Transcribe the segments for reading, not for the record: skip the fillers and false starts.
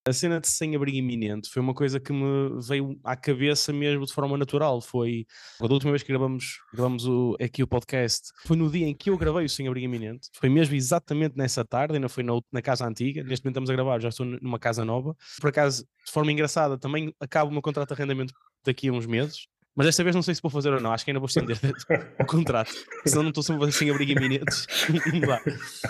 A cena de sem abrigo iminente foi uma coisa que me veio à cabeça mesmo de forma natural. Foi a última vez que gravamos aqui o podcast, foi no dia em que eu gravei o sem abrigo iminente. Foi mesmo exatamente nessa tarde, ainda foi na casa antiga. Neste momento estamos a gravar, já estou numa casa nova. Por acaso, de forma engraçada, também acaba o meu contrato de arrendamento daqui a uns meses. Mas desta vez não sei se vou fazer ou não. Acho que ainda vou estender o contrato. Senão não estou sempre a fazer sem abrigo iminentes. Não dá.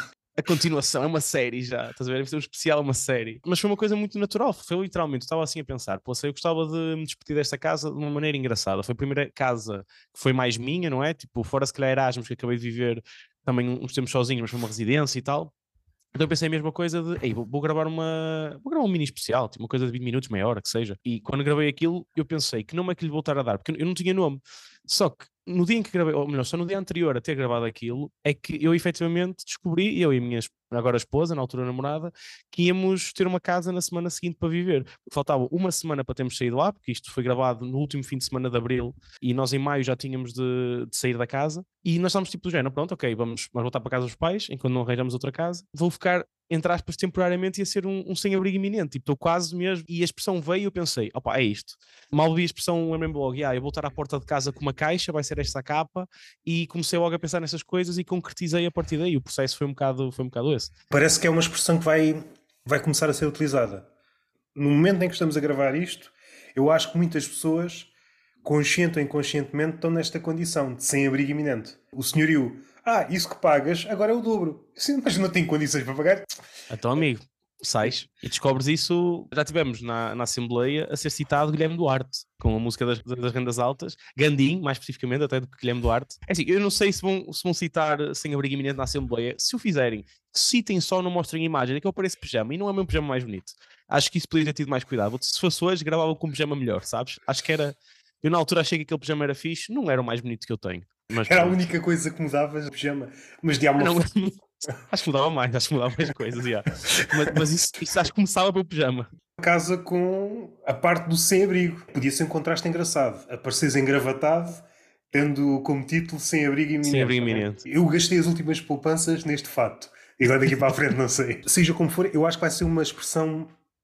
A continuação é uma série já, estás a ver? Deve ser um especial, uma série. Mas foi uma coisa muito natural, foi literalmente, estava assim a pensar, pô, eu gostava de me despedir desta casa de uma maneira engraçada. Foi a primeira casa que foi mais minha, não é? Tipo, fora se calhar Erasmus, que acabei de viver também uns tempos sozinho, mas foi uma residência e tal. Então eu pensei a mesma coisa de, ei, vou gravar um mini especial, tipo uma coisa de 20 minutos, meia hora, que seja. E quando gravei aquilo, eu pensei, que nome é que lhe voltar a dar? Porque eu não tinha nome. Só que no dia em que gravei, ou melhor, só no dia anterior a ter gravado aquilo, é que eu efetivamente descobri, eu e a minha agora esposa, na altura namorada, que íamos ter uma casa na semana seguinte para viver. Faltava uma semana para termos saído lá, porque isto foi gravado no último fim de semana de abril, e nós em maio já tínhamos de sair da casa, e nós estávamos tipo do género, pronto, ok, vamos voltar para casa dos pais, enquanto não arranjamos outra casa, vou ficar, entre aspas, temporariamente, ia ser um sem-abrigo iminente, tipo, estou quase mesmo, e a expressão veio e eu pensei, opa, é isto. Mal vi a expressão, lembrei-me logo, eu vou estar à porta de casa com uma caixa, vai ser esta capa, e comecei logo a pensar nessas coisas e concretizei a partir daí. O processo foi um bocado esse. Parece que é uma expressão que vai começar a ser utilizada. No momento em que estamos a gravar isto, eu acho que muitas pessoas, consciente ou inconscientemente, estão nesta condição de sem-abrigo iminente. O senhorio, isso que pagas, agora é o dobro. Sim, mas não tenho condições para pagar. Então, amigo, sais e descobres isso. Já tivemos na Assembleia a ser citado Guilherme Duarte, com a música das rendas altas, Gandim, mais especificamente, até do que Guilherme Duarte. É assim, eu não sei se vão citar sem abrigo iminente na Assembleia. Se o fizerem, citem só, não mostrem imagem, é que eu pareço pijama e não é o meu pijama mais bonito. Acho que isso poderia ter tido mais cuidado. Se fosse hoje, gravava com um pijama melhor, sabes? Acho que era. Eu na altura achei que aquele pijama era fixe, não era o mais bonito que eu tenho. Mas Era a pronto. única coisa que mudavas, o pijama. Mas de alguma Não, forma. acho que mudava mais coisas, yeah. Mas isso acho que começava pelo pijama. Casa com a parte do sem-abrigo. Podia ser um contraste engraçado. Apareceres engravatado, tendo como título sem-abrigo Sem iminente. abrigo iminente. Eu gastei as últimas poupanças neste fato. E agora daqui para a frente não sei. Seja como for, eu acho que vai ser uma expressão.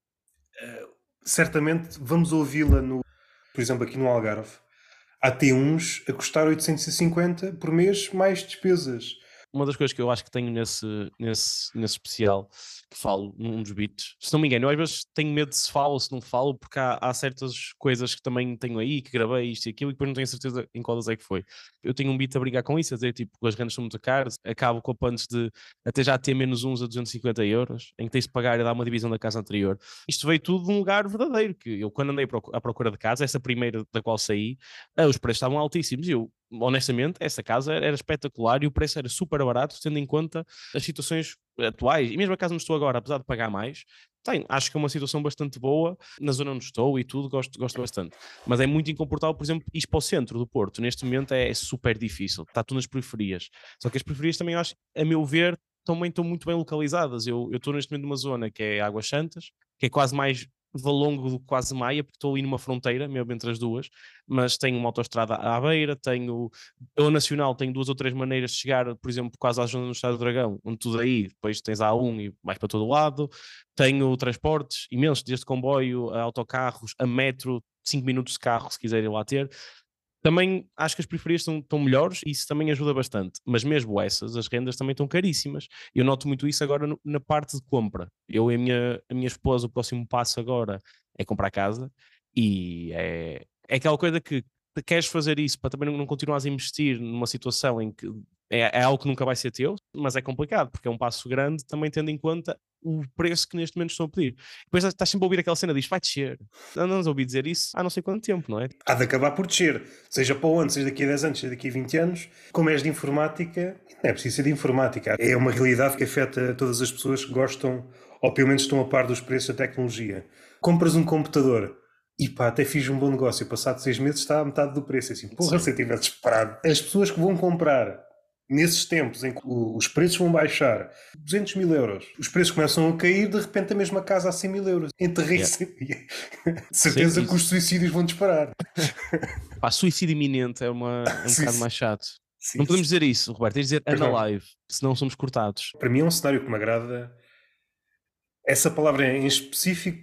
Certamente vamos ouvi-la por exemplo, aqui no Algarve. Há T1s a custar 850 por mês, mais despesas. Uma das coisas que eu acho que tenho nesse especial, que falo num dos beats, se não me engano, eu às vezes tenho medo de se falo ou se não falo, porque há certas coisas que também tenho aí, que gravei isto e aquilo, e depois não tenho certeza em qual das é que foi. Eu tenho um beat a brigar com isso, a dizer tipo, as rendas são muito caras, acabo com a punch de até já ter menos uns a 250 euros, em que tens de pagar e dar uma divisão da casa anterior. Isto veio tudo de um lugar verdadeiro, que eu quando andei à procura de casa, essa primeira da qual saí, os preços estavam altíssimos, e eu honestamente, essa casa era espetacular e o preço era super barato, tendo em conta as situações atuais. E mesmo a casa onde estou agora, apesar de pagar mais, acho que é uma situação bastante boa. Na zona onde estou e tudo, gosto bastante. Mas é muito incomportável, por exemplo, ir para o centro do Porto. Neste momento é super difícil. Está tudo nas periferias. Só que as periferias também, acho, a meu ver, também estão muito bem localizadas. Eu estou neste momento numa zona que é Águas Santas, que é quase mais Valongo do que quase Maia, porque estou ali numa fronteira, mesmo entre as duas, mas tenho uma autoestrada à beira, pela Nacional tenho duas ou três maneiras de chegar, por exemplo, quase à zona do Estado do Dragão, onde tu daí, depois tens a A1 e vais para todo o lado, tenho transportes imensos, desde comboio a autocarros, a metro, 5 minutos de carro, se quiserem lá ter. Também acho que as periferias estão melhores e isso também ajuda bastante, mas mesmo essas, as rendas também estão caríssimas. Eu noto muito isso agora na parte de compra. Eu e a minha esposa, o próximo passo agora é comprar casa e é aquela coisa que queres fazer isso para também não continuares a investir numa situação em que é algo que nunca vai ser teu, mas é complicado porque é um passo grande, também tendo em conta o preço que neste momento estão a pedir. Depois estás sempre a ouvir aquela cena, diz vai descer. Não ouvi dizer isso há não sei quanto tempo, não é? Há de acabar por descer. Seja para o ano, seja daqui a 10 anos, seja daqui a 20 anos. Como és de informática, não é preciso ser de informática. É uma realidade que afeta todas as pessoas que gostam, ou pelo menos estão a par dos preços da tecnologia. Compras um computador e até fiz um bom negócio. Passado 6 meses está a metade do preço. Assim, porra, se eu tivesse esperado. As pessoas que vão comprar nesses tempos em que os preços vão baixar 200 mil euros, os preços começam a cair, de repente a mesma casa a 100 mil euros. Enterrei-se. Yeah. De certeza Sim, que os suicídios vão disparar. Suicídio iminente é um Sim, bocado mais chato. sim, Não podemos dizer isso, Roberto, tens de dizer Pois não. unalive, senão somos cortados. Para mim é um cenário que me agrada. Essa palavra em específico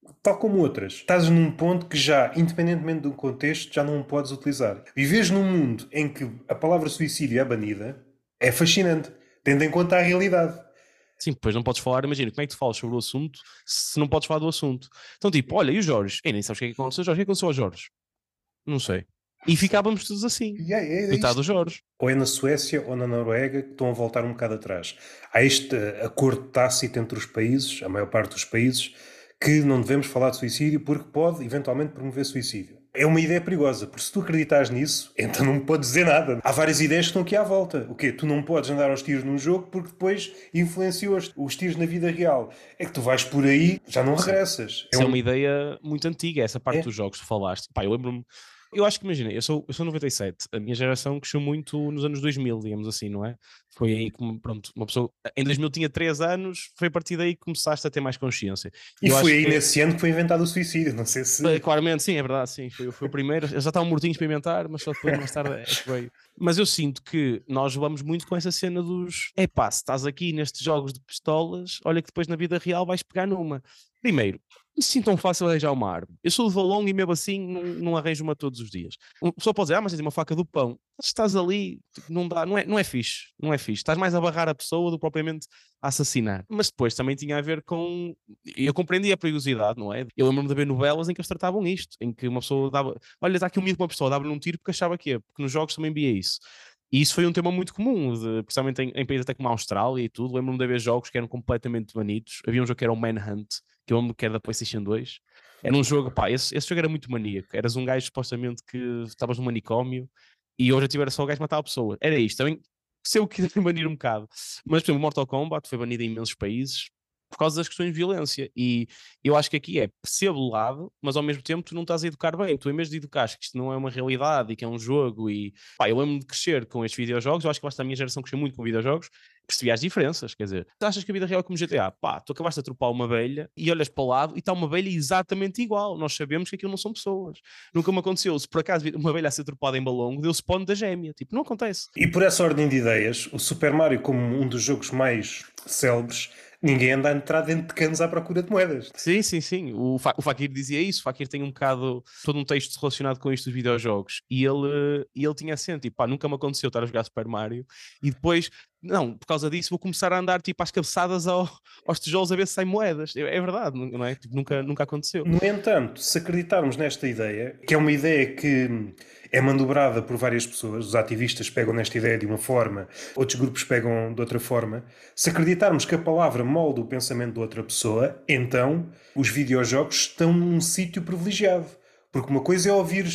tal como outras, estás num ponto que já, independentemente do contexto, já não o podes utilizar. Viveres num mundo em que a palavra suicídio é banida é fascinante, tendo em conta a realidade. Sim, depois não podes falar, imagina, como é que tu falas sobre o assunto se não podes falar do assunto? Então, tipo, olha, e o Jorge? Nem sabes o que é que aconteceu, Jorge? O que aconteceu ao Jorge? Não sei. E ficávamos todos assim. E é Coitado isto. do Jorge. Ou é na Suécia ou na Noruega que estão a voltar um bocado atrás. Há este acordo tácito entre os países, a maior parte dos países, que não devemos falar de suicídio porque pode eventualmente promover suicídio. É uma ideia perigosa, porque se tu acreditas nisso, então não me podes dizer nada. Há várias ideias que estão aqui à volta. O quê? Tu não podes andar aos tiros num jogo porque depois influenciou os tiros na vida real. É que tu vais por aí, já não regressas. Isso é uma ideia muito antiga, essa parte dos jogos que tu falaste. Pá, eu lembro-me. Eu acho que, imagina, eu sou 97, a minha geração cresceu muito nos anos 2000, digamos assim, não é? Foi aí que, pronto, uma pessoa. Em 2000 tinha 3 anos, foi a partir daí que começaste a ter mais consciência. E Eu foi acho aí que. nesse ano que foi inventado o suicídio. Não sei se. Claramente, sim, é verdade, sim, foi o primeiro. Eles já estavam mortinhos para inventar, mas só depois, mais tarde, é que veio. Mas eu sinto que nós vamos muito com essa cena dos epá, se estás aqui nestes jogos de pistolas, olha que depois na vida real vais pegar numa. Primeiro, não se tão fácil arranjar uma arma. Eu sou de Valongo e mesmo assim não arranjo uma todos os dias. Uma pessoa pode dizer, mas tens uma faca do pão. Mas estás ali, tipo, não dá, não é fixe, não é fixe. Estás mais a barrar a pessoa do que propriamente a assassinar. Mas depois também tinha a ver com. Eu compreendi a perigosidade, não é? Eu lembro-me de ver novelas em que eles tratavam isto, em que uma pessoa dava. Olha, está aqui um miúdo com uma pistola, dava-lhe um tiro porque achava que é, porque nos jogos também via isso. E isso foi um tema muito comum, principalmente em países até como a Austrália e tudo. Lembro-me de haver jogos que eram completamente banidos. Havia um jogo que era o Manhunt, que eu lembro que era da PlayStation 2. Era um jogo, pá, esse jogo era muito maníaco. Eras um gajo supostamente que estavas num manicômio e o objetivo era só o gajo matar a pessoa. Era isto. Também se eu quiser banir um bocado. Mas, por exemplo, Mortal Kombat foi banido em imensos países por causa das questões de violência. E eu acho que aqui é percebo o lado, mas ao mesmo tempo tu não estás a educar bem. Tu, em vez de educar que isto não é uma realidade e que é um jogo, e pá, eu lembro de crescer com estes videojogos. Eu acho que basta a minha geração cresceu muito com videojogos, percebi as diferenças. Quer dizer, tu achas que a vida real é como GTA? Pá, tu acabaste de atropar uma abelha e olhas para o lado e está uma abelha exatamente igual. Nós sabemos que aquilo não são pessoas. Nunca me aconteceu. Se por acaso uma abelha a ser atropada em balão, deu spawn da gêmea. Tipo, não acontece. E por essa ordem de ideias, o Super Mario, como um dos jogos mais célebres, ninguém anda a entrar dentro de canos à procura de moedas. Sim, sim, sim. O Fakir dizia isso. O Fakir tem um bocado todo um texto relacionado com isto dos videojogos. E ele tinha assim, tipo, pá, nunca me aconteceu estar a jogar Super Mario e depois, não, por causa disso, vou começar a andar tipo às cabeçadas aos tijolos a ver se saem moedas. É verdade, não é? Tipo, nunca aconteceu. No entanto, se acreditarmos nesta ideia, que é uma ideia que é manobrada por várias pessoas, os ativistas pegam nesta ideia de uma forma, outros grupos pegam de outra forma, se acreditarmos que a palavra molda o pensamento de outra pessoa, então os videojogos estão num sítio privilegiado. Porque uma coisa é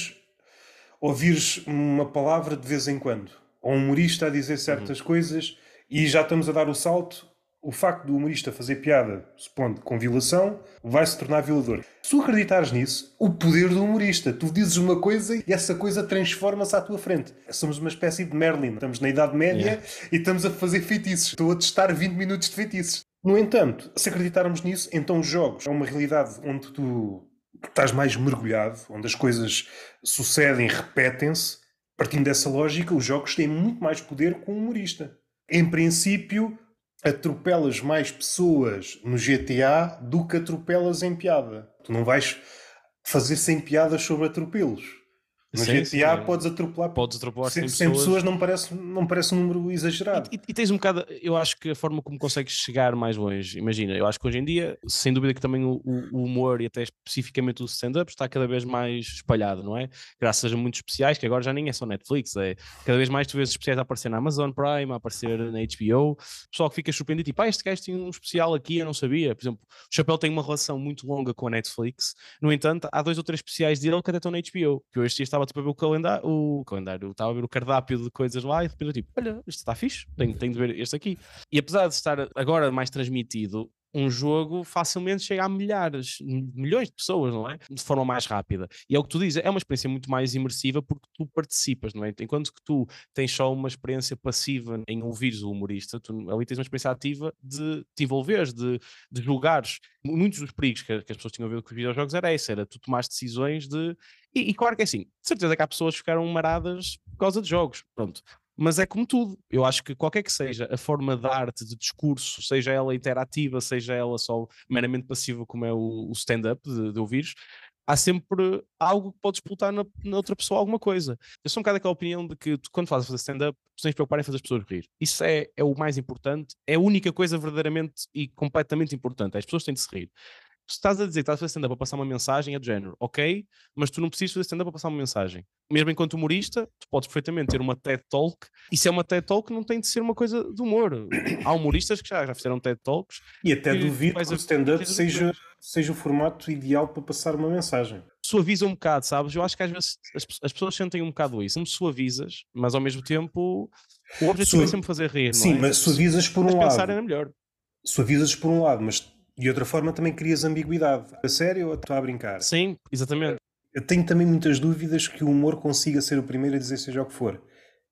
ouvires uma palavra de vez em quando, ou um humorista a dizer Uhum. certas coisas e já estamos a dar o salto. O facto do humorista fazer piada, supondo com violação, vai se tornar violador. Se tu acreditares nisso, o poder do humorista. Tu dizes uma coisa e essa coisa transforma-se à tua frente. Somos uma espécie de Merlin. Estamos na Idade Média Yeah. e estamos a fazer feitiços. Estou a testar 20 minutos de feitiços. No entanto, se acreditarmos nisso, então os jogos é uma realidade onde tu estás mais mergulhado, onde as coisas sucedem, repetem-se. Partindo dessa lógica, os jogos têm muito mais poder que um humorista. Em princípio, atropelas mais pessoas no GTA do que atropelas em piada. Tu não vais fazer 100 piadas sobre atropelos. No Sim, sim. GTA podes atropelar Podes atropelar 100 100 pessoas. pessoas, não parece um número E, exagerado. e- e tens um bocado, eu acho que a forma como consegues chegar mais longe, imagina, eu acho que hoje em dia, sem dúvida que também o humor e até especificamente o stand-up está cada vez mais espalhado, não é? Graças a muitos especiais, que agora já nem é só Netflix, é cada vez mais tu vês especiais a aparecer na Amazon Prime, a aparecer na HBO, o pessoal que fica surpreendido, tipo, este gajo tinha um especial aqui, eu não sabia. Por exemplo, o Chapéu tem uma relação muito longa com a Netflix, no entanto, há 2 ou 3 especiais dele que até estão na HBO, que eu este dia estava tipo a ver o calendário, estava a ver o cardápio de coisas lá e de repente eu tipo, olha, isto está fixe, tenho de ver este aqui. E apesar de estar agora mais transmitido, um jogo facilmente chega a milhões de pessoas, não é? De forma mais rápida. E é o que tu dizes, é uma experiência muito mais imersiva porque tu participas, não é? Enquanto que tu tens só uma experiência passiva em ouvires o humorista, tu ali tens uma experiência ativa de te envolveres, de julgares. Muitos dos perigos que as pessoas tinham a ver com os videojogos era esse, era tu tomares decisões de... E claro que é assim, de certeza que há pessoas que ficaram maradas por causa de jogos, pronto. Mas é como tudo, eu acho que qualquer que seja a forma de arte, de discurso, seja ela interativa, seja ela só meramente passiva, como é o stand-up de ouvires, há sempre algo que pode explotar na outra pessoa alguma coisa. Eu sou um bocado daquela opinião de que tu, quando fazes fazer stand-up, tu tens de preocupar em fazer as pessoas rir. Isso é o mais importante, é a única coisa verdadeiramente e completamente importante. As pessoas têm de se rir. Se estás a dizer que estás a fazer stand-up para passar uma mensagem, é do género, ok, mas tu não precisas fazer stand-up para passar uma mensagem. Mesmo enquanto humorista, tu podes perfeitamente ter uma TED Talk, e se é uma TED Talk, não tem de ser uma coisa de humor. Há humoristas que já fizeram TED Talks. E até Que duvido que o stand-up seja o formato ideal para passar uma mensagem. Suaviza um bocado, sabes? Eu acho que às vezes as pessoas sentem um bocado isso. Não me suavizas, mas ao mesmo tempo o objetivo é sempre fazer rir, não Sim, é? mas suavizas por Mas um pensar lado. era melhor. Suavizas por um lado, mas de outra forma também crias ambiguidade. A sério ou estou a brincar? Sim, exatamente. Eu tenho também muitas dúvidas que o humor consiga ser o primeiro a dizer seja o que for.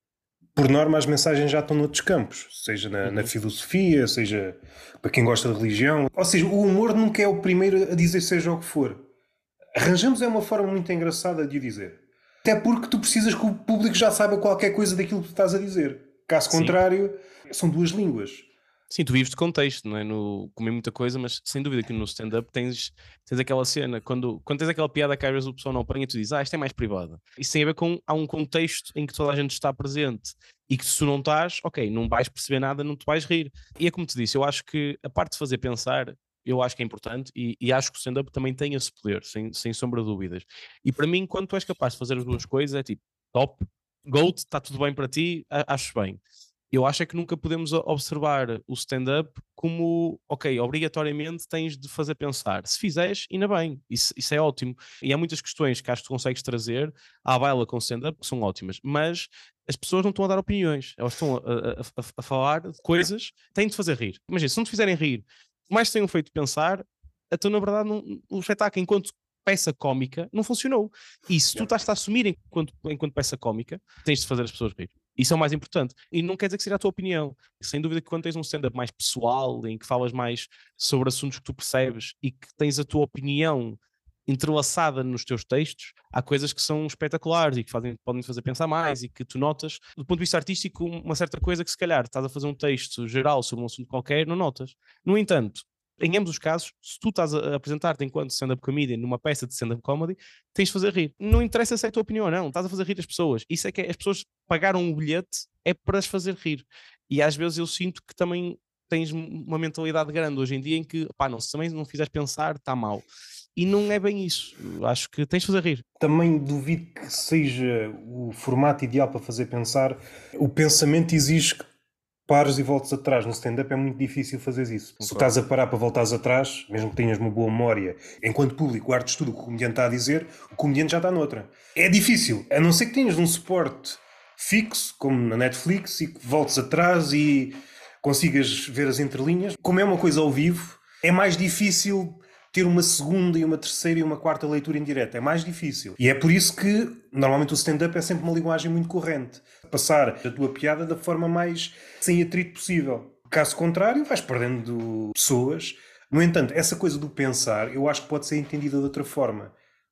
Por norma, as mensagens já estão noutros campos, seja na filosofia, seja para quem gosta de religião. Ou seja, o humor nunca é o primeiro a dizer seja o que for. Arranjamos é uma forma muito engraçada de o dizer. Até porque tu precisas que o público já saiba qualquer coisa daquilo que tu estás a dizer. Caso contrário, são duas línguas. Sim, tu vives de contexto, não é? No comer muita coisa, mas sem dúvida que no stand-up tens aquela cena, quando tens aquela piada que às vezes o pessoal não apanha e tu dizes, isto é mais privada. Isso tem a ver com, há um contexto em que toda a gente está presente e que se tu não estás, ok, não vais perceber nada, não te vais rir. E é como te disse, eu acho que a parte de fazer pensar, eu acho que é importante e acho que o stand-up também tem esse poder, sem sombra de dúvidas. E para mim, quando tu és capaz de fazer as duas coisas, é tipo, top, GOAT, está tudo bem para ti, acho bem. Eu acho é que nunca podemos observar o stand-up como, ok, obrigatoriamente tens de fazer pensar. Se fizeres, ainda bem, isso é ótimo. E há muitas questões que acho que tu consegues trazer à baila com o stand-up que são ótimas, mas as pessoas não estão a dar opiniões, elas estão a falar de coisas, têm de fazer rir. Imagina, se não te fizerem rir, mais tenham feito pensar, então na verdade o espetáculo, enquanto peça cómica, não funcionou. E se tu estás a assumir enquanto peça cómica, tens de fazer as pessoas rir. Isso é o mais importante. E não quer dizer que seja a tua opinião. Sem dúvida que quando tens um stand-up mais pessoal, em que falas mais sobre assuntos que tu percebes e que tens a tua opinião entrelaçada nos teus textos, há coisas que são espetaculares e que podem te fazer pensar mais e que tu notas, do ponto de vista artístico, uma certa coisa que se calhar estás a fazer um texto geral sobre um assunto qualquer, não notas. No entanto, em ambos os casos, se tu estás a apresentar-te enquanto stand-up comedian numa peça de stand-up comedy, tens de fazer rir. Não interessa se é a tua opinião ou não, estás a fazer rir as pessoas. Isso é que as pessoas pagaram um bilhete é para as fazer rir. E às vezes eu sinto que também tens uma mentalidade grande hoje em dia em que, pá, não, se também não fizeres pensar, está mal. E não é bem isso. Acho que tens de fazer rir. Também duvido que seja o formato ideal para fazer pensar. O pensamento exige que pares e voltes atrás. No stand-up é muito difícil fazer isso. Se estás a parar para voltares atrás, mesmo que tenhas uma boa memória, enquanto público guardes tudo o que o comediante está a dizer, o comediante já está noutra. É difícil, a não ser que tenhas um suporte fixo, como na Netflix, e que voltes atrás e consigas ver as entrelinhas. Como é uma coisa ao vivo, é mais difícil ter uma segunda e uma terceira e uma quarta leitura em direto. É mais difícil. E é por isso que, normalmente, o stand-up é sempre uma linguagem muito corrente. Passar a tua piada da forma mais sem atrito possível. Caso contrário, vais perdendo pessoas. No entanto, essa coisa do pensar, eu acho que pode ser entendida de outra forma.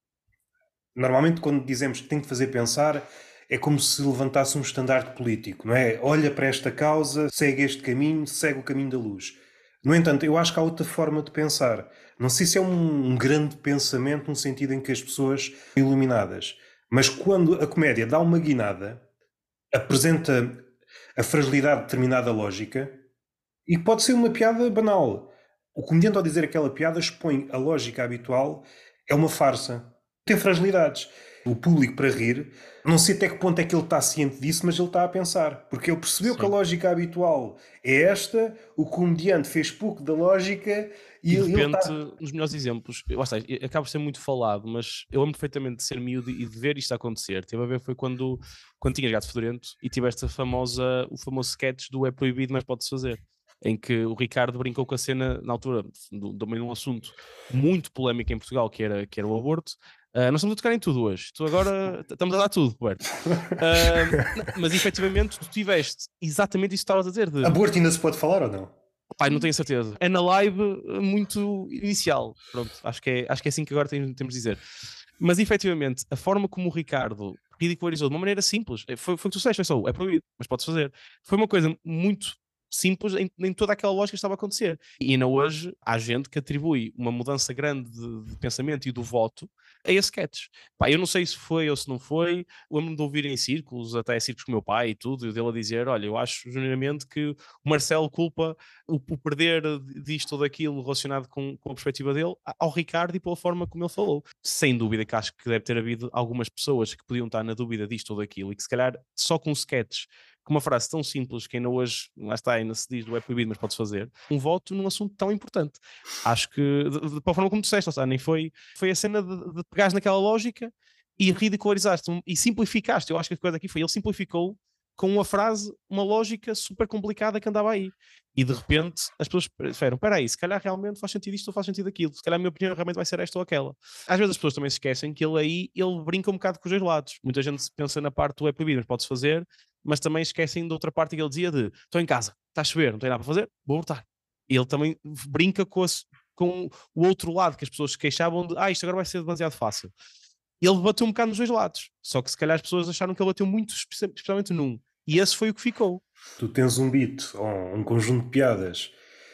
Normalmente, quando dizemos que tem que fazer pensar, é como se levantasse um estandarte político, não é? Olha para esta causa, segue este caminho, segue o caminho da luz. No entanto, eu acho que há outra forma de pensar. Não sei se é um grande pensamento no sentido em que as pessoas são iluminadas, mas quando a comédia dá uma guinada, apresenta a fragilidade de determinada lógica, e pode ser uma piada banal. O comediante, ao dizer aquela piada, expõe a lógica habitual, é uma farsa. Tem fragilidades. O público, para rir, não sei até que ponto é que ele está ciente disso, mas ele está a pensar. Porque ele percebeu que a lógica habitual é esta, o comediante fez pouco da lógica e de ele repente, está... nos melhores exemplos, acaba por ser muito falado, mas eu lembro perfeitamente de ser miúdo e de ver isto acontecer. Teve a ver foi quando tinhas Gato Fedorento e tiveste o famoso sketch do É Proibido, mas pode-se fazer. Em que o Ricardo brincou com a cena, na altura, também num assunto muito polémico em Portugal, que era o aborto. Nós estamos a tocar em tudo hoje. Tu agora estamos a dar tudo, Roberto. Mas efetivamente tu tiveste exatamente isso que estavas a dizer. Aborto ainda se pode falar ou não? Pai, não tenho certeza. É na live muito inicial. Pronto, acho que é assim que agora temos de dizer. Mas efetivamente, a forma como o Ricardo ridicularizou de uma maneira simples. Foi o que tu disseste, é proibido, mas podes fazer. Foi uma coisa muito simples em toda aquela lógica que estava a acontecer. E ainda hoje há gente que atribui uma mudança grande de pensamento e do voto a esse sketch. Pá, eu não sei se foi ou se não foi, lembro-me de ouvir em círculos, até círculos com o meu pai e tudo, e dele a dizer, olha, eu acho genuinamente que o Marcelo culpa o perder disto ou daquilo relacionado com a perspectiva dele ao Ricardo e pela forma como ele falou. Sem dúvida que acho que deve ter havido algumas pessoas que podiam estar na dúvida disto ou daquilo e que se calhar só com sketches com uma frase tão simples que ainda hoje, lá está, ainda se diz do é proibido, mas podes fazer, um voto num assunto tão importante. Acho que, pela forma como tu disseste, seja, nem foi a cena de pegares naquela lógica e ridicularizaste e simplificaste. Eu acho que a coisa aqui foi, ele simplificou com uma frase, uma lógica super complicada que andava aí. E de repente as pessoas disseram, espera aí, se calhar realmente faz sentido isto ou faz sentido aquilo, se calhar a minha opinião realmente vai ser esta ou aquela. Às vezes as pessoas também se esquecem que ele brinca um bocado com os dois lados. Muita gente pensa na parte do é proibido, mas pode-se fazer, mas também esquecem de outra parte que ele dizia de estou em casa, está a chover, não tenho nada para fazer, vou voltar. E ele também brinca com o outro lado, que as pessoas se queixavam de isto agora vai ser demasiado fácil. Ele bateu um bocado nos dois lados, só que se calhar as pessoas acharam que ele bateu muito, especialmente num. E esse foi o que ficou. Tu tens um beat ou um conjunto de piadas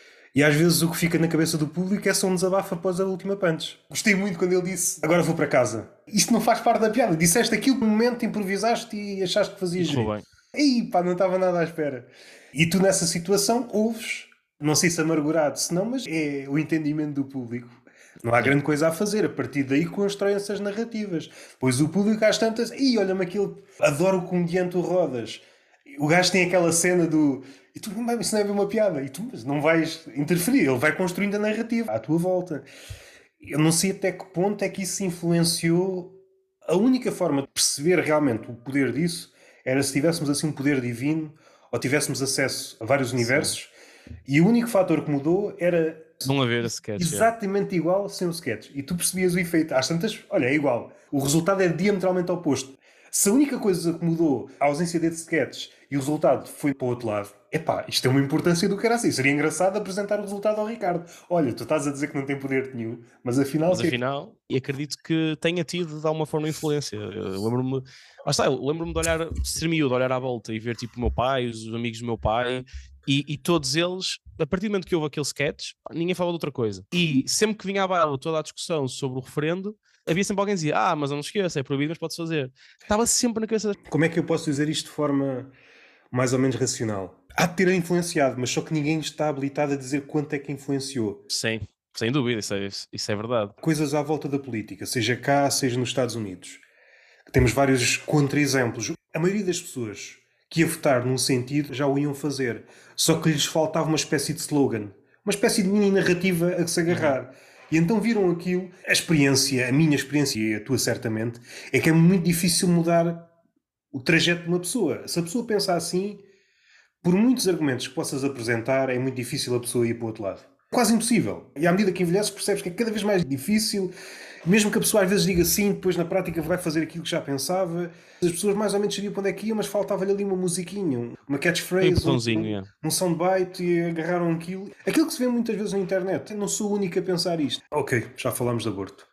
e às vezes o que fica na cabeça do público é só um desabafo após a última punch. Gostei muito quando ele disse agora vou para casa. Isto não faz parte da piada. Disseste aquilo no momento, improvisaste e achaste que fazias bem. Ei pá, não estava nada à espera. E tu nessa situação ouves, não sei se amargurado, se não, mas é o entendimento do público. Não há grande coisa a fazer. A partir daí constroem-se as narrativas. Pois o público às tantas, e olha-me aquilo, adoro o comediante o Rodas. O gajo tem aquela cena do e tu não vai, isso não é bem uma piada, e tu mas não vais interferir, ele vai construindo a narrativa à tua volta. Eu não sei até que ponto é que isso influenciou. A única forma de perceber realmente o poder disso era se tivéssemos assim um poder divino ou tivéssemos acesso a vários universos. E o único fator que mudou era não haver sketch, exatamente igual sem o sketch. E tu percebias o efeito. Às tantas, olha, é igual. O resultado é diametralmente oposto. Se a única coisa que mudou a ausência de sketch e o resultado foi para o outro lado, epá, isto é uma importância do cara assim. Seria engraçado apresentar o resultado ao Ricardo. Olha, tu estás a dizer que não tem poder nenhum, mas afinal... e acredito que tenha tido de alguma forma influência. Eu lembro-me... eu lembro-me de olhar, ser miúdo, de olhar à volta e ver tipo o meu pai, os amigos do meu pai... E todos eles, a partir do momento que houve aquele sketch, ninguém falava de outra coisa. E sempre que vinha à baila toda a discussão sobre o referendo, havia sempre alguém que dizia, mas não esqueça, é proibido, mas pode-se fazer. Estava sempre na cabeça. Como é que eu posso dizer isto de forma mais ou menos racional? Há de ter influenciado, mas só que ninguém está habilitado a dizer quanto é que influenciou. Sim, sem dúvida, isso é verdade. Coisas à volta da política, seja cá, seja nos Estados Unidos. Temos vários contra-exemplos. A maioria das pessoas que ia votar num sentido já o iam fazer. Só que lhes faltava uma espécie de slogan. Uma espécie de mini narrativa a que se agarrar. E então viram aquilo. A experiência, a minha experiência e a tua certamente, é que é muito difícil mudar o trajeto de uma pessoa. Se a pessoa pensa assim, por muitos argumentos que possas apresentar, é muito difícil a pessoa ir para o outro lado. Quase impossível. E à medida que envelheces percebes que é cada vez mais difícil. Mesmo que a pessoa às vezes diga sim, depois na prática vai fazer aquilo que já pensava. As pessoas mais ou menos sabiam para onde é que iam, mas faltava-lhe ali uma musiquinha, uma catchphrase, um soundbite e agarraram aquilo. Aquilo que se vê muitas vezes na internet. Eu não sou o único a pensar isto. Ok, já falámos de aborto.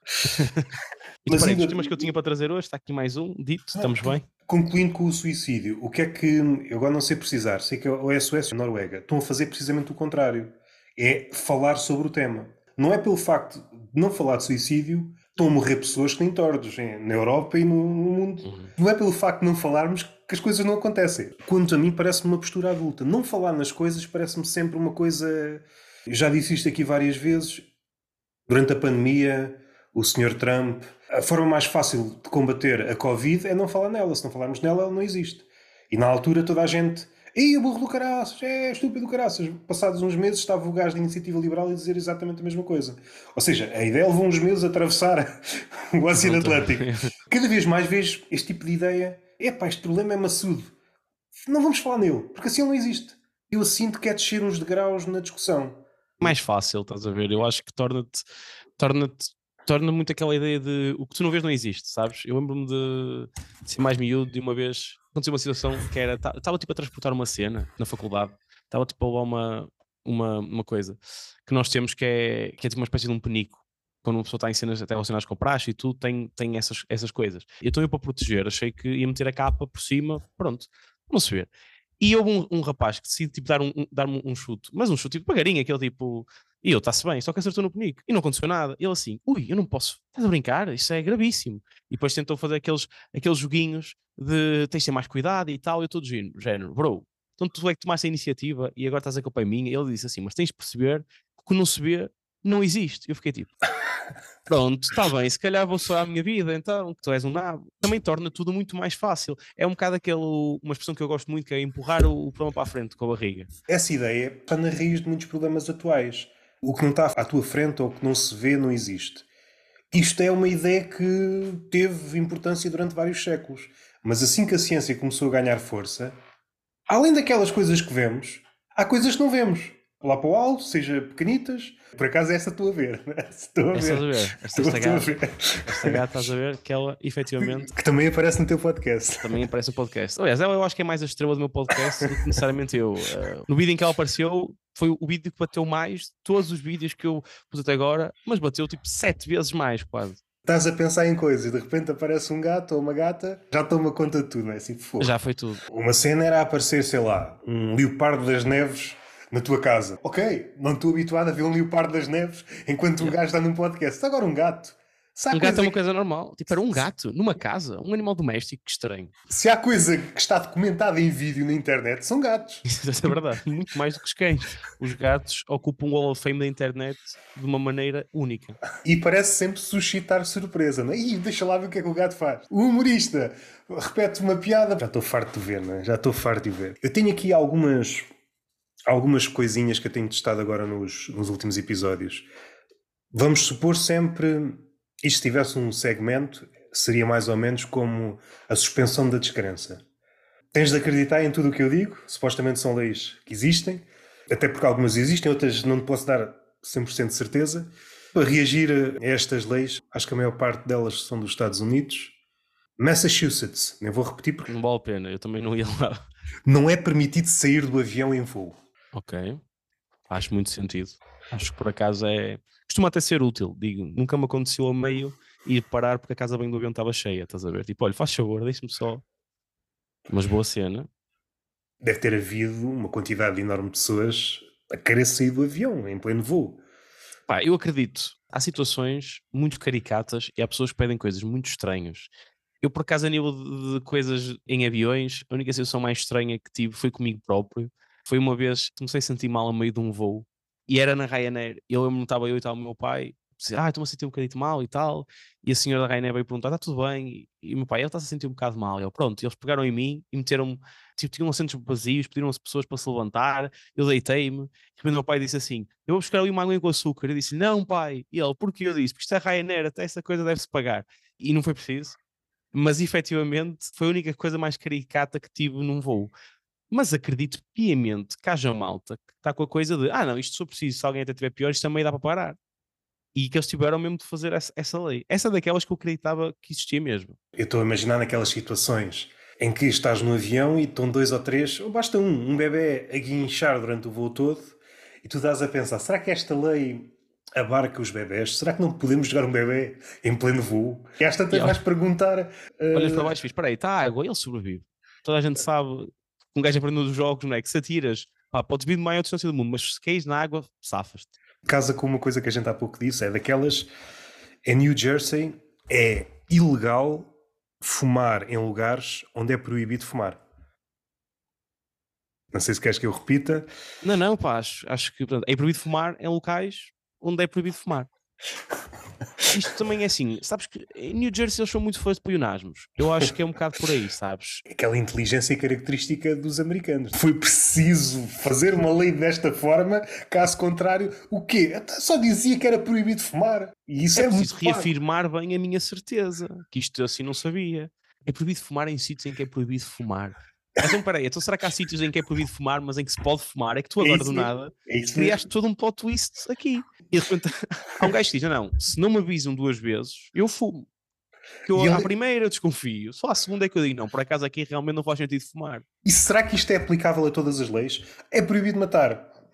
E mas ainda... os temas que eu tinha para trazer hoje, está aqui mais um, dito, estamos bem. Concluindo com o suicídio, o que é que, eu agora não sei precisar, sei que o SOS e a Noruega estão a fazer precisamente o contrário. É falar sobre o tema. Não é pelo facto de não falar de suicídio, estão a morrer pessoas que nem tordos, na Europa e no mundo. Não é pelo facto de não falarmos que as coisas não acontecem. Quanto a mim, parece-me uma postura adulta. Não falar nas coisas parece-me sempre uma coisa... Eu já disse isto aqui várias vezes. Durante a pandemia, o Sr. Trump... A forma mais fácil de combater a Covid é não falar nela. Se não falarmos nela, ela não existe. E na altura toda a gente... o burro do caraças, estúpido do caraças. Passados uns meses estava o gajo da Iniciativa Liberal a dizer exatamente a mesma coisa. Ou seja, a ideia levou uns meses a atravessar o Oceano Atlântico. Cada vez mais vejo este tipo de ideia. Este problema é maçudo. Não vamos falar nele, porque assim ele não existe. Eu sinto que é descer uns degraus na discussão. Mais fácil, estás a ver? Eu acho que torna muito aquela ideia de o que tu não vês não existe, sabes? Eu lembro-me de ser mais miúdo de uma vez aconteceu uma situação que era, estava tipo a transportar uma cena na faculdade, estava tipo a levar uma coisa que nós temos que é tipo uma espécie de um penico quando uma pessoa está em cenas até relacionadas com praxe e tudo, tem essas coisas. Então eu, para proteger, achei que ia meter a capa por cima, pronto, não se vê. E houve um rapaz que decide tipo, dar-me um chute, mas um chute tipo devagarinho, aquele tipo, e eu, está-se bem, só que acertou no penico e não aconteceu nada. Ele assim, ui, eu não posso, estás a brincar, isso é gravíssimo. E depois tentou fazer aqueles joguinhos de tens de ter mais cuidado e tal, e eu todo género, bro, então tu é que tomaste a iniciativa e agora estás a culpa é minha. Ele disse assim, mas tens de perceber que o que não se vê não existe. Eu fiquei tipo, pronto, está bem, se calhar vou só à minha vida, então, que tu és um nabo. Também torna tudo muito mais fácil. É um bocado uma expressão que eu gosto muito, que é empurrar o problema para a frente com a barriga. Essa ideia está na raiz de muitos problemas atuais. O que não está à tua frente ou o que não se vê não existe. Isto é uma ideia que teve importância durante vários séculos. Mas assim que a ciência começou a ganhar força, além daquelas coisas que vemos, há coisas que não vemos. Lá para o alto, seja pequenitas. Por acaso essa estou a ver. Estou a ver. Estás a ver? Esta gata, estás a ver que ela, efetivamente... Que também aparece no teu podcast. Também aparece no podcast. Aliás, ela eu acho que é mais a estrela do meu podcast do que necessariamente eu. No vídeo em que ela apareceu, foi o vídeo que bateu mais de todos os vídeos que eu pus até agora, mas bateu tipo 7 vezes mais, quase. Estás a pensar em coisas e de repente aparece um gato ou uma gata, já toma conta de tudo, não é? Assim, fogo. Já foi tudo. Uma cena era aparecer, sei lá, um leopardo das neves na tua casa. Ok, não estou habituado a ver um leopardo das neves enquanto um gajo está num podcast. Agora um gato. Um gato é uma coisa normal. Tipo, era um gato numa casa, um animal doméstico, que estranho. Se há coisa que está documentada em vídeo na internet, são gatos. Isso é verdade. Muito mais do que os cães. Os gatos ocupam o Hall of Fame da internet de uma maneira única. E parece sempre suscitar surpresa, não é? Ih, deixa lá ver o que é que o gato faz. O humorista repete uma piada. Já estou farto de ver, não é? Já estou farto de ver. Eu tenho aqui algumas coisinhas que eu tenho testado agora nos últimos episódios. Vamos supor sempre, isto se tivesse um segmento, seria mais ou menos como a suspensão da descrença. Tens de acreditar em tudo o que eu digo, supostamente são leis que existem, até porque algumas existem, outras não te posso dar 100% de certeza. Para reagir a estas leis, acho que a maior parte delas são dos Estados Unidos. Massachusetts, nem vou repetir porque... Não vale a pena, eu também não ia lá. Não é permitido sair do avião em voo. Ok, faz muito sentido. Acho que por acaso costuma até ser útil, digo, nunca me aconteceu a meio ir parar porque a casa bem do avião estava cheia, estás a ver? Tipo, olha, faz favor, deixa-me só. Mas boa cena. Deve ter havido uma quantidade enorme de pessoas a querer sair do avião em pleno voo. Pá, eu acredito, há situações muito caricatas e há pessoas que pedem coisas muito estranhas. Eu, por acaso, a nível de coisas em aviões, a única situação mais estranha que tive foi comigo próprio. Foi uma vez, comecei a sentir mal a meio de um voo e era na Ryanair. Estava eu e tal, o meu pai, disse, estou-me a sentir um bocadinho mal e tal. E a senhora da Ryanair veio perguntar, está tudo bem? E o meu pai, ele está-se a sentir um bocado mal. Eu, pronto, eles pegaram em mim e meteram-me, tipo, tinham assentos vazios, pediram as pessoas para se levantar, eu deitei-me. E o meu pai disse assim, eu vou buscar ali uma água com açúcar. Eu disse, não, pai. E ele, porquê? Eu disse, porque isto é Ryanair, até essa coisa deve-se pagar. E não foi preciso. Mas efetivamente foi a única coisa mais caricata que tive num voo. Mas acredito piamente que haja malta que está com a coisa de não, isto se eu preciso, se alguém até tiver pior, isto também dá para parar. E que eles tiveram mesmo de fazer essa lei. Essa é daquelas que eu acreditava que existia mesmo. Eu estou a imaginar naquelas situações em que estás no avião e estão 2 ou 3, ou basta um bebé a guinchar durante o voo todo, e tu estás a pensar, será que esta lei abarca os bebés? Será que não podemos jogar um bebé em pleno voo? E às tantas vais perguntar... Olhas para baixo e diz, espera aí, está água, ele sobrevive. Toda a gente sabe, um gajo aprendeu dos jogos, não é? Que se atiras, podes vir de maior distância do mundo, mas se caís na água, safas-te. Casa com uma coisa que a gente há pouco disse, é daquelas... Em New Jersey é ilegal fumar em lugares onde é proibido fumar. Não sei se queres que eu repita. Não, pá, acho que portanto, é proibido fumar em locais onde é proibido fumar. Isto também é assim, sabes que em New Jersey eles são muito fãs de pleonasmos. Eu acho que é um bocado por aí, sabes? Aquela inteligência característica dos americanos. Foi preciso fazer uma lei desta forma, caso contrário, o quê? Só dizia que era proibido fumar. E isso é muito reafirmar bem a minha certeza, que isto assim não sabia. É proibido fumar em sítios em que é proibido fumar. Então, peraí, então será que há sítios em que é proibido fumar, mas em que se pode fumar? É que tu agora, do nada, criaste todo um plot twist aqui. E de repente, há um gajo que diz, não, se não me avisam 2 vezes, eu fumo. Que eu, à primeira eu desconfio, só à segunda é que eu digo, não, por acaso aqui realmente não faz sentido fumar. E será que isto é aplicável a todas as leis? É proibido matar.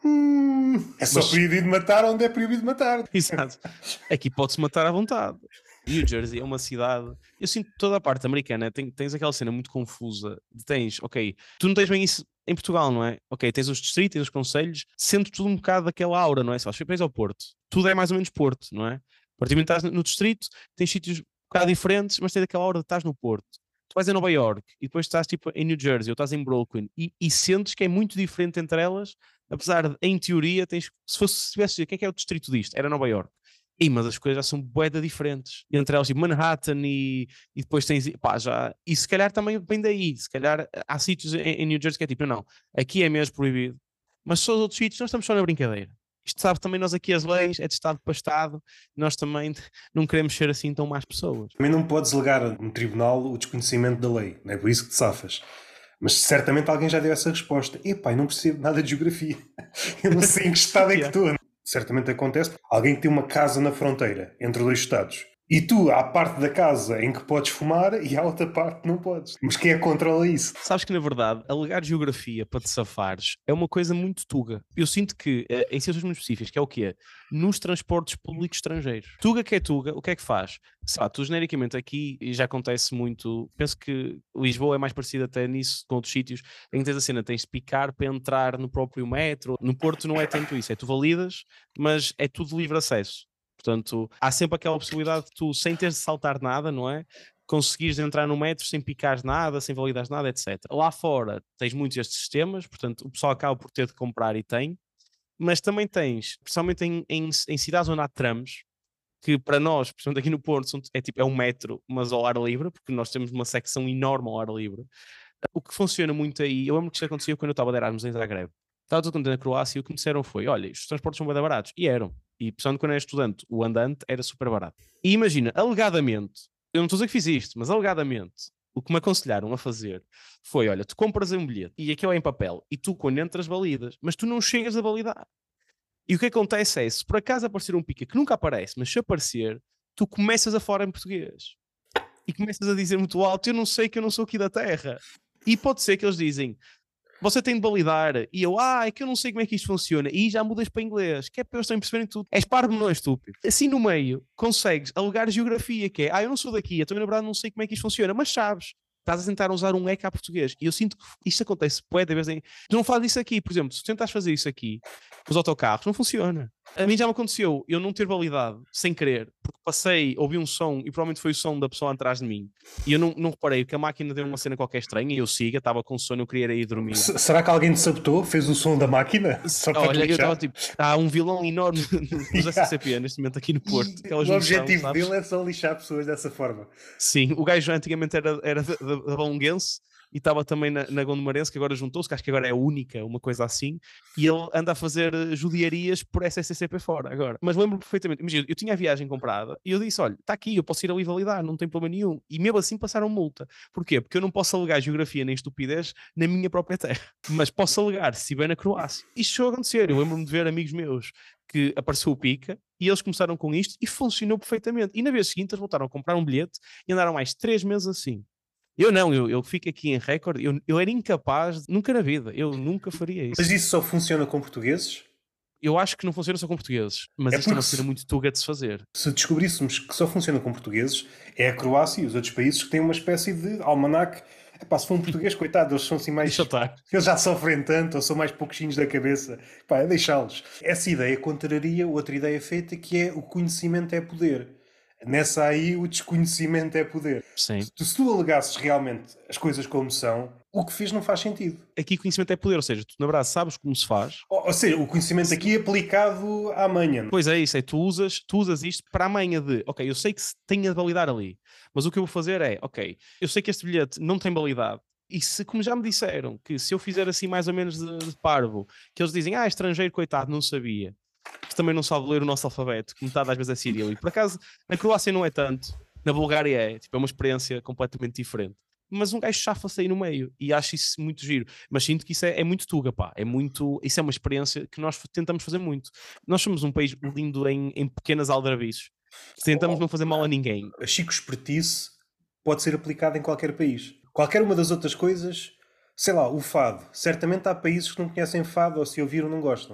É só Mas- proibido matar onde é proibido matar. Exato. Aqui pode-se matar à vontade. New Jersey é uma cidade. Eu sinto que toda a parte americana tens aquela cena muito confusa. Tens, ok, tu não tens bem isso em Portugal, não é? Ok, tens os distritos, tens os concelhos, sendo tudo um bocado daquela aura, não é? Se vais ao Porto, tudo é mais ou menos Porto, não é? A partir do momento que estás no distrito, tens sítios um bocado diferentes, mas tens aquela aura de estás no Porto. Tu vais a Nova York e depois estás tipo em New Jersey ou estás em Brooklyn e sentes que é muito diferente entre elas, apesar de, em teoria, se tivesse o que é o distrito disto? Era Nova York. Mas as coisas já são bué diferentes. Entre elas, tipo, Manhattan e depois tens, pá, já. E se calhar também vem daí. Se calhar há sítios em New Jersey que é tipo, não, aqui é mesmo proibido. Mas só os outros sítios, nós estamos só na brincadeira. Isto sabe também, nós aqui as leis é de Estado para Estado, nós também não queremos ser assim tão más pessoas. Também não podes alegar no tribunal o desconhecimento da lei, não é por isso que te safas. Mas certamente alguém já deu essa resposta. Epá, eu não percebo nada de geografia. Eu não sei em que estado é que estou. Certamente acontece alguém que tem uma casa na fronteira entre dois estados. E tu, há parte da casa em que podes fumar e há outra parte que não podes. Mas quem é que controla isso? Sabes que, na verdade, alegar geografia para te safares é uma coisa muito tuga. Eu sinto que, em situações muito específicas, que é o quê? Nos transportes públicos estrangeiros. Tuga que é tuga, o que é que faz? Tu genericamente aqui, e já acontece muito, penso que Lisboa é mais parecida até nisso com outros sítios, em que tens a cena, tens de picar para entrar no próprio metro. No Porto não é tanto isso, é tu validas, mas é tudo livre acesso. Portanto, há sempre aquela possibilidade de tu, sem teres de saltar nada, não é? Conseguires entrar no metro sem picares nada, sem validares nada, etc. Lá fora tens muitos destes sistemas, portanto o pessoal acaba por ter de comprar e tem, mas também tens, principalmente em cidades onde há trams, que para nós, principalmente aqui no Porto, é tipo é um metro, mas ao ar livre, porque nós temos uma secção enorme ao ar livre. O que funciona muito aí, eu lembro que isso acontecia quando eu estava de Erasmus em Zagreb. Estava tudo contente na Croácia e o que me disseram foi: olha, os transportes são bem baratos. E eram. E, principalmente quando era estudante, o andante era super barato. E imagina, alegadamente, eu não estou a dizer que fiz isto, mas alegadamente, o que me aconselharam a fazer foi: olha, tu compras um bilhete e aquilo é em papel e tu, quando entras, validas, mas tu não chegas a validar. E o que acontece é: se por acaso aparecer um pica que nunca aparece, mas se aparecer, tu começas a falar em português e começas a dizer muito alto: eu não sei que eu não sou aqui da terra. E pode ser que eles dizem: você tem de validar. E eu, é que eu não sei como é que isto funciona. E já mudas para inglês, que é para eles também perceberem tudo. És parvo, não é estúpido. Assim no meio, consegues alegar geografia, que é, eu não sou daqui, eu também na verdade não sei como é que isto funciona, mas sabes. Estás a tentar usar um ECA português. E eu sinto que isto acontece, bué de vez em... Tu não fazes isso aqui, por exemplo, se tu tentas fazer isso aqui, com os autocarros, não funciona. A mim já me aconteceu eu não ter validado, sem querer, porque passei, ouvi um som, e provavelmente foi o som da pessoa atrás de mim, e eu não reparei que a máquina deu uma cena qualquer estranha, e eu siga, estava com sono, eu queria ir dormir. Será que alguém te sabotou? Fez o som da máquina? Só para Olha, te eu estava lixar? tipo, há um vilão enorme nos SCP neste momento aqui no Porto. Aquela O junção, objetivo sabes? dele é só lixar pessoas dessa forma. Sim, o gajo antigamente era da Valonguense e estava também na Gondomarense, que agora juntou-se, que acho que agora é a única, uma coisa assim, e ele anda a fazer judiarias por SCCP fora agora. Mas lembro perfeitamente, imagina, eu tinha a viagem comprada e eu disse: olha, está aqui, eu posso ir ali validar, não tem problema nenhum. E mesmo assim passaram multa. Porquê? Porque eu não posso alegar geografia nem estupidez na minha própria terra, mas posso alegar se estiver na Croácia. Isto chegou a acontecer. Eu lembro-me de ver amigos meus que apareceu o Pica e eles começaram com isto e funcionou perfeitamente. E na vez seguinte eles voltaram a comprar um bilhete e andaram mais 3 meses assim. Eu não, eu fico aqui em recorde, eu era incapaz, nunca na vida, eu nunca faria isso. Mas isso só funciona com portugueses? Eu acho que não funciona só com portugueses, mas É isto é porque uma cena muito tuga de se fazer. se descobríssemos que só funciona com portugueses, é a Croácia e os outros países que têm uma espécie de almanaque. Epá, se for um português, coitado, eles são assim mais. Deixa estar. Eles já sofrem tanto ou são mais pouquinhos da cabeça. Epá, é deixá-los. Essa ideia contraria outra ideia feita que é o conhecimento é poder. Nessa aí, o desconhecimento é poder. Sim. Se tu alegasses realmente as coisas como são, o que fez não faz sentido. Aqui conhecimento é poder, ou seja, tu na verdade sabes como se faz. Ou seja, o conhecimento aqui é aplicado à manha. Pois é isso, é tu usas isto para a manha de, ok, eu sei que se tenho de validar ali, mas o que eu vou fazer é, ok, eu sei que este bilhete não tem validade, e se, como já me disseram, que se eu fizer assim mais ou menos de parvo, que eles dizem, estrangeiro, coitado, não sabia, que também não sabe ler o nosso alfabeto, que metade às vezes é cirílico. Por acaso, na Croácia não é tanto, na Bulgária é, tipo, é uma experiência completamente diferente. Mas um gajo chafa-se aí no meio e acho isso muito giro. Mas sinto que isso é muito tuga, pá. Isso é uma experiência que nós tentamos fazer muito. Nós somos um país lindo em pequenas aldrabices. Tentamos não fazer mal a ninguém. A Chico Espertice pode ser aplicada em qualquer país. Qualquer uma das outras coisas, sei lá, o fado. Certamente há países que não conhecem fado ou se ouviram não gostam.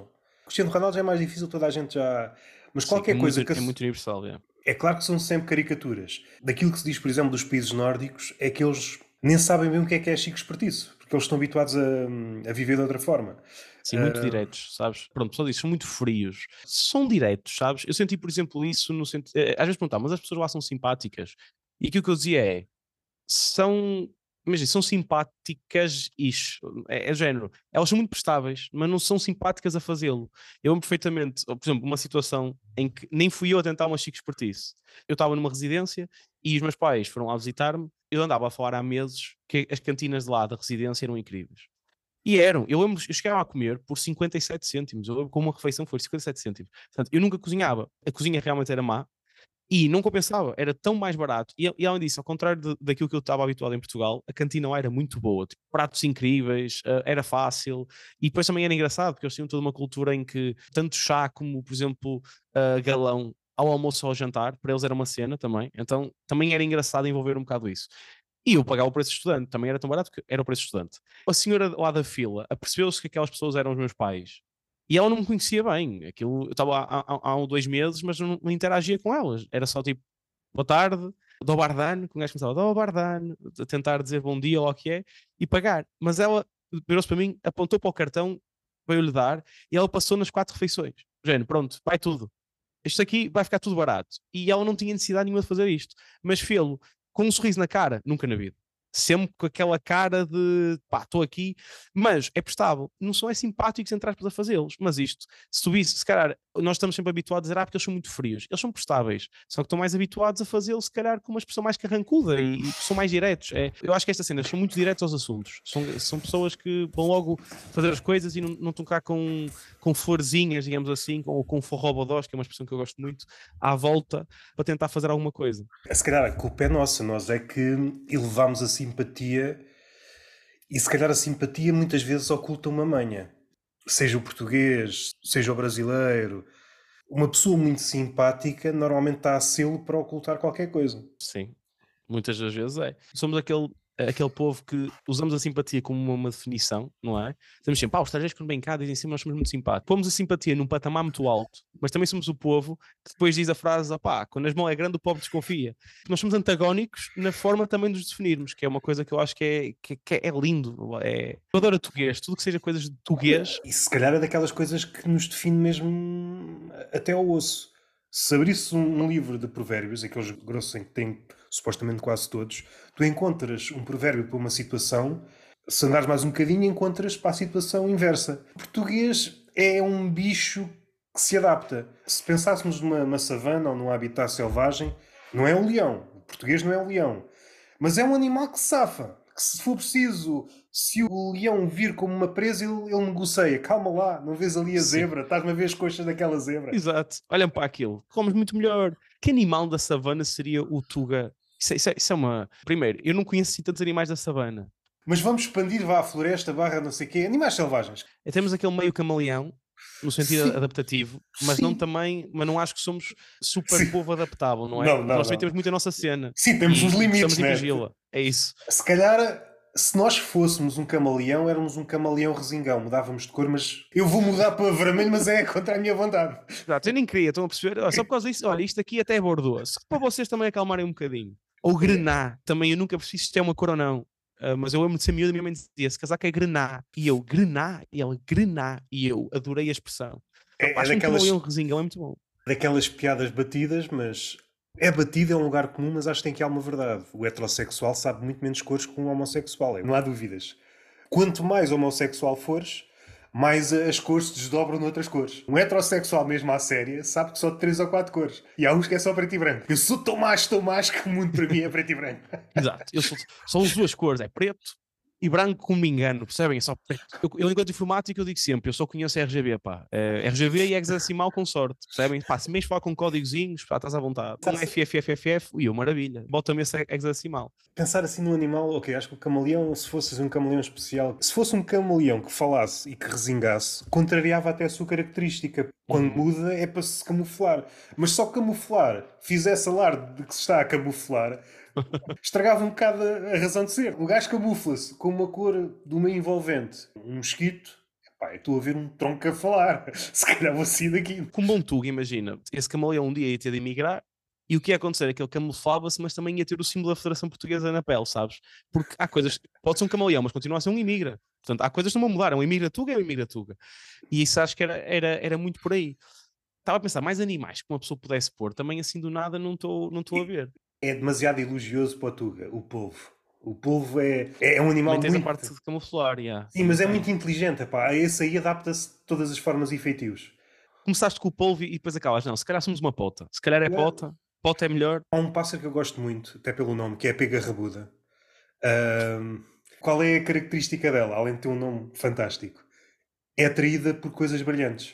Cristiano Ronaldo já é mais difícil, toda a gente já... Mas Sim, qualquer coisa que... é muito universal, é. É claro que são sempre caricaturas. Daquilo que se diz, por exemplo, dos países nórdicos, é que eles nem sabem bem o que é chique espertice, porque eles estão habituados a viver de outra forma. Sim, muito diretos, sabes? Pronto, só disso, são muito frios. São diretos, sabes? Eu senti, por exemplo, isso no sentido. Às vezes perguntar, mas as pessoas lá são simpáticas. E aquilo que eu dizia é: são. Imagina, são simpáticas isto. É género. Elas são muito prestáveis, mas não são simpáticas a fazê-lo. Eu lembro perfeitamente, por exemplo, uma situação em que nem fui eu a tentar uma chique espertice. Eu estava numa residência e os meus pais foram lá visitar-me. Eu andava a falar há meses que as cantinas de lá da residência eram incríveis. E eram, eu lembro, eu chegava a comer por 57 cêntimos, eu lembro como uma refeição foi 57 cêntimos. Portanto, eu nunca cozinhava, a cozinha realmente era má e não compensava, era tão mais barato. E além disso, ao contrário daquilo que eu estava habituado em Portugal, a cantina lá era muito boa, tipo, pratos incríveis, era fácil e depois também era engraçado porque eles tinham toda uma cultura em que tanto chá como, por exemplo, galão. Ao almoço ou ao jantar, para eles era uma cena também, então também era engraçado envolver um bocado isso. E eu pagava o preço de estudante, também era tão barato que era o preço de estudante. A senhora lá da fila apercebeu-se que aquelas pessoas eram os meus pais e ela não me conhecia bem. Aquilo, eu estava há 2 meses, mas não interagia com elas. Era só tipo, boa tarde, do Bardano, que o gajo começava, do Bardano, a tentar dizer bom dia ou o que é, e pagar. Mas ela virou-se para mim, apontou para o cartão, veio-lhe dar, e ela passou nas 4 refeições. Género, pronto, vai tudo. Isto aqui vai ficar tudo barato. E ela não tinha necessidade nenhuma de fazer isto. Mas fê-lo com um sorriso na cara, nunca na vida. Sempre com aquela cara de pá, estou aqui, mas é prestável. Não são simpáticos, entre aspas, a fazê-los. Mas isto, se tu visse, se calhar, nós estamos sempre habituados a dizer, porque eles são muito frios. Eles são prestáveis, só que estão mais habituados a fazê-lo, se calhar, com uma expressão mais carrancuda e são mais diretos. Eu acho que estas cenas são muito diretos aos assuntos. São pessoas que vão logo fazer as coisas e não estão cá com florzinhas, digamos assim, ou com forrobodós, que é uma expressão que eu gosto muito, à volta para tentar fazer alguma coisa. Se calhar a culpa é nossa, nós é que elevamos a simpatia e se calhar a simpatia muitas vezes oculta uma manha. Seja o português, seja o brasileiro. Uma pessoa muito simpática normalmente está a selo para ocultar qualquer coisa. Sim, muitas das vezes é. Somos aquele povo que usamos a simpatia como uma definição, não é? Dizemos sempre, os estrangeiros quando vêm cá dizem sempre nós somos muito simpáticos. Pomos a simpatia num patamar muito alto, mas também somos o povo que depois diz a frase, quando as mãos é grande o povo desconfia. Nós somos antagónicos na forma também de nos definirmos, que é uma coisa que eu acho que é lindo. Eu adoro tuguês, tudo que seja coisas de tuguês. E se calhar é daquelas coisas que nos define mesmo até ao osso. Se abrisse um livro de provérbios, aqueles grossos em que tem supostamente quase todos, tu encontras um provérbio para uma situação, se andares mais um bocadinho, encontras para a situação inversa. O português é um bicho que se adapta. Se pensássemos numa savana ou num habitat selvagem, não é um leão. O português não é um leão. Mas é um animal que se safa. Que se for preciso, se o leão vir como uma presa, ele negocia. Calma lá, não vês ali a zebra? Estás-me a ver as coxas daquela zebra? Exato. Olhem para aquilo. Comes muito melhor. Que animal da savana seria o tuga? Isso é uma... Primeiro, eu não conheço assim tantos animais da savana. Mas vamos expandir, vá à floresta, barra não sei o quê. Animais selvagens. Temos aquele meio camaleão, no sentido Sim. adaptativo, mas Sim. mas não acho que somos super Sim. povo adaptável, não é? Não, Nós também não. temos muito a nossa cena. Sim, temos uns limites, gostamos de né? invigi-la. É isso. Se calhar, se nós fôssemos um camaleão, éramos um camaleão resingão. Mudávamos de cor, mas eu vou mudar para vermelho, mas é contra a minha vontade. Exato, eu nem queria, estão a perceber? Só por causa disso, olha, isto aqui até é bordeaux. Para vocês também acalmarem um bocadinho. Ou grená, também eu nunca percebi se isto é uma cor ou não. Mas eu lembro de ser miúdo e minha mãe dizia: esse casaco é grená. E eu, grená? E ela, grená. E eu adorei a expressão. Acho que um camaleão resingão é muito bom. Daquelas piadas batidas, mas é batido, é um lugar comum, mas acho que tem que há uma verdade. O heterossexual sabe muito menos cores que um homossexual, não há dúvidas. Quanto mais homossexual fores, mais as cores se desdobram noutras cores. Um heterossexual mesmo à séria sabe que só de 3 ou 4 cores. E há uns que é só preto e branco. Eu sou tão macho que o mundo para mim é preto e branco. Exato, eu só uso duas cores, é preto e branco, como me engano, percebem? É só preto. Eu enquanto informático, eu digo sempre, eu só conheço RGB, pá. RGB e hexadecimal com sorte, percebem? Pá, se mesmo falar com códigozinhos, pá, estás à vontade. Com FFFFF, maravilha. Bota-me esse hexadecimal. Pensar assim num animal, ok, acho que o camaleão, se fosse um camaleão especial, se fosse um camaleão que falasse e que resingasse, contrariava até a sua característica. Quando muda é para se camuflar. Mas só camuflar, fizesse alarde de que se está a camuflar, estragava um bocado a razão de ser. O gajo camufla-se com uma cor de uma envolvente. Um mosquito, Pá, eu estou a ver um tronco a falar. Se calhar vou sair daqui. Com um bom Tuga, imagina, esse camaleão um dia ia ter de emigrar e o que ia acontecer é que ele camuflava-se, mas também ia ter o símbolo da Federação Portuguesa na pele, sabes? Porque há coisas, pode ser um camaleão, mas continua a ser um imigra. Portanto, há coisas que não vão mudar, é um imigra Tuga, é um imigra Tuga. E isso acho que era muito por aí. Estava a pensar, mais animais que uma pessoa pudesse pôr, também assim do nada não estou a ver. É demasiado elogioso para o Tuga, o polvo. O polvo é um animal Também tens a muito. parte de camuflar, yeah, Sim, também mas é tem. muito inteligente, pá. Esse aí adapta-se de todas as formas e feitios. Começaste com o polvo e depois acabas, não, se calhar somos uma pota. Se calhar é pota, pota é melhor. Há um pássaro que eu gosto muito, até pelo nome, que é a pega rabuda. Ahm, qual é a característica dela, além de ter um nome fantástico? É atraída por coisas brilhantes.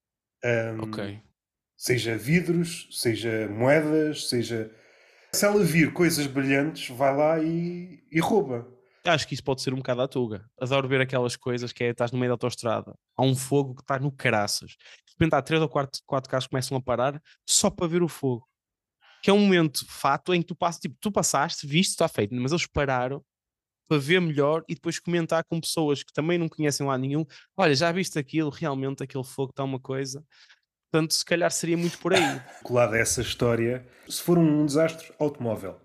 Ok. Ahm, seja vidros, seja moedas, seja. Se ela vir coisas brilhantes, vai lá e rouba. Acho que isso pode ser um bocado à tuga. Adoro ver aquelas coisas que é, estás no meio da autoestrada, há um fogo que está no caraças. De repente há três ou quatro carros que começam a parar só para ver o fogo. Que é um momento fato em que tu passas, tipo, tu passaste, viste, está feito, mas eles pararam para ver melhor e depois comentar com pessoas que também não conhecem lá nenhum. Olha, já viste aquilo, realmente aquele fogo está uma coisa. Portanto, se calhar seria muito por aí. Colada a essa história, se for um desastre automóvel,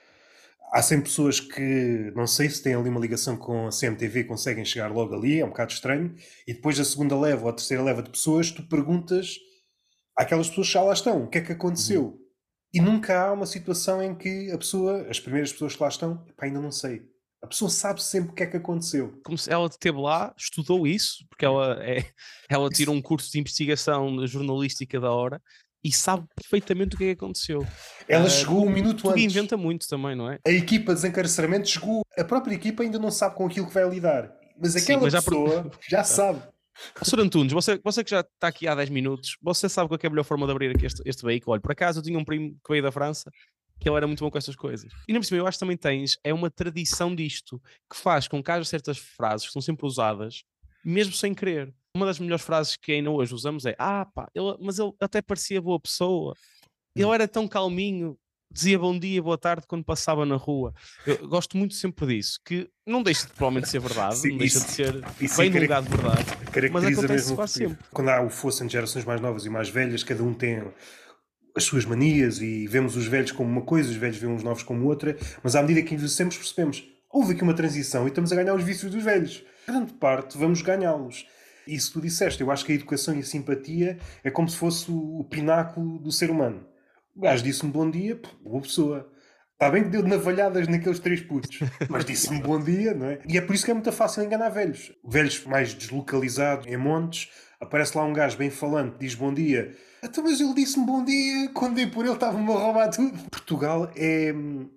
há sempre pessoas que não sei se têm ali uma ligação com a CMTV, conseguem chegar logo ali, é um bocado estranho, e depois da segunda leva ou a terceira leva de pessoas, tu perguntas àquelas pessoas que já lá estão, o que é que Uhum. aconteceu? E nunca há uma situação em que a pessoa, as primeiras pessoas que lá estão, "Epá, ainda não sei." A pessoa sabe sempre o que é que aconteceu. Como se ela esteve lá, estudou isso, porque ela tirou um curso de investigação jornalística da hora e sabe perfeitamente o que é que aconteceu. Ela chegou um Como minuto tudo antes. inventa muito também, não é? A equipa de desencarceramento chegou, a própria equipa ainda não sabe com aquilo que vai lidar. Mas Sim, aquela mas já. pessoa já sabe. Ó, Sr. Antunes, você que já está aqui há 10 minutos, você sabe qual é a melhor forma de abrir aqui este veículo? Olha, por acaso eu tinha um primo que veio da França que ele era muito bom com estas coisas. E não por cima, eu acho que também tens, é uma tradição disto, que faz com que haja certas frases que são sempre usadas, mesmo sem querer. Uma das melhores frases que ainda hoje usamos é: Ah, pá, mas ele até parecia boa pessoa, ele era tão calminho, dizia bom dia, boa tarde quando passava na rua. Eu gosto muito sempre disso, que não deixa de provavelmente ser verdade, Sim, não deixa de ser isso bem de um lugar de verdade, mas caracteriza acontece mesmo o quase português. sempre. Quando há o fosso entre gerações mais novas e mais velhas, cada um tem as suas manias e vemos os velhos como uma coisa, os velhos veem os novos como outra, mas à medida que envelhecemos percebemos, houve aqui uma transição e estamos a ganhar os vícios dos velhos. Grande parte vamos ganhá-los. Isso tu disseste, eu acho que a educação e a simpatia é como se fosse o pináculo do ser humano. O gajo disse-me bom dia, pô, boa pessoa. Está bem que deu de navalhadas naqueles três putos, mas disse-me bom dia, não é? E é por isso que é muito fácil enganar velhos. Velhos mais deslocalizados, em montes, aparece lá um gajo bem falante, diz bom dia. Então, mas ele disse-me bom dia, quando dei por ele estava-me a roubar tudo. Portugal é.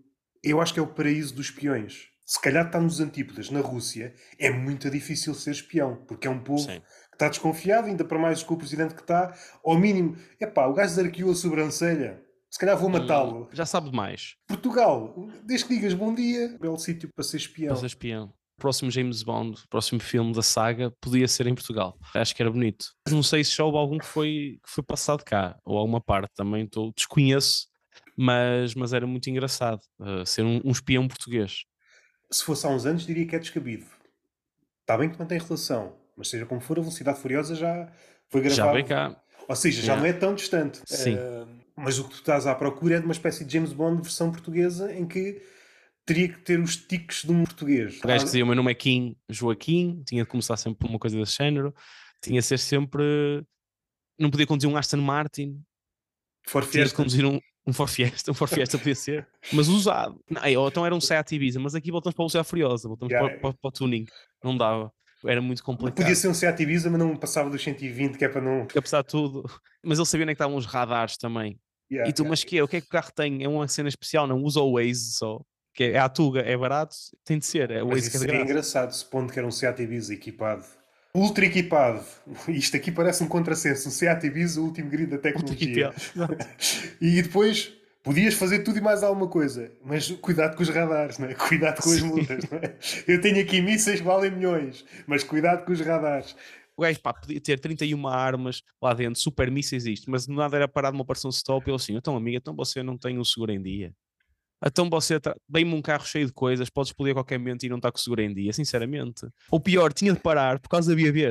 Eu acho que é o paraíso dos espiões. Se calhar está nos antípodas, na Rússia, é muito difícil ser espião, porque é um povo Sim. que está desconfiado, ainda para mais com o presidente que está. Ao mínimo, epá, o gajo arqueou a sobrancelha, se calhar vou matá-lo. Já sabe demais Portugal, desde que digas bom dia, belo sítio para ser para ser espião. espião. O próximo James Bond, o próximo filme da saga, podia ser em Portugal. Acho que era bonito. Não sei se já houve algum que foi passado cá, ou alguma parte, também desconheço, mas era muito engraçado ser um espião português. Se fosse há uns anos, diria que é descabido. Está bem que não tem relação, mas seja como for, a Velocidade Furiosa já foi Já veio gravado. cá. Ou seja, já não Yeah. é tão distante. Sim. Mas o que tu estás à procura é de uma espécie de James Bond versão portuguesa em que teria que ter os tiques de um português. O gajo que dizia o meu nome é Kim Joaquim, tinha de começar sempre por uma coisa desse género, tinha de ser sempre. Não podia conduzir um Aston Martin, For tinha de Fiesta. conduzir um Ford Fiesta podia ser, mas usado. Não, ou então era um Seat Ibiza, mas aqui voltamos para a Velocidade Furiosa, voltamos Yeah. para o tuning. Não dava, era muito Podia complicado. ser um Seat Ibiza, mas não passava dos 120, que é para não. Apesar de tudo, mas ele sabia onde é que estavam os radares também. Yeah, E tu, yeah. mas que é? O que é que o carro tem? É uma cena especial, não usa o Waze só. Que é a Tuga, é barato, tem de ser, é o Mas Waze que isso é de seria graça. engraçado, supondo que era um Seat Ibiza equipado. Ultra equipado. Isto aqui parece um contrassenso. Um Seat Ibiza, o último grito da tecnologia. Exato. E depois podias fazer tudo e mais alguma coisa. Mas cuidado com os radares, não é? Cuidado com as Sim. multas, não é? Eu tenho aqui mísseis que valem milhões, mas cuidado com os radares. O gajo, pá, podia ter 31 armas lá dentro, super mísseis isto, mas de nada era parado numa operação stop e ele assim, então amiga, então você não tem o seguro em dia. Então você dei-me um carro cheio de coisas, pode explodir a qualquer momento e não está com o seguro em dia, sinceramente. Ou pior, tinha de parar por causa da via verde.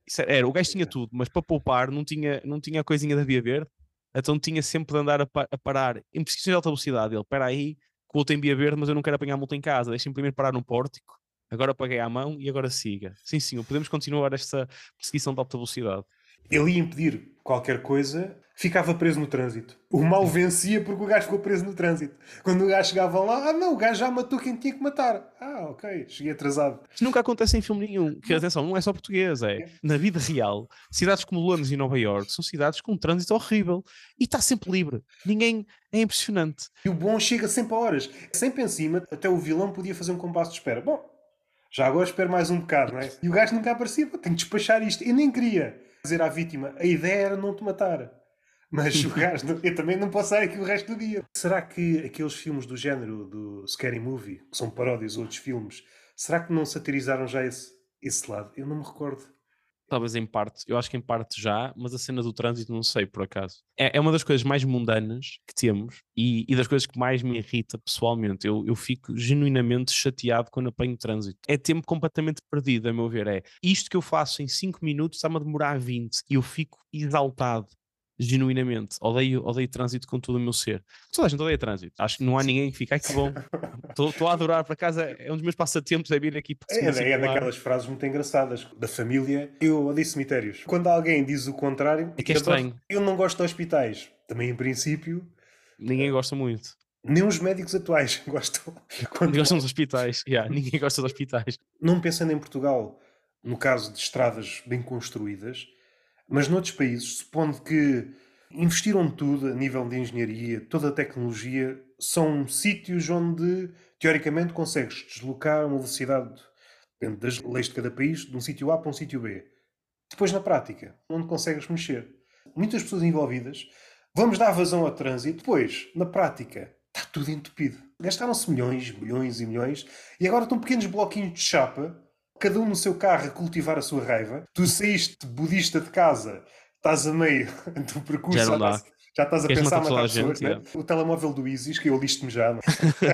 O gajo tinha tudo, mas para poupar não tinha a coisinha da via verde, então tinha sempre de andar a parar em perseguições de alta velocidade. Ele, espera aí, que o outro tem via verde, mas eu não quero apanhar multa em casa, deixem-me primeiro parar num pórtico, agora paguei à mão e agora siga. Sim, senhor, podemos continuar esta perseguição de alta velocidade. Ele ia impedir qualquer coisa, ficava preso no trânsito. O mal vencia porque o gajo ficou preso no trânsito. Quando o gajo chegava lá, não, o gajo já matou quem tinha que matar. Ok, cheguei atrasado. Isto nunca acontece em filme nenhum, que atenção, não é só português, é na vida real. Cidades como Londres e Nova Iorque são cidades com um trânsito horrível e está sempre livre. Ninguém, é impressionante. E o bom chega sempre a horas. Sempre em cima, até o vilão podia fazer um compasso de espera. Bom, já agora espero mais um bocado, não é? E o gajo nunca aparecia. Pô, tenho que despachar isto. Eu nem queria dizer à vítima, a ideia era não te matar. Mas o gajo, eu também não posso estar aqui o resto do dia. Será que aqueles filmes do género do Scary Movie, que são paródias de outros filmes, será que não satirizaram já esse lado? Eu não me recordo. Talvez em parte, eu acho que em parte já, mas a cena do trânsito não sei por acaso. É uma das coisas mais mundanas que temos e das coisas que mais me irrita pessoalmente. Eu fico genuinamente chateado quando apanho trânsito. É tempo completamente perdido, a meu ver. É isto que eu faço em 5 minutos está-me a demorar 20 e eu fico exaltado. Genuinamente, odeio trânsito com todo o meu ser. Toda a gente odeia trânsito. Acho que não há ninguém que fique, ai que bom, estou a adorar. Para casa é um dos meus passatempos, é vir aqui para cima É daquelas frases muito engraçadas da família. Eu odeio cemitérios. Quando alguém diz o contrário, É que é estranho. Eu não gosto de hospitais. Também, em princípio, Ninguém gosta muito. nem os médicos atuais gostam. Ninguém gosta dos hospitais. Ninguém gosta dos hospitais. Não pensando em Portugal, no caso de estradas bem construídas, mas noutros países, supondo que investiram tudo a nível de engenharia, toda a tecnologia, são sítios onde, teoricamente, consegues deslocar a uma velocidade, depende das leis de cada país, de um sítio A para um sítio B. Depois, na prática, onde consegues mexer. Muitas pessoas envolvidas, vamos dar vazão ao trânsito, depois, na prática, está tudo entupido. Gastaram-se milhões, milhões e milhões, e agora estão pequenos bloquinhos de chapa, cada um no seu carro a cultivar a sua raiva. Tu saíste budista de casa, estás a meio do percurso, Já não dá. já estás a Queres pensar matar em toda a matar pessoas, gente, né? O telemóvel do Isis, que eu listo-me já. Não?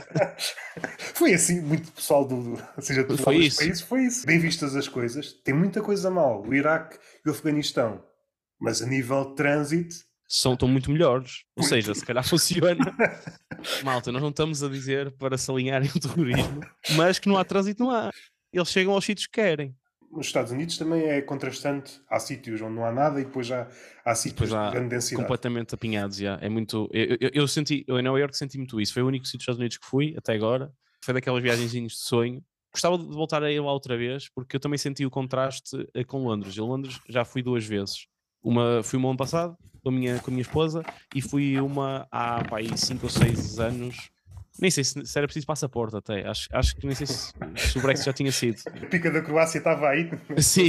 Foi assim, muito pessoal ou seja, de Foi vários isso. países, foi isso. Bem vistas as coisas, tem muita coisa mal, o Iraque e o Afeganistão. Mas a nível de trânsito, Estão muito melhores. Ou Muito. seja, se calhar funciona. Malta, nós não estamos a dizer para se alinharem o terrorismo, mas que não há trânsito, não há. Eles chegam aos sítios que querem. nos Estados Unidos também é contrastante. Há sítios onde não há nada e depois há sítios Depois há de grande densidade. completamente apinhados. É muito. Eu senti, eu em Nova Iorque senti muito isso. Foi o único sítio dos Estados Unidos que fui até agora. Foi daquelas viagenzinhas de sonho. Gostava de voltar a ir lá outra vez, porque eu também senti o contraste com Londres. Eu Londres já fui 2 vezes. Fui uma ano passado com a minha esposa e fui uma há pá, aí 5 ou 6 anos. Nem sei se era preciso passaporte até. Acho que nem sei se o Brexit já tinha sido. A pica da Croácia estava aí. Sim.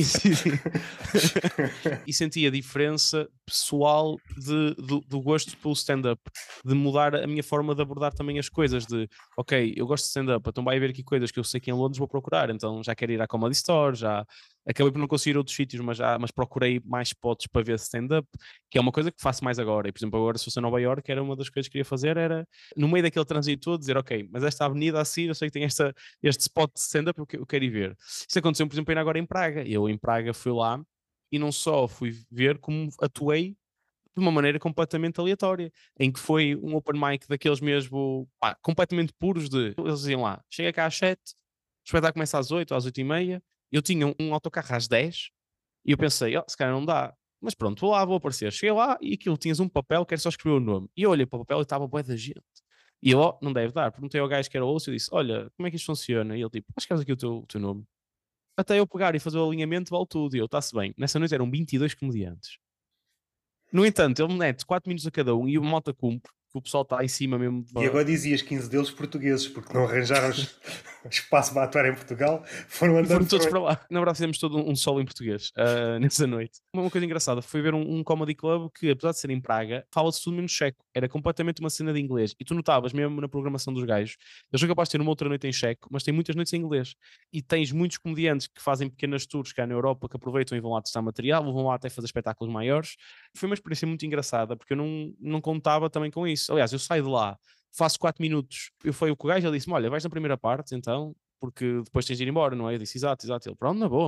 E senti a diferença pessoal do gosto pelo stand-up, de mudar a minha forma de abordar também as coisas, de ok, eu gosto de stand-up, então vai haver aqui coisas que eu sei que em Londres vou procurar, então já quero ir à Comedy Store, já acabei por não conseguir outros sítios, mas procurei mais spots para ver stand-up, que é uma coisa que faço mais agora. E por exemplo, agora se fosse a Nova Iorque, era uma das coisas que queria fazer, era no meio daquele trânsito todo, dizer ok, mas esta avenida assim, eu sei que tem este spot de stand-up, eu quero ir ver. Isso aconteceu, por exemplo, ainda agora em Praga. Eu em Praga fui lá e não só fui ver, como atuei de uma maneira completamente aleatória, em que foi um open mic daqueles mesmo, pá, completamente puros de, eles diziam lá, chega cá às 7, o espetáculo começa às 8, às 8h30, eu tinha um autocarro às 10 e eu pensei, se calhar não dá, mas pronto, vou aparecer. Cheguei lá e aquilo tinhas um papel que era só escrever o nome, e eu olhei para o papel e estava bué da gente. E eu, não deve dar, perguntei ao gajo que era o host e eu disse, olha, como é que isto funciona? E ele tipo, acho que aqui o teu nome. Até eu pegar e fazer o alinhamento vale tudo. E eu, está-se bem. Nessa noite eram 22 comediantes. No entanto, ele me mete 4 minutos a cada um e o malta cumpre, que o pessoal está em cima mesmo. E agora dizias 15 deles portugueses, porque não arranjaram espaço para atuar em Portugal, foram E andando. foram todos para lá. Na verdade, fizemos todo um solo em português nessa noite. Uma coisa engraçada foi ver um comedy club que, apesar de ser em Praga, fala-se tudo menos checo. Era completamente uma cena de inglês. E tu notavas, mesmo na programação dos gajos, eles são capazes de ter uma outra noite em checo, mas tem muitas noites em inglês. E tens muitos comediantes que fazem pequenas tours cá na Europa, que aproveitam e vão lá testar material, vão lá até fazer espetáculos maiores. Foi uma experiência muito engraçada, porque eu não contava também com isso. Aliás, eu saio de lá, faço 4 minutos. Eu fui com o gajo, ele disse-me, olha, vais na primeira parte, então, porque depois tens de ir embora, não é? Eu disse, exato. Ele, pronto, na boa, mano.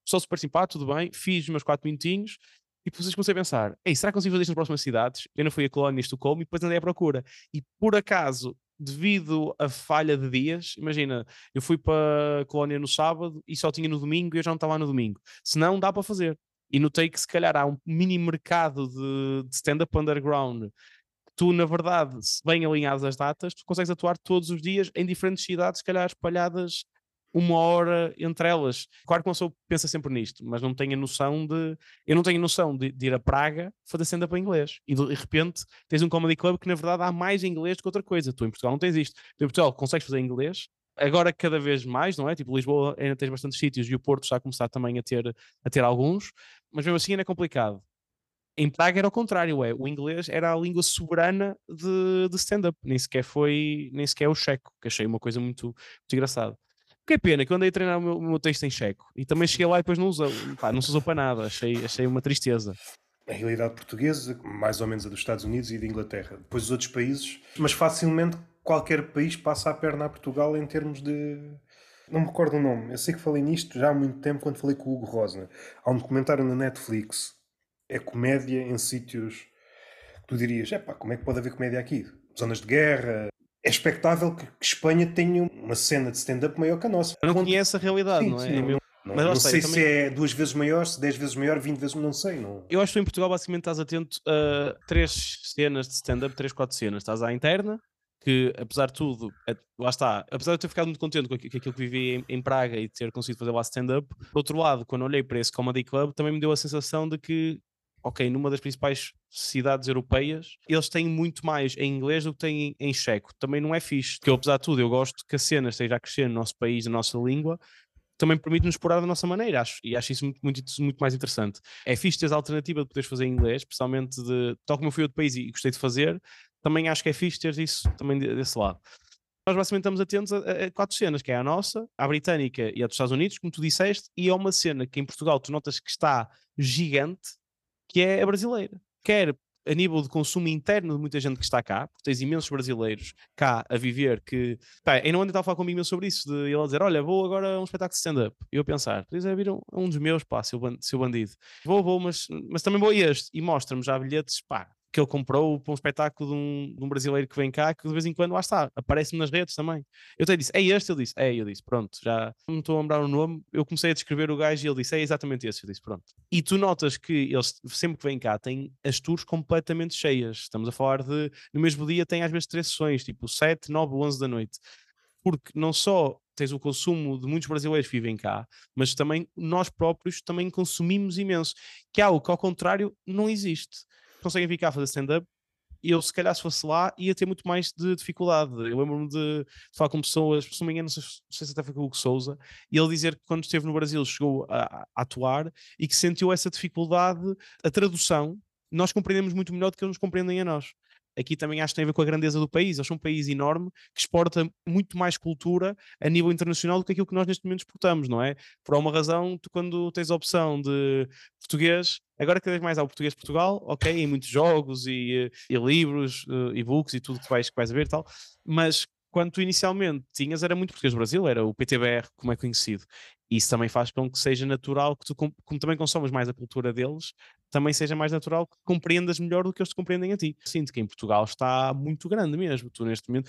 só super simpático, tudo bem, fiz os meus 4 minutinhos, e depois comecei a pensar, ei, será que consigo fazer isto nas próximas cidades? Eu não fui a Colónia e Estocolmo, e depois andei à procura. E por acaso, devido a falha de dias, imagina, eu fui para a Colónia no sábado e só tinha no domingo e eu já não estava lá no domingo. Se não, dá para fazer. E notei que se calhar há um mini mercado de stand-up underground. Tu, na verdade, se bem alinhadas as datas, tu consegues atuar todos os dias em diferentes cidades, se calhar espalhadas 1 hora entre elas. Claro que uma pessoa pensa sempre nisto, mas não tenho a noção de. Eu não tenho noção de ir a Praga fazer stand-up em inglês. E de repente tens um comedy club que, na verdade, há mais em inglês do que outra coisa. Tu em Portugal não tens isto. Tu em Portugal consegues fazer em inglês. Agora, cada vez mais, não é? Tipo, Lisboa ainda tens bastantes sítios e o Porto está a começar também a ter alguns, mas mesmo assim ainda é complicado. Em Praga era o contrário, o inglês era a língua soberana de stand-up, nem sequer o checo, que achei uma coisa muito engraçada. Que é pena que eu andei a treinar o meu texto em checo e também cheguei lá e depois não usou, pá, não se usou para nada, achei uma tristeza. A realidade portuguesa, mais ou menos a dos Estados Unidos e da Inglaterra. Depois os outros países, mas facilmente qualquer país passa a perna a Portugal em termos de. Não me recordo o nome. Eu sei que falei nisto já há muito tempo quando falei com o Hugo Rosner. Há um documentário na Netflix. É comédia em sítios que tu dirias, epá, como é que pode haver comédia aqui? Zonas de guerra. É expectável que Espanha tenha uma cena de stand-up maior que a nossa. Eu não conheço a realidade, Sim, não sim, é? Mas lá não está, eu sei também. se é 2 vezes maior, se 10 vezes maior, 20 vezes, não sei. Não. Eu acho que tu em Portugal basicamente estás atento a 3 cenas de stand-up, 3, 4 cenas. Estás à interna, que apesar de tudo, lá está, apesar de eu ter ficado muito contente com aquilo que vivi em Praga e ter conseguido fazer lá stand-up, por outro lado, quando olhei para esse comedy club, também me deu a sensação de que, ok, numa das principais cidades europeias, eles têm muito mais em inglês do que têm em checo. Também não é fixe, porque eu, apesar de tudo, eu gosto que a cena esteja a crescer no nosso país, na nossa língua, também permite-nos explorar da nossa maneira, e acho isso muito mais interessante. É fixe teres a alternativa de poderes fazer em inglês, especialmente tal como eu fui a outro país e gostei de fazer, também acho que é fixe teres isso também desse lado. Nós basicamente estamos atentos a 4 cenas, que é a nossa, a britânica e a dos Estados Unidos, como tu disseste, e é uma cena que em Portugal tu notas que está gigante, que é a brasileira. Quer a nível de consumo interno de muita gente que está cá, porque tens imensos brasileiros cá a viver que. Pá, ainda ontem estava a falar com um amigo meu sobre isso, de ele a dizer: Olha, vou agora a um espetáculo de stand-up. E eu pensar: Pois é, vir um dos meus, pá, seu bandido. Vou, mas também vou a este. E mostra-me já bilhetes, pá, que ele comprou para um espetáculo de um brasileiro que vem cá, que de vez em quando lá está, aparece-me nas redes também. Eu até disse: É este? Ele disse: É, eu disse: Pronto, já não estou a lembrar o nome. Eu comecei a descrever o gajo e ele disse: É exatamente esse. Eu disse: Pronto. E tu notas que eles, sempre que vêm cá, têm as tours completamente cheias. Estamos a falar de, no mesmo dia, tem às vezes 3 sessões, tipo 7, 9, 11 da noite. Porque não só tens o consumo de muitos brasileiros que vivem cá, mas também nós próprios também consumimos imenso. Que é algo que, ao contrário, não existe. Conseguem vir cá fazer stand-up e eu, se calhar, se fosse lá, ia ter muito mais de dificuldade. Eu lembro-me de falar com pessoas, se não me engano, não sei se até foi com o Hugo Souza, e ele dizer que quando esteve no Brasil chegou a atuar e que sentiu essa dificuldade, a tradução, nós compreendemos muito melhor do que eles nos compreendem a nós. Aqui também acho que tem a ver com a grandeza do país. Eles são um país enorme que exporta muito mais cultura a nível internacional do que aquilo que nós neste momento exportamos, não é? Por alguma razão, tu quando tens a opção de português, agora cada vez mais há o português de Portugal, ok, em muitos jogos e livros, e-books e tudo que vais a ver e tal, mas quando tu inicialmente tinhas era muito português do Brasil, era o PTBR, como é conhecido. Isso também faz com que seja natural que tu, como também consomas mais a cultura deles, também seja mais natural que compreendas melhor do que eles te compreendem a ti. Sinto que em Portugal está muito grande mesmo. Tu neste momento,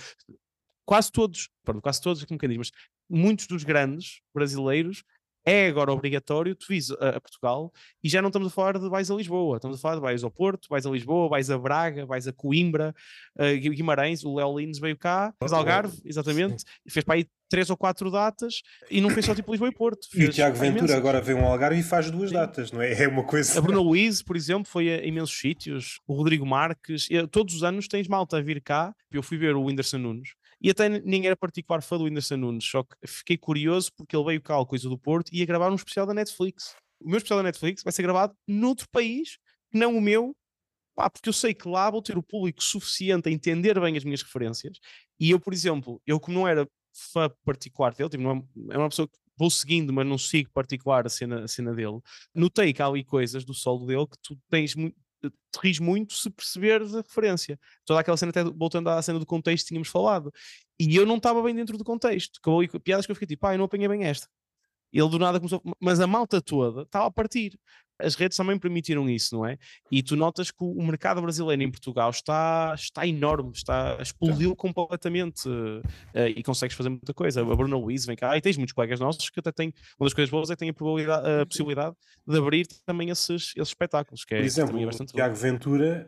quase todos, aqui um bocadinho, mas muitos dos grandes brasileiros é agora obrigatório tu vis a Portugal e já não estamos a falar de vais a Lisboa, estamos a falar de vais ao Porto, vais a Lisboa, vais a Braga, vais a Coimbra, Guimarães, o Léo Lins veio cá, fez Algarve, exatamente, e fez para aí 3 ou 4 datas e não fez só tipo Lisboa e Porto, E o fez Tiago pá, Ventura imensas. agora vem um Algarve e faz 2 datas, não é? É uma A coisa. Bruna Luiz, por exemplo, foi a imensos sítios. O Rodrigo Marques. Todos os anos tens malta a vir cá. Eu fui ver o Whindersson Nunes. E até nem era particular fã do Whindersson Nunes. Só que fiquei curioso porque ele veio cá ao Coisa do Porto e ia gravar um especial da Netflix. O meu especial da Netflix vai ser gravado noutro país, que não o meu. Pá, porque eu sei que lá vou ter o público suficiente a entender bem as minhas referências. E eu, por exemplo, eu como não era fã particular dele, tipo, não é uma pessoa que vou seguindo, mas não sigo particular a cena dele, notei que há ali coisas do solo dele que tu tens muito, te rires muito se perceberes a referência. Toda aquela cena, até voltando à cena do contexto que tínhamos falado. E eu não estava bem dentro do contexto. Que ali, piadas que eu fiquei tipo, eu não apanhei bem esta. Ele do nada começou, mas a malta toda estava a partir. As redes também permitiram isso, não é? E tu notas que o mercado brasileiro em Portugal está enorme, explodiu completamente, e consegues fazer muita coisa. A Bruna Luiz vem cá, e tens muitos colegas nossos que até têm, uma das coisas boas é que têm a possibilidade de abrir também esses espetáculos, Por que também é exemplo, o bastante bom. Tiago Ventura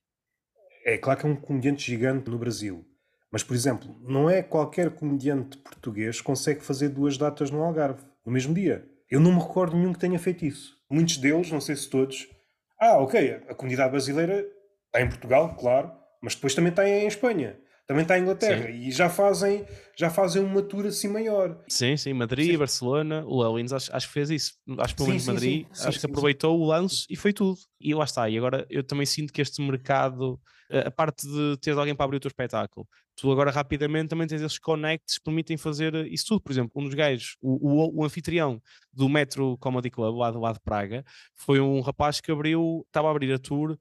é claro que é um comediante gigante no Brasil, mas, por exemplo, não é qualquer comediante português que consegue fazer 2 datas no Algarve, no mesmo dia. Eu não me recordo nenhum que tenha feito isso. Muitos deles, não sei se todos. Ah, ok, a comunidade brasileira está em Portugal, claro, mas depois também está em Espanha, também está em Inglaterra, Sim. e já fazem uma tour assim maior. Sim, sim, Madrid, Barcelona, o Lewins acho que fez isso. Acho que pelo Sim, menos sim, sim, Madrid, sim, acho que sim, sim. aproveitou o lance e foi tudo. E lá está. E agora eu também sinto que este mercado, a parte de teres alguém para abrir o teu espetáculo, tu agora rapidamente também tens esses connects que permitem fazer isso tudo. Por exemplo, um dos gajos, o anfitrião do Metro Comedy Club, lá de Praga, foi um rapaz que estava a abrir a tour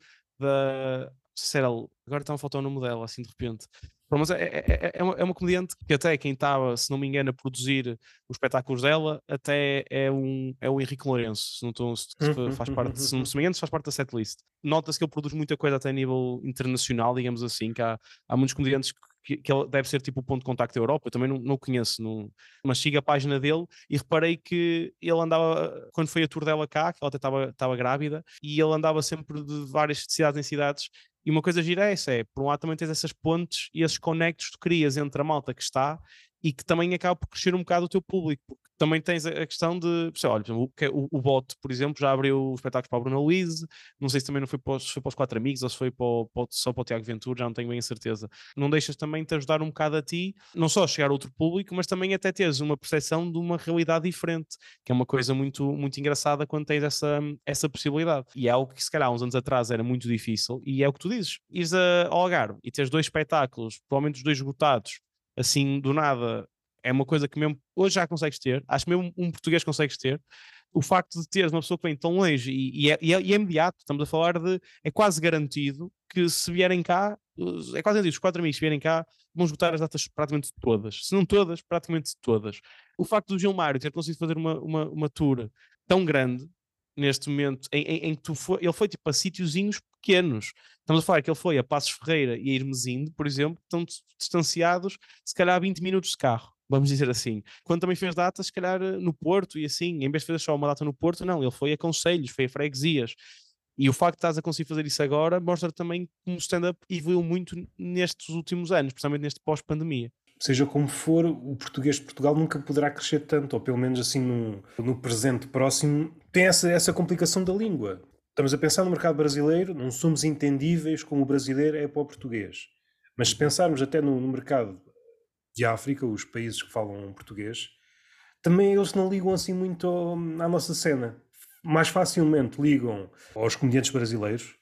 da. Não sei se era, agora está a faltar o nome dela, assim de repente. Pronto, mas é uma comediante que até quem estava, se não me engano, a produzir os espetáculos dela, até é o Henrique Lourenço, se não estou, se faz parte, se me engano, se faz parte da setlist. Nota-se que ele produz muita coisa até a nível internacional, digamos assim, que há muitos comediantes que ele deve ser tipo o ponto de contacto da Europa, eu também não o conheço, mas sigo a página dele e reparei que ele andava, quando foi a tour dela cá, que ela até estava grávida, e ele andava sempre de várias cidades em cidades. E uma coisa gira é essa, por um lado também tens essas pontes e esses conectos que tu crias entre a malta que está e que também acaba por crescer um bocado o teu público, porque também tens a questão de, olha, por exemplo, o Bot, por exemplo, já abriu espetáculos para a Bruna Luiz, não sei se também não foi para os Quatro Amigos ou se foi só para o Tiago Ventura, já não tenho bem a certeza. Não deixas também te ajudar um bocado a ti, não só a chegar a outro público, mas também até teres uma percepção de uma realidade diferente, que é uma coisa muito, muito engraçada quando tens essa possibilidade. E é algo que se calhar há uns anos atrás era muito difícil, e é o que tu dizes, ires ao Algarve e teres 2 espetáculos, provavelmente os 2 esgotados, assim do nada, é uma coisa que mesmo hoje já consegues ter, acho que mesmo um português consegues ter. O facto de teres uma pessoa que vem tão longe e é imediato, estamos a falar de, é quase garantido que se vierem cá, é quase garantido, os 4 amigos que vierem cá vão esgotar as datas praticamente todas, se não todas, praticamente todas. O facto do Gilmário ter conseguido fazer uma tour tão grande neste momento, em que ele foi tipo a sítiozinhos pequenos. Estamos a falar que ele foi a Passos Ferreira e a Irmesinde, por exemplo, que estão distanciados se calhar a 20 minutos de carro, vamos dizer assim. Quando também fez datas, se calhar no Porto e assim, em vez de fazer só uma data no Porto, não, ele foi a concelhos, foi a freguesias. E o facto de estás a conseguir fazer isso agora mostra também como o stand-up evoluiu muito nestes últimos anos, principalmente neste pós-pandemia. Seja como for, o português de Portugal nunca poderá crescer tanto, ou pelo menos assim no presente próximo, tem essa complicação da língua. Estamos a pensar no mercado brasileiro, não somos entendíveis como o brasileiro é para o português. Mas se pensarmos até no mercado de África, os países que falam português, também eles não ligam assim muito à nossa cena. Mais facilmente ligam aos comediantes brasileiros.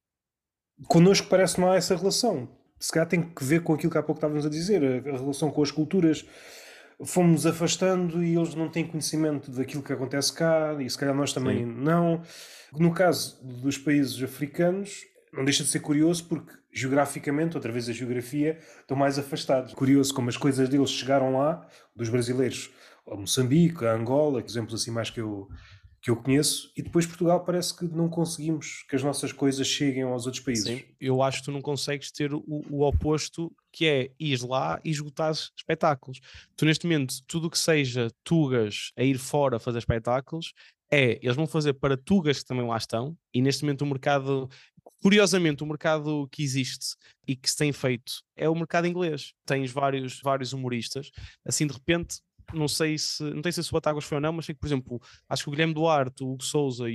Connosco parece que não há essa relação. Se calhar tem que ver com aquilo que há pouco estávamos a dizer, a relação com as culturas. Fomos afastando e eles não têm conhecimento daquilo que acontece cá, e se calhar nós também Sim. não. No caso dos países africanos, não deixa de ser curioso porque geograficamente, outra vez a geografia, estão mais afastados. Curioso como as coisas deles chegaram lá, dos brasileiros, a Moçambique, a Angola, exemplos assim mais que eu conheço, e depois Portugal parece que não conseguimos que as nossas coisas cheguem aos outros países. Sim, eu acho que tu não consegues ter o oposto, que é ir lá e esgotar espetáculos. Tu, neste momento, tudo o que seja tugas a ir fora fazer espetáculos, eles vão fazer para tugas que também lá estão, e neste momento o mercado, curiosamente, o mercado que existe e que se tem feito é o mercado inglês. Tens vários humoristas, assim de repente. Não sei se o Batáguas foi ou não, mas sei que, por exemplo, acho que o Guilherme Duarte, o Hugo Souza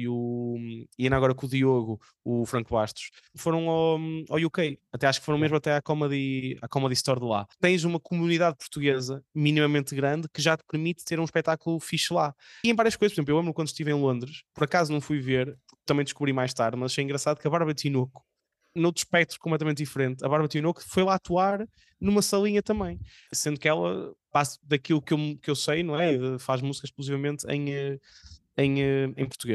e ainda agora com o Diogo, o Franco Bastos, foram ao UK. Até acho que foram mesmo até à Comedy Store de lá. Tens uma comunidade portuguesa minimamente grande que já te permite ter um espetáculo fixe lá. E em várias coisas, por exemplo, eu lembro quando estive em Londres, por acaso não fui ver, também descobri mais tarde, mas achei engraçado que a Bárbara Tinoco, noutro espectro completamente diferente, a Bárbara Tinoco foi lá atuar numa salinha também, sendo que ela, daquilo que eu sei, não é? Faz música exclusivamente em português.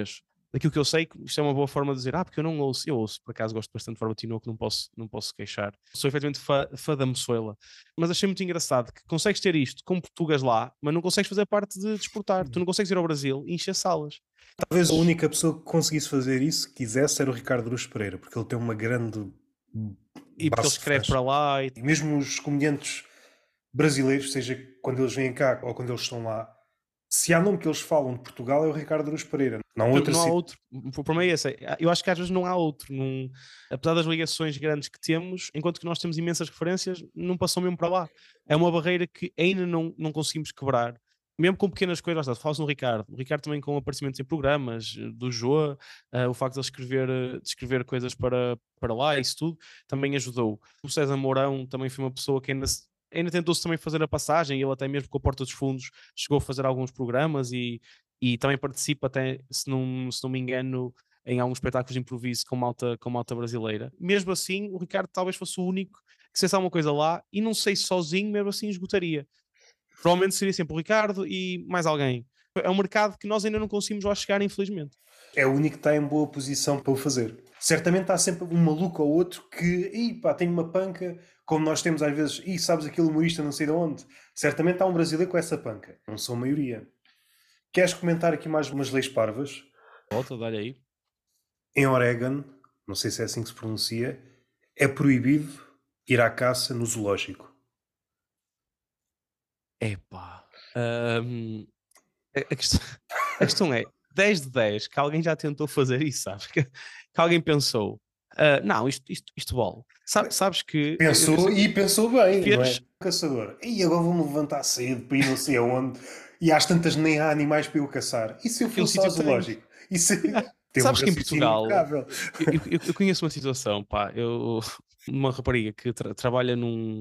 daquilo que eu sei, isto é uma boa forma de dizer, porque eu não ouço. Eu ouço, por acaso gosto bastante de Fórmula Tinoco, não posso queixar. Sou efetivamente fã da Moçoela. Mas achei muito engraçado que consegues ter isto com português lá, mas não consegues fazer parte de exportar. Tu não consegues ir ao Brasil e encher salas. Talvez a única pessoa que conseguisse fazer isso, quisesse, era o Ricardo Luz Pereira, porque ele tem uma grande E porque ele base de escreve fãs. para lá e E mesmo os comediantes brasileiros, seja quando eles vêm cá ou quando eles estão lá, se há nome que eles falam de Portugal é o Ricardo Luz Pereira. Não há outra não há outro. Por meio esse. Eu acho que às vezes não há outro. Apesar das ligações grandes que temos, enquanto que nós temos imensas referências, não passam mesmo para lá. É uma barreira que ainda não conseguimos quebrar. Mesmo com pequenas coisas, lá está, falas no Ricardo. O Ricardo também com aparecimentos em programas, do Joa, o facto de ele escrever coisas para lá, isso tudo, também ajudou. O César Mourão também foi uma pessoa que ainda tentou-se também fazer a passagem, ele até mesmo com a Porta dos Fundos chegou a fazer alguns programas e também participa até, se não me engano, em alguns espetáculos de improviso com malta brasileira. Mesmo assim, o Ricardo talvez fosse o único que fizesse alguma coisa lá e não sei se sozinho, mesmo assim, esgotaria. Provavelmente seria sempre o Ricardo e mais alguém. É um mercado que nós ainda não conseguimos lá chegar, infelizmente. É o único que está em boa posição para o fazer. Certamente há sempre um maluco ou outro que, tem uma panca, como nós temos às vezes, sabes aquele humorista não sei de onde. Certamente há um brasileiro com essa panca. Não são a maioria. Queres comentar aqui mais umas leis parvas? Volta, dá-lhe aí. Em Oregon, não sei se é assim que se pronuncia, é proibido ir à caça no zoológico. Epá. A questão, a questão é, 10 de 10, que alguém já tentou fazer isso, sabes? Que alguém pensou, não, isto vale. Sabes que Pensou e pensou bem, não é? fez, Caçador. E agora vou-me levantar cedo para ir não sei aonde. E às tantas nem há animais para eu caçar. E se eu aquele fosse ao sítio tem. zoológico? E se... Tem um Sabes que em raciocínio Portugal, impecável. eu conheço uma situação, pá, uma rapariga que trabalha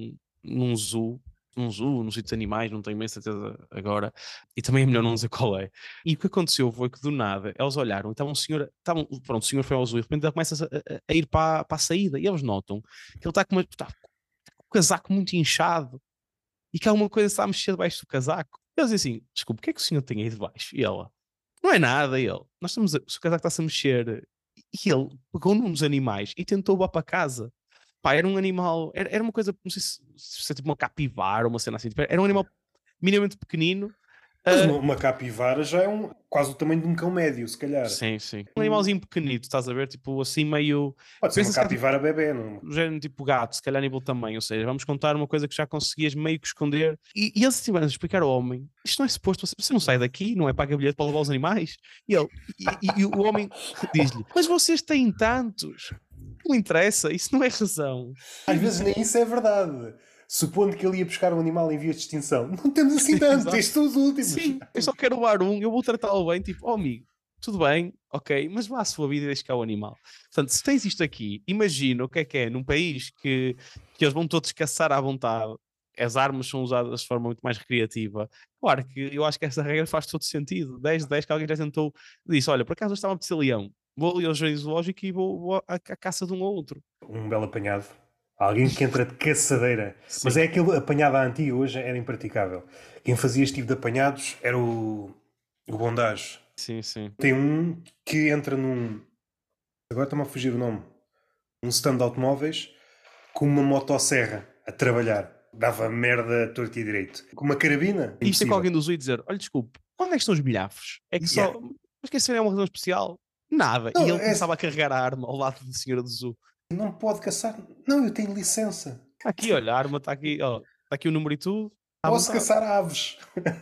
num zoo, num sítio de animais, não tenho bem certeza agora, e também é melhor não dizer qual é. E o que aconteceu foi que do nada eles olharam e estava um senhor, pronto, o senhor foi ao zoo e de repente ele começa a ir para a saída e eles notam que ele está com o casaco muito inchado e que alguma coisa está a mexer debaixo do casaco. Eles dizem assim: desculpe, o que é que o senhor tem aí debaixo? E ela: não é nada. E ele: o casaco está-se a mexer. E ele pegou num dos animais e tentou levar para casa. Pá, era um animal, era uma coisa, não sei se é tipo uma capivara ou uma cena assim, tipo, era um animal minimamente pequenino. Mas ah, uma capivara já é quase o tamanho de um cão médio, se calhar. sim, sim. Um animalzinho pequenito, estás a ver? Tipo assim, meio. Pode ser uma Pensa-se que é tipo capivara bebê, não? do género tipo gato, se calhar a nível de tamanho, ou seja, vamos contar uma coisa que já conseguias meio que esconder. E eles tiveram a explicar ao homem: isto não é suposto, você não sai daqui, não é paga bilhete para levar os animais. E ele, e o homem diz-lhe: mas vocês têm tantos, não interessa, isso não é razão. Às vezes nem isso é verdade. Supondo que ele ia buscar um animal em vias de extinção. Não temos assim tanto, Exato. estes são os últimos. Sim, eu só quero levar um, eu vou tratá-lo bem, tipo, amigo, tudo bem, ok, mas vá à sua vida e deixe cá o animal. Portanto, se tens isto aqui, imagina o que é num país que eles vão todos caçar à vontade, as armas são usadas de forma muito mais recreativa. Claro que eu acho que essa regra faz todo sentido. 10 de 10 que alguém já tentou, disse: olha, por acaso eu estava a apetecer leão, vou ali ao jardim zoológico e vou à caça de um ou outro. Um belo apanhado. Alguém que entra de caçadeira. Mas Sim, é aquele apanhado à antiga, hoje era impraticável. Quem fazia este tipo de apanhados era o Bondage. sim, sim. Tem um que entra num. Agora está-me a fugir o nome. Um stand de automóveis com uma motosserra a trabalhar. Dava merda a torto e direito. Com uma carabina? E isto é com Impossível. alguém do Zoo e dizer: olha, desculpe, onde é que estão os bilhafos? É que Yeah. só. Mas que isso é uma razão especial? Nada. E Não, ele começava a carregar a arma ao lado da senhora do Zoo. não pode caçar. Não, eu tenho licença. Aqui, olha, a arma está aqui, ó, está aqui o número e tudo, à Posso vontade. caçar aves.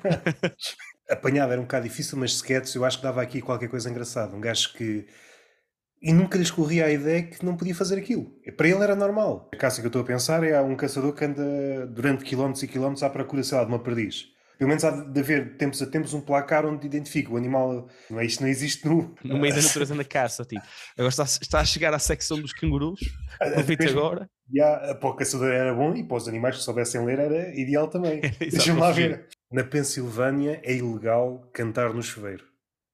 Apanhado era um bocado difícil, mas sketches eu acho que dava aqui qualquer coisa engraçada. Um gajo que. E nunca lhe escorria a ideia que não podia fazer aquilo. Para ele era normal. A caça que eu estou a pensar é um caçador que anda durante quilómetros e quilómetros à procura, sei lá, de uma perdiz. Pelo menos há de haver, tempos a tempos, um placar onde identifica o animal. Não é, isto não existe no. No meio da natureza na caça, tipo. Agora está a chegar à secção dos cangurus. Aproveita Depois, agora. para o caçador era bom e para os animais que soubessem ler era ideal também. Exato, Deixa-me para lá fugir. ver. Na Pensilvânia é ilegal cantar no chuveiro.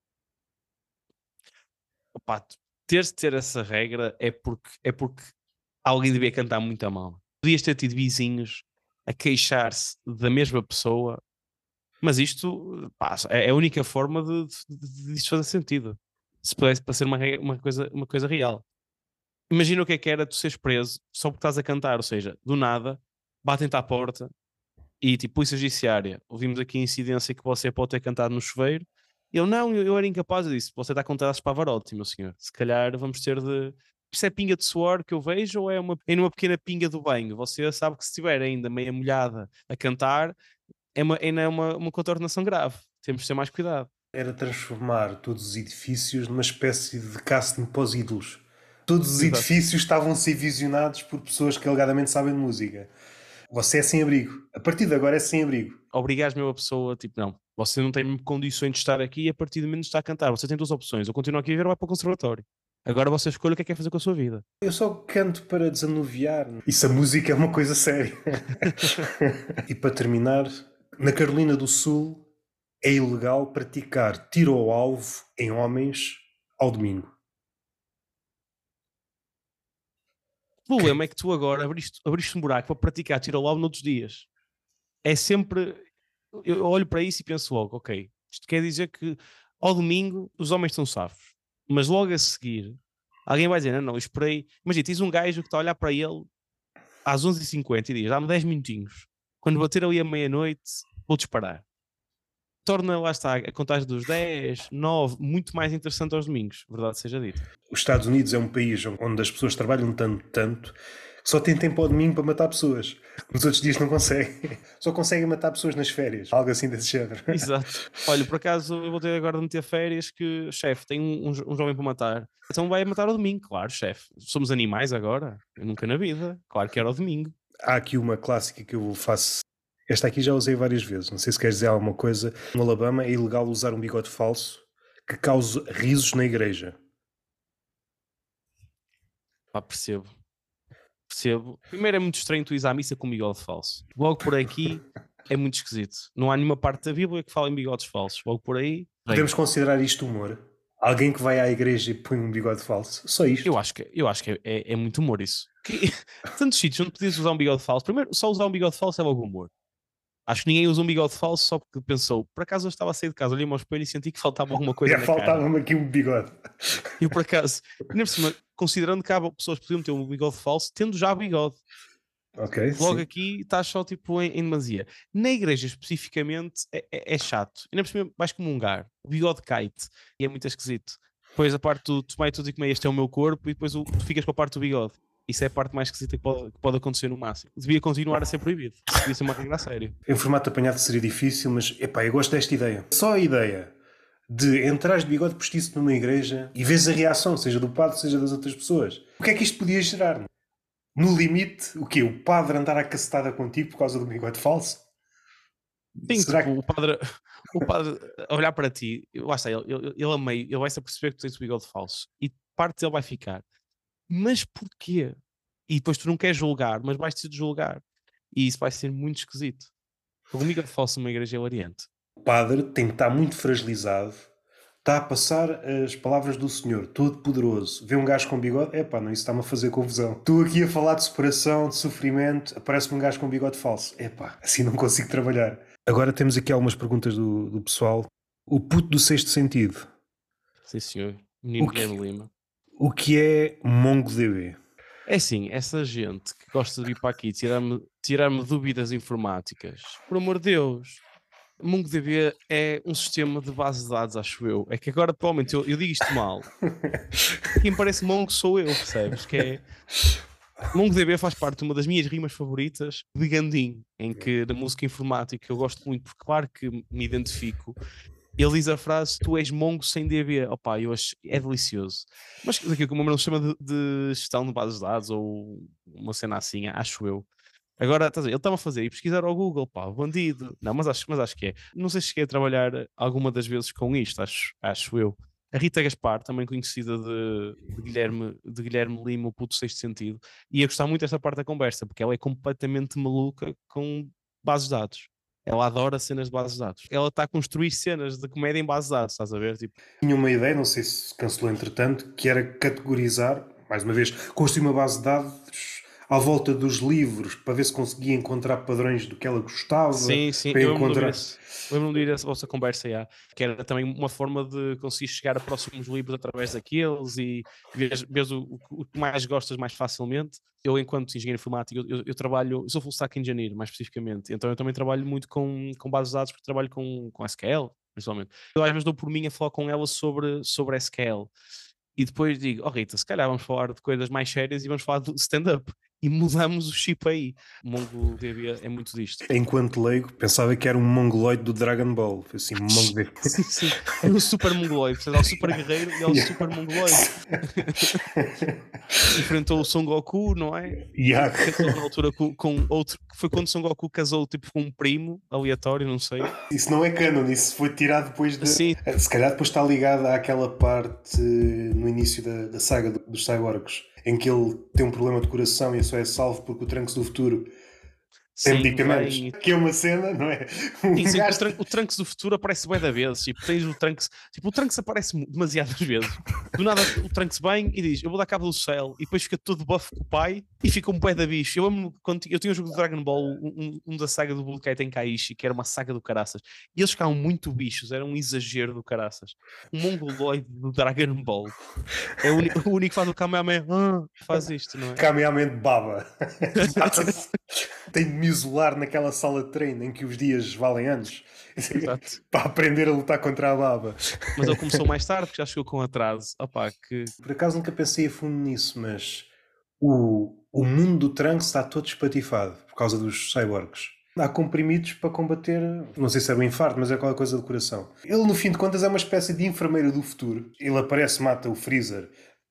Opa, teres de ter essa regra é porque alguém devia cantar muito a mal. Podias ter tido vizinhos a queixar-se da mesma pessoa, mas isto, pá, é a única forma de isto fazer sentido. Se pudesse para ser uma coisa real. Imagina o que era tu seres preso só porque estás a cantar, ou seja, do nada, batem-te à porta e tipo, polícia judiciária, ouvimos aqui a incidência que você pode ter cantado no chuveiro. Eu não, eu era incapaz, eu disse, você está a contar as Pavarotti, meu senhor. Se calhar vamos ter de. Isto é pinga de suor que eu vejo ou é numa pequena pinga do banho? Você sabe que se estiver ainda meia molhada a cantar, ainda é uma contornação grave. Temos de ter mais cuidado. Era transformar todos os edifícios numa espécie de casting pós-ídolos. Todos os Exato. edifícios estavam a ser visionados por pessoas que alegadamente sabem de música. Você é sem abrigo. A partir de agora é sem abrigo. Obrigares-me a pessoa, tipo, não, você não tem mesmo condições de estar aqui e a partir do momento está a cantar. Você tem duas opções, ou continua aqui a ver ou vai para o conservatório. Agora você escolhe o que é que quer fazer com a sua vida. Eu só canto para desanuviar. Isso a música é uma coisa séria. E para terminar, na Carolina do Sul é ilegal praticar tiro ao alvo em homens ao domingo. O problema é que tu agora abriste um buraco para praticar tiro ao alvo noutros dias. É sempre. Eu olho para isso e penso logo, ok, isto quer dizer que ao domingo os homens estão safos, mas logo a seguir alguém vai dizer, não, eu esperei. Imagina, tens um gajo que está a olhar para ele às 11h50 e diz, dá-me 10 minutinhos. Quando bater ali a meia-noite, vou disparar. Torna, lá está, a contagem dos 10, 9, muito mais interessante aos domingos, verdade seja dita. Os Estados Unidos é um país onde as pessoas trabalham tanto, que só têm tempo ao domingo para matar pessoas. Nos outros dias não conseguem. Só conseguem matar pessoas nas férias. Algo assim desse género. Exato. Olha, por acaso eu vou ter agora de meter férias que, chefe, tem um jovem para matar. Então vai matar ao domingo, claro, chefe. Somos animais agora? Eu nunca na vida. Claro que era ao domingo. Há aqui uma clássica que eu faço. Esta aqui já usei várias vezes. Não sei se queres dizer alguma coisa. No Alabama é ilegal usar um bigode falso que cause risos na igreja. Pá, percebo. Percebo. Primeiro é muito estranho tu ires à missa com bigode falso. Logo por aqui é muito esquisito. Não há nenhuma parte da Bíblia que fale em bigodes falsos. Logo por aí. Podemos considerar isto humor? Alguém que vai à igreja e põe um bigode falso? Só isto? Eu acho que é muito humor isso. Tantos sítios onde podias usar um bigode falso. Primeiro, só usar um bigode falso é logo humor. Acho que ninguém usa um bigode falso só porque pensou, por acaso eu estava a sair de casa, olhei-me ao espelho e senti que faltava alguma coisa Já na cara. faltava-me aqui um bigode. E eu por acaso, ainda por cima, considerando que há pessoas que podiam ter um bigode falso, tendo já bigode. Ok, Logo sim. aqui estás só tipo em demasia. Na igreja especificamente é chato. Ainda por cima vais comungar. O bigode cai-te e é muito esquisito. Depois a parte do tomai tudo e comei, este é o meu corpo, e depois tu ficas com a parte do bigode. Isso é a parte mais esquisita que pode acontecer no máximo. Devia continuar a ser proibido. Isso devia ser uma regra a sério. Em formato apanhado seria difícil, mas epá, eu gosto desta ideia. Só a ideia de entrares de bigode postiço numa igreja e vês a reação, seja do padre, seja das outras pessoas. O que é que isto podia gerar? No limite, o quê? O padre andar à cacetada contigo por causa do bigode falso? Sim, Será tipo, que... o padre a olhar para ti, lá está, ele a meio, ele vai-se a perceber que tu tens o bigode falso e parte dele vai ficar. Mas porquê? E depois tu não queres julgar, mas vais-te julgar. E isso vai ser muito esquisito. O bigode falso numa igreja é hilariante. O padre tem que estar muito fragilizado, está a passar as palavras do Senhor, todo-poderoso. Vê um gajo com bigode, epá, não, isso está-me a fazer confusão. Estou aqui a falar de separação, de sofrimento, aparece-me um gajo com bigode falso. Epá, assim não consigo trabalhar. Agora temos aqui algumas perguntas do pessoal. O puto do sexto sentido. Sim, senhor. Menino O que, Guilherme Lima. o que é MongoDB? É assim, essa gente que gosta de vir para aqui tirar-me dúvidas informáticas, por amor de Deus, MongoDB é um sistema de base de dados, acho eu. É que agora, provavelmente, eu digo isto mal. Quem parece Mongo sou eu, percebes? Que é... MongoDB faz parte de uma das minhas rimas favoritas de Gandim, em que na música informática eu gosto muito, porque claro que me identifico. Ele diz a frase, tu és Mongo sem DB. Opa, eu acho, é delicioso. Mas aquilo que o meu nome chama de gestão de bases de dados, ou uma cena assim, acho eu. Agora, estás a ver, ele estava a fazer e pesquisar ao Google, pá, bandido. Não, mas acho que é. Não sei se cheguei a trabalhar alguma das vezes com isto, acho eu. A Rita Gaspar, também conhecida de Guilherme Lima, o puto sexto sentido, ia gostar muito desta parte da conversa, porque ela é completamente maluca com bases de dados. Ela adora cenas de bases de dados. Ela está a construir cenas de comédia em bases de dados, estás a ver? Tipo... Tinha uma ideia, não sei se cancelou entretanto, que era categorizar, mais uma vez, construir uma base de dados à volta dos livros para ver se conseguia encontrar padrões do que ela gostava, Sim, para eu encontrar. lembro-me de ouvir essa vossa conversa, já, que era também uma forma de conseguir chegar a próximos livros através daqueles e ver o que mais gostas mais facilmente. Eu, enquanto engenheiro informático, eu trabalho, eu sou full stack engineer, mais especificamente, então eu também trabalho muito com bases de dados, porque trabalho com SQL, principalmente. Eu às vezes dou por mim a falar com ela sobre SQL. E depois digo, oh Rita, se calhar vamos falar de coisas mais sérias e vamos falar de stand-up. E mudamos o chip aí. O MongoDB é muito disto. Enquanto leigo, pensava que era um mongoloide do Dragon Ball. Foi assim, MongoDB. Sim, sim. É um super mongoloide. Portanto, é o super guerreiro e é o super mongoloide. Enfrentou o Son Goku, não é? Yeah. Casou na altura com outro. Foi quando Son Goku casou tipo, com um primo aleatório, não sei. Isso não é canon, isso foi tirado depois de. Assim, Se calhar depois está ligado àquela parte no início da saga dos cyborgs, em que ele tem um problema de coração e só é salvo porque o Trunks do futuro tem sim, medicamentos. vem. Que é uma cena, não é? Um Sim, sim, gajo. o Trunks do futuro aparece bué da vezes. Tipo, tens o Trunks. Tipo, o Trunks aparece demasiadas vezes. Do nada o Trunks vem e diz: eu vou dar cabo do céu. E depois fica todo buff com o pai e fica um bué da bicho. Eu lembro quando eu tinha um jogo de Dragon Ball, um da saga do Budokai Tenkaichi, que era uma saga do caraças. E eles ficavam muito bichos, era um exagero do caraças. Um mongoloide do Dragon Ball. É o único que faz o Kamehameha. Faz isto, não é? Caminhamento baba. Tem de me isolar naquela sala de treino em que os dias valem anos. Exato. Para aprender a lutar contra a baba. Mas ele começou mais tarde, porque já chegou com atraso. Opá, que. Por acaso nunca pensei a fundo nisso, mas o mundo do Trunks está todo espatifado por causa dos cyborgs. Há comprimidos para combater, não sei se é o infarto, mas é qualquer coisa do coração. Ele, no fim de contas, é uma espécie de enfermeiro do futuro. Ele aparece, mata o Freezer.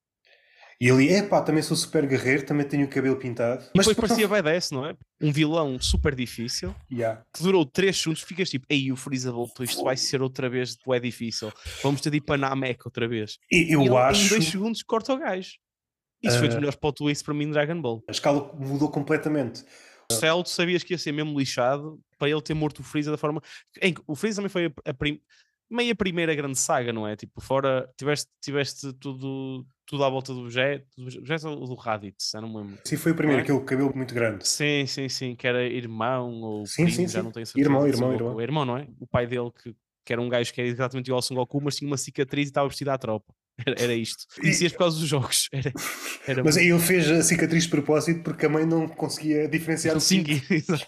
E ele, epá, também sou super guerreiro, também tenho o cabelo pintado. E depois parecia badass, não é? Um vilão super difícil, Yeah. que durou 3 segundos, ficas tipo, ei, o Freeza voltou, isto vai ser outra vez, é difícil. Vamos ter de ir para Namek outra vez. E E eu ele, acho... em 2 segundos, corta o gajo. Isso foi dos melhores plot twists para mim de Dragon Ball. A escala mudou completamente. O Cell, tu sabias que ia ser mesmo lixado para ele ter morto o Freeza da forma... Em que o Freeza também foi meio a primeira grande saga, não é? Tipo, fora, tiveste tudo à volta do Jet ou do Raditz, já não me lembro. Sim, foi o primeiro, aquele cabelo muito grande. Sim, sim, sim, que era irmão ou Sim, primo, sim, já sim. não tenho certeza. Irmão. É irmão, não é? O pai dele, que era um gajo que era exatamente igual ao Son Goku, mas tinha uma cicatriz e estava vestido à tropa. Era isto. Isso é por causa dos jogos. Mas aí ele fez a cicatriz de propósito porque a mãe não conseguia diferenciar o Sim, cinto. exato.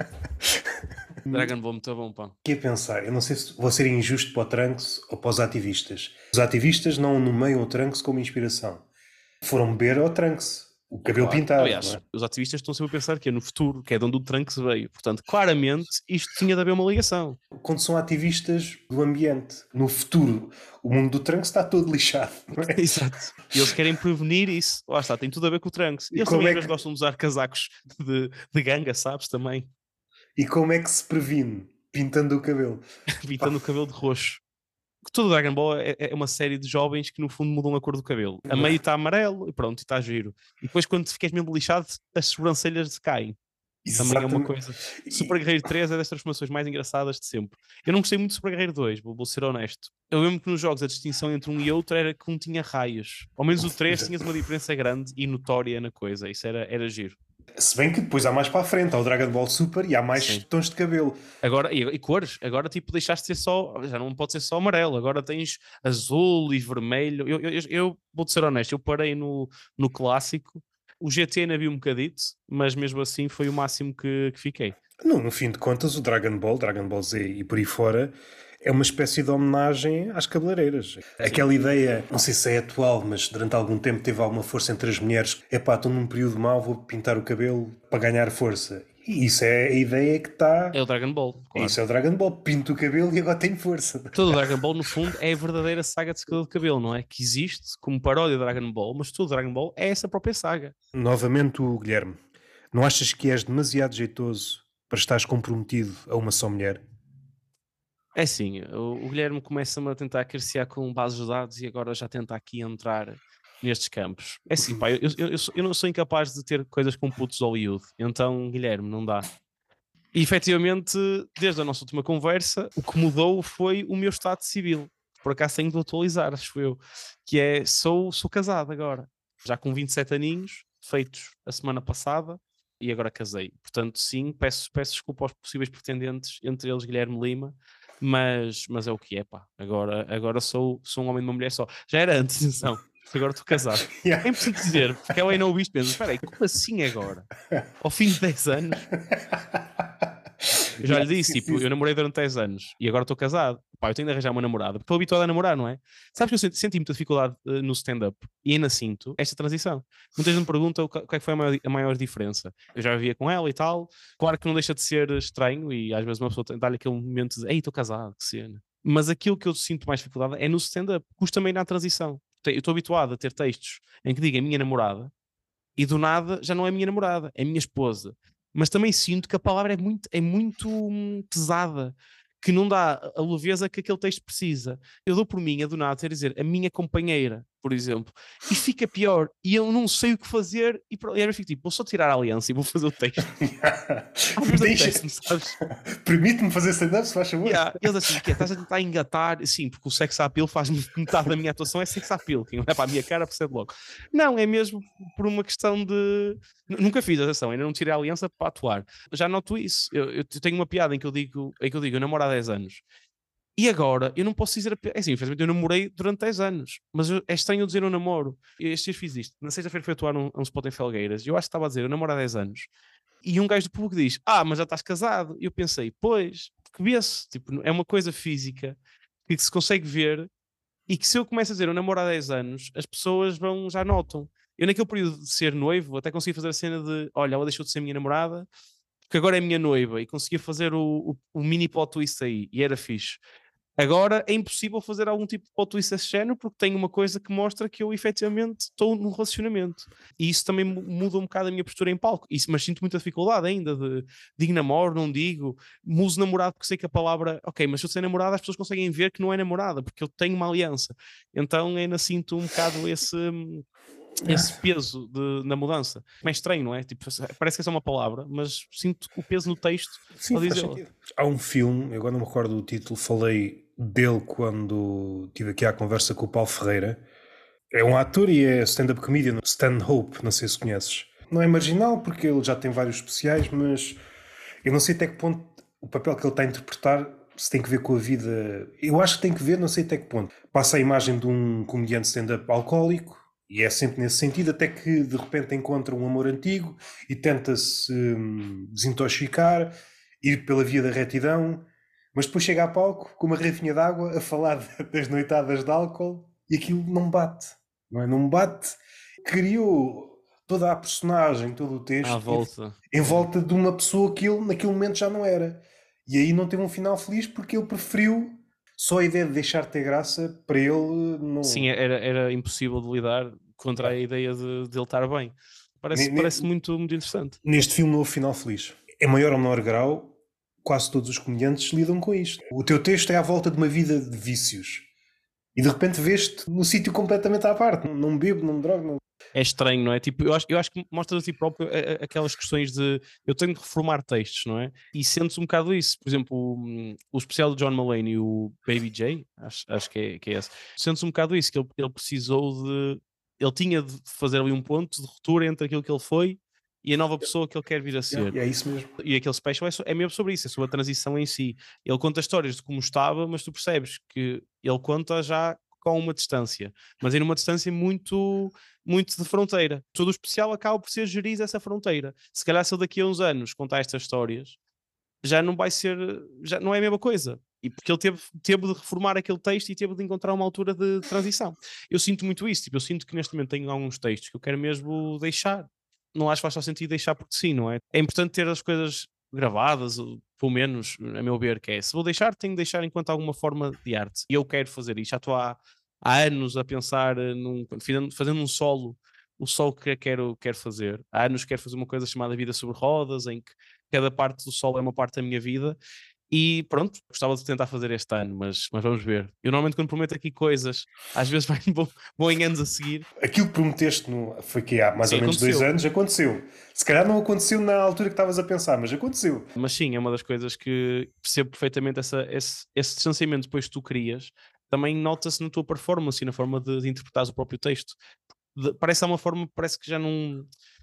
Dragon Ball, muito bom, pá. Que é pensar, eu não sei se vou ser injusto para o Trunks ou para os ativistas. Os ativistas não nomeiam o Trunks como inspiração. Foram beber ao Trunks, o cabelo Claro. pintado. Aliás, não é? os ativistas estão sempre a pensar que é no futuro, que é de onde o Trunks veio. Portanto, claramente, isto tinha de haver uma ligação. Quando são ativistas do ambiente, no futuro, o mundo do Trunks está todo lixado. Não é? Exato. E eles querem prevenir isso. Lá está, tem tudo a ver com o Trunks. E eles como também é às vezes que- gostam de usar casacos de ganga, sabes? Também. E como é que se previne? Pintando o cabelo. Pintando o cabelo de roxo. Todo Dragon Ball é uma série de jovens que no fundo mudam a cor do cabelo. A meio está amarelo e pronto, está giro. E depois quando ficas mesmo lixado, as sobrancelhas caem. Também é uma Exatamente. coisa. Super Guerreiro 3 é das transformações mais engraçadas de sempre. Eu não gostei muito de Super Guerreiro 2, vou ser honesto. Eu lembro que nos jogos a distinção entre um e outro era que um tinha raios. Ao menos o 3 tinhas uma diferença grande e notória na coisa. Isso era giro. Se bem que depois há mais para a frente, há o Dragon Ball Super e há mais Sim. tons de cabelo. Agora, e cores, agora tipo deixaste de ser só, já não pode ser só amarelo, agora tens azul e vermelho. Eu vou-te ser honesto, eu parei no clássico, o GT ainda vi um bocadito, mas mesmo assim foi o máximo que fiquei. No fim de contas, o Dragon Ball Z e por aí fora, é uma espécie de homenagem às cabeleireiras. Aquela ideia, não sei se é atual, mas durante algum tempo teve alguma força entre as mulheres. Epá, estou num período mau, vou pintar o cabelo para ganhar força. E isso é a ideia que está... É o Dragon Ball, claro. Isso é o Dragon Ball. Pinto o cabelo e agora tenho força. Todo o Dragon Ball, no fundo, é a verdadeira saga de secador de cabelo, não é? Que existe como paródia de Dragon Ball, mas todo o Dragon Ball é essa própria saga. Novamente o Guilherme. Não achas que és demasiado jeitoso para estares comprometido a uma só mulher? É assim, o Guilherme começa-me a tentar acariciar com bases de dados e agora já tenta aqui entrar nestes campos. É assim, pá, eu não sou incapaz de ter coisas com putos de Hollywood, então, Guilherme, não dá. E efetivamente, desde a nossa última conversa, o que mudou foi o meu estado civil. Por acaso tenho de atualizar, acho eu, que é, sou casado agora, já com 27 aninhos, feitos a semana passada e agora casei. Portanto, sim, peço desculpa aos possíveis pretendentes, entre eles Guilherme Lima, mas é o que é, pá. Agora sou um homem de uma mulher só. Já era antes, atenção. Agora estou casado. Yeah. É importante dizer, porque ela ainda ouviu isto mesmo. Espera aí, como assim agora? Ao fim de 10 anos? Eu já lhe Yeah, disse, sim, tipo, sim. eu namorei durante 10 anos e agora estou casado. Pá, eu tenho de arranjar uma namorada, porque estou habituado a namorar, não é? Sabes que eu senti muita dificuldade no stand-up e ainda sinto esta transição. Muitas vezes me perguntam qual é que foi a maior diferença. Eu já vivia com ela e tal. Claro que não deixa de ser estranho e às vezes uma pessoa dá-lhe aquele momento de ei, estou casado, que cena. Mas aquilo que eu sinto mais dificuldade é no stand-up. Custa-me na transição. Eu estou habituado a ter textos em que diga a minha namorada e do nada já não é minha namorada, é minha esposa. Mas também sinto que a palavra é muito pesada, que não dá a leveza que aquele texto precisa. Eu dou por mim, a do nada, ter a dizer a minha companheira, por exemplo, e fica pior, e eu não sei o que fazer, e às vezes fico tipo, vou só tirar a aliança e vou fazer o texto. Yeah. Às vezes Deixa... apetece-me, sabes? Permite-me fazer stand-up, se faz favor. Yeah. Eles assim, que estás a tentar engatar, sim, porque o sex appeal faz metade da minha atuação é sex appeal, quem olha para a minha cara percebe logo. Não, é mesmo por uma questão de. Nunca fiz atenção, ainda não tirei a aliança para atuar. Já noto isso. Eu tenho uma piada em que eu digo, eu namoro há 10 anos. E agora, eu não posso dizer. É assim, infelizmente eu namorei durante 10 anos, mas é estranho eu dizer eu namoro. Eu este dia fiz isto. Na sexta-feira fui atuar num spot em Felgueiras e eu acho que estava a dizer eu namoro há 10 anos. E um gajo do público diz: ah, mas já estás casado. E eu pensei: pois, porque vê-se, tipo, é uma coisa física que se consegue ver e que se eu começo a dizer eu namoro há 10 anos, as pessoas já notam. Eu naquele período de ser noivo até consegui fazer a cena de: olha, ela deixou de ser minha namorada porque agora é minha noiva, e conseguia fazer o mini plot twist aí, e era fixe. Agora é impossível fazer algum tipo de plot twist desse género porque tenho uma coisa que mostra que eu efetivamente estou num relacionamento. E isso também muda um bocado a minha postura em palco. Mas sinto muita dificuldade ainda de digo namoro, não digo. Uso namorado porque sei que a palavra. Ok, mas se eu ser namorada as pessoas conseguem ver que não é namorada porque eu tenho uma aliança. Então ainda sinto um bocado esse peso na mudança. É estranho, não é? Tipo, parece que é só uma palavra, mas sinto o peso no texto Sim, ao faz dizê-la. sentido. Há um filme, eu agora não me recordo do título, falei dele quando estive aqui à conversa com o Paulo Ferreira. É um ator e é stand-up comedian, Stan Hope, não sei se conheces. Não é marginal porque ele já tem vários especiais, mas eu não sei até que ponto o papel que ele está a interpretar se tem que ver com a vida. Eu acho que tem que ver, não sei até que ponto. Passa a imagem de um comediante stand-up alcoólico e é sempre nesse sentido, até que de repente encontra um amor antigo e tenta-se desintoxicar, ir pela via da retidão, mas depois chega a palco com uma garrafinha de água a falar das noitadas de álcool e aquilo não bate, não é? Não bate. Criou toda a personagem, todo o À texto volta. em Yeah. volta de uma pessoa que ele naquele momento já não era. E aí não teve um final feliz porque ele preferiu só a ideia de deixar de ter graça para ele Sim, não. era impossível de lidar contra Yeah. a ideia de ele estar bem. Ne- Parece ne- muito, muito interessante. Neste filme não houve final feliz. Em maior ou menor grau, quase todos os comediantes lidam com isto. O teu texto é à volta de uma vida de vícios. E de repente vês-te num sítio completamente à parte. Não bebo, não me drogo. Não... É estranho, não é? Tipo, eu acho que mostra a ti próprio aquelas questões de eu tenho de reformar textos, não é? E sentes um bocado isso. Por exemplo, o especial do John Mulaney, o Baby J, acho que é esse. Sentes um bocado isso, que ele precisou de. Ele tinha de fazer ali um ponto de ruptura entre aquilo que ele foi e a nova pessoa que ele quer vir a Yeah, ser. e é isso mesmo. E aquele special é mesmo sobre isso, é sobre a transição em si. Ele conta histórias de como estava, mas tu percebes que ele conta já com uma distância, mas é numa distância muito, muito de fronteira. Todo o especial acaba por ser gerir essa fronteira. Se calhar se ele daqui a uns anos contar estas histórias, já não vai ser, já não é a mesma coisa. E porque ele teve de reformar aquele texto e teve de encontrar uma altura de transição. Eu sinto muito isso, tipo, eu sinto que neste momento tenho alguns textos que eu quero mesmo deixar. Não acho que faz só sentido deixar porque sim, não é? É importante ter as coisas gravadas, ou, pelo menos, a meu ver, que é. Se vou deixar, tenho de deixar enquanto alguma forma de arte. E eu quero fazer isto. Já estou há anos a pensar fazendo um solo, o solo que quero fazer. Há anos quero fazer uma coisa chamada Vida sobre Rodas, em que cada parte do solo é uma parte da minha vida. E pronto, gostava de tentar fazer este ano, mas vamos ver. Eu normalmente quando prometo aqui coisas, às vezes vão em anos a seguir. Aquilo que prometeste foi que há mais Sim, ou menos dois aconteceu. anos, aconteceu. Se calhar não aconteceu na altura que estavas a pensar, mas aconteceu. Mas sim, é uma das coisas que percebo perfeitamente esse distanciamento depois que tu crias, também nota-se na tua performance e na forma de interpretares o próprio texto. parece uma forma, parece que já não.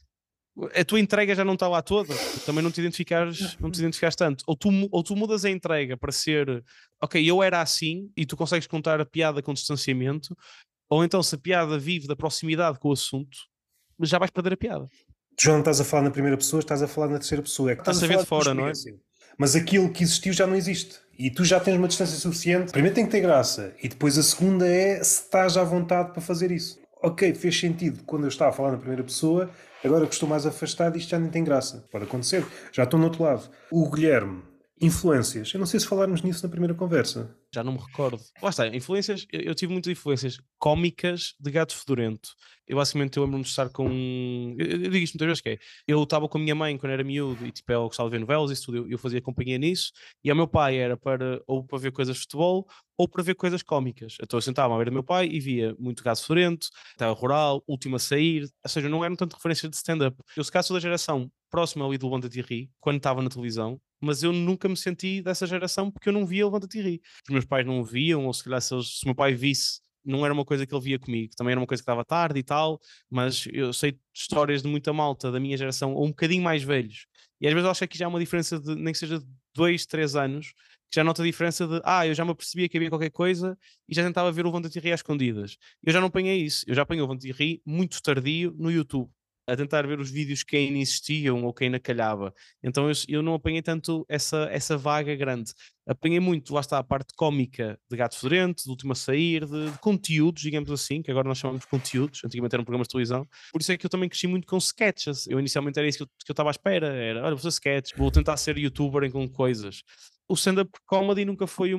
A tua entrega já não está lá toda, também não te identificares tanto. Ou tu mudas a entrega para ser, ok, eu era assim e tu consegues contar a piada com distanciamento, ou então se a piada vive da proximidade com o assunto, já vais perder a piada. Tu já não estás a falar na primeira pessoa, estás a falar na terceira pessoa. É que estás Estás a a ver falar de da tua fora, não é? experiência. Mas aquilo que existiu já não existe. E tu já tens uma distância suficiente. Primeiro tem que ter graça. E depois a segunda é se estás à vontade para fazer isso. Ok, fez sentido quando eu estava a falar na primeira pessoa. Agora que estou mais afastado, isto já nem tem graça. Pode acontecer. Já estou no outro lado. O Guilherme, influências. Eu não sei se falarmos nisso na primeira conversa. Já não me recordo. Lá está, influências, eu tive muitas influências cómicas de Gato Fedorento. Eu lembro-me de estar com. Eu digo isto muitas vezes que é. Eu estava com a minha mãe quando era miúdo e tipo, ela gostava de ver novelas e isso tudo, eu fazia companhia nisso. E ao meu pai era para ou para ver coisas de futebol ou para ver coisas cómicas. Então eu sentava à beira do meu pai e via muito Gato Fedorento, Terra Rural, Última a Sair. Ou seja, não eram tanto referências de stand-up. Eu se calhar sou da geração próxima ali do Levanta-te e Ri, quando estava na televisão, mas eu nunca me senti dessa geração porque eu não via Levanta-te e Ri. Os meus pais não o viam, ou se calhar se o meu pai visse, não era uma coisa que ele via comigo, também era uma coisa que estava tarde e tal, mas eu sei de histórias de muita malta da minha geração, ou um bocadinho mais velhos, e às vezes eu acho que aqui já há uma diferença de, nem que seja de 2, 3 anos, que já nota a diferença de, eu já me apercebia que havia qualquer coisa e já tentava ver o Levanta-te e Ri às escondidas. Eu já não apanhei isso, eu já apanhei o Levanta-te e Ri muito tardio no YouTube, a tentar ver os vídeos que ainda existiam ou que ainda calhava. Então eu não apanhei tanto essa vaga grande. Apanhei muito, lá está, a parte cómica de Gato Fedorento, de Última a Sair, de conteúdos, digamos assim, que agora nós chamamos de conteúdos, antigamente eram programas de televisão. Por isso é que eu também cresci muito com sketches. Eu inicialmente era isso que eu estava à espera, era, olha, vou fazer sketches, vou tentar ser youtuber com coisas. O stand-up comedy nunca foi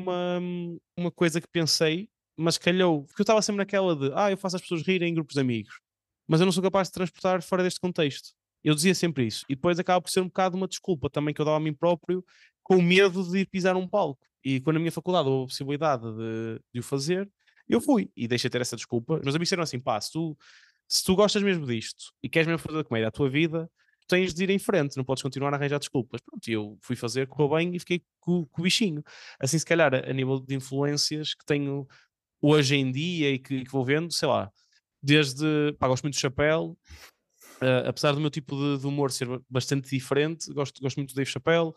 uma coisa que pensei, mas calhou, porque eu estava sempre naquela de, eu faço as pessoas rirem em grupos de amigos, mas eu não sou capaz de transportar fora deste contexto. Eu dizia sempre isso. E depois acaba por ser um bocado uma desculpa também que eu dava a mim próprio, com medo de ir pisar um palco. E quando a minha faculdade houve a possibilidade de o fazer, eu fui e deixei de ter essa desculpa. Os meus amigos disseram assim: pá, se tu gostas mesmo disto e queres mesmo fazer a comédia à tua vida, tens de ir em frente, não podes continuar a arranjar desculpas. Pronto, e eu fui fazer, correu bem e fiquei com o bichinho. Assim, se calhar, a nível de influências que tenho hoje em dia e que vou vendo, sei lá, desde, gosto muito do Chapéu, apesar do meu tipo de humor ser bastante diferente, gosto muito do Dave Chappelle,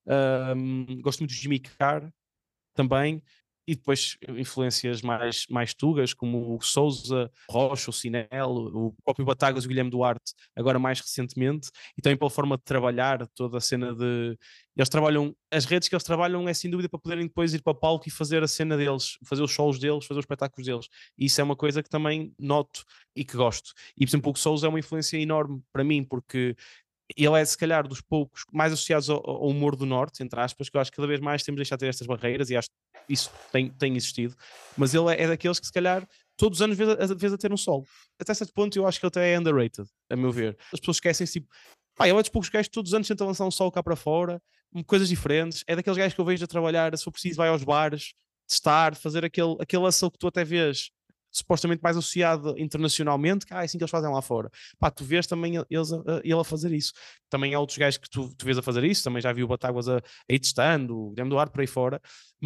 gosto muito de Jimmy Carr também, e depois influências mais tugas, como o Sousa, Rocha, o Cinel, o próprio Batagas e o Guilherme Duarte, agora mais recentemente, e também pela forma de trabalhar, toda a cena de. Eles trabalham, as redes que eles trabalham é sem dúvida para poderem depois ir para o palco e fazer a cena deles, fazer os shows deles, fazer os espetáculos deles. E isso é uma coisa que também noto e que gosto. E, por exemplo, o Sousa é uma influência enorme para mim, porque ele é se calhar dos poucos mais associados ao humor do norte, entre aspas, que eu acho que cada vez mais temos de deixar de ter estas barreiras e acho que isso tem existido, mas ele é daqueles que se calhar todos os anos vês a ter um solo. Até certo ponto eu acho que ele até é underrated, a meu ver. As pessoas esquecem-se, tipo, ele é dos poucos gajos que todos os anos tenta lançar um solo cá para fora, coisas diferentes, é daqueles gajos que eu vejo a trabalhar, se for preciso vai aos bares, testar, fazer aquele hustle que tu até vês supostamente mais associado internacionalmente, que é assim que eles fazem lá fora. Pá, tu vês também ele a fazer isso. Também há outros gajos que tu vês a fazer isso, também já vi o Batáguas a ir testando, o Guilherme Duarte por aí fora,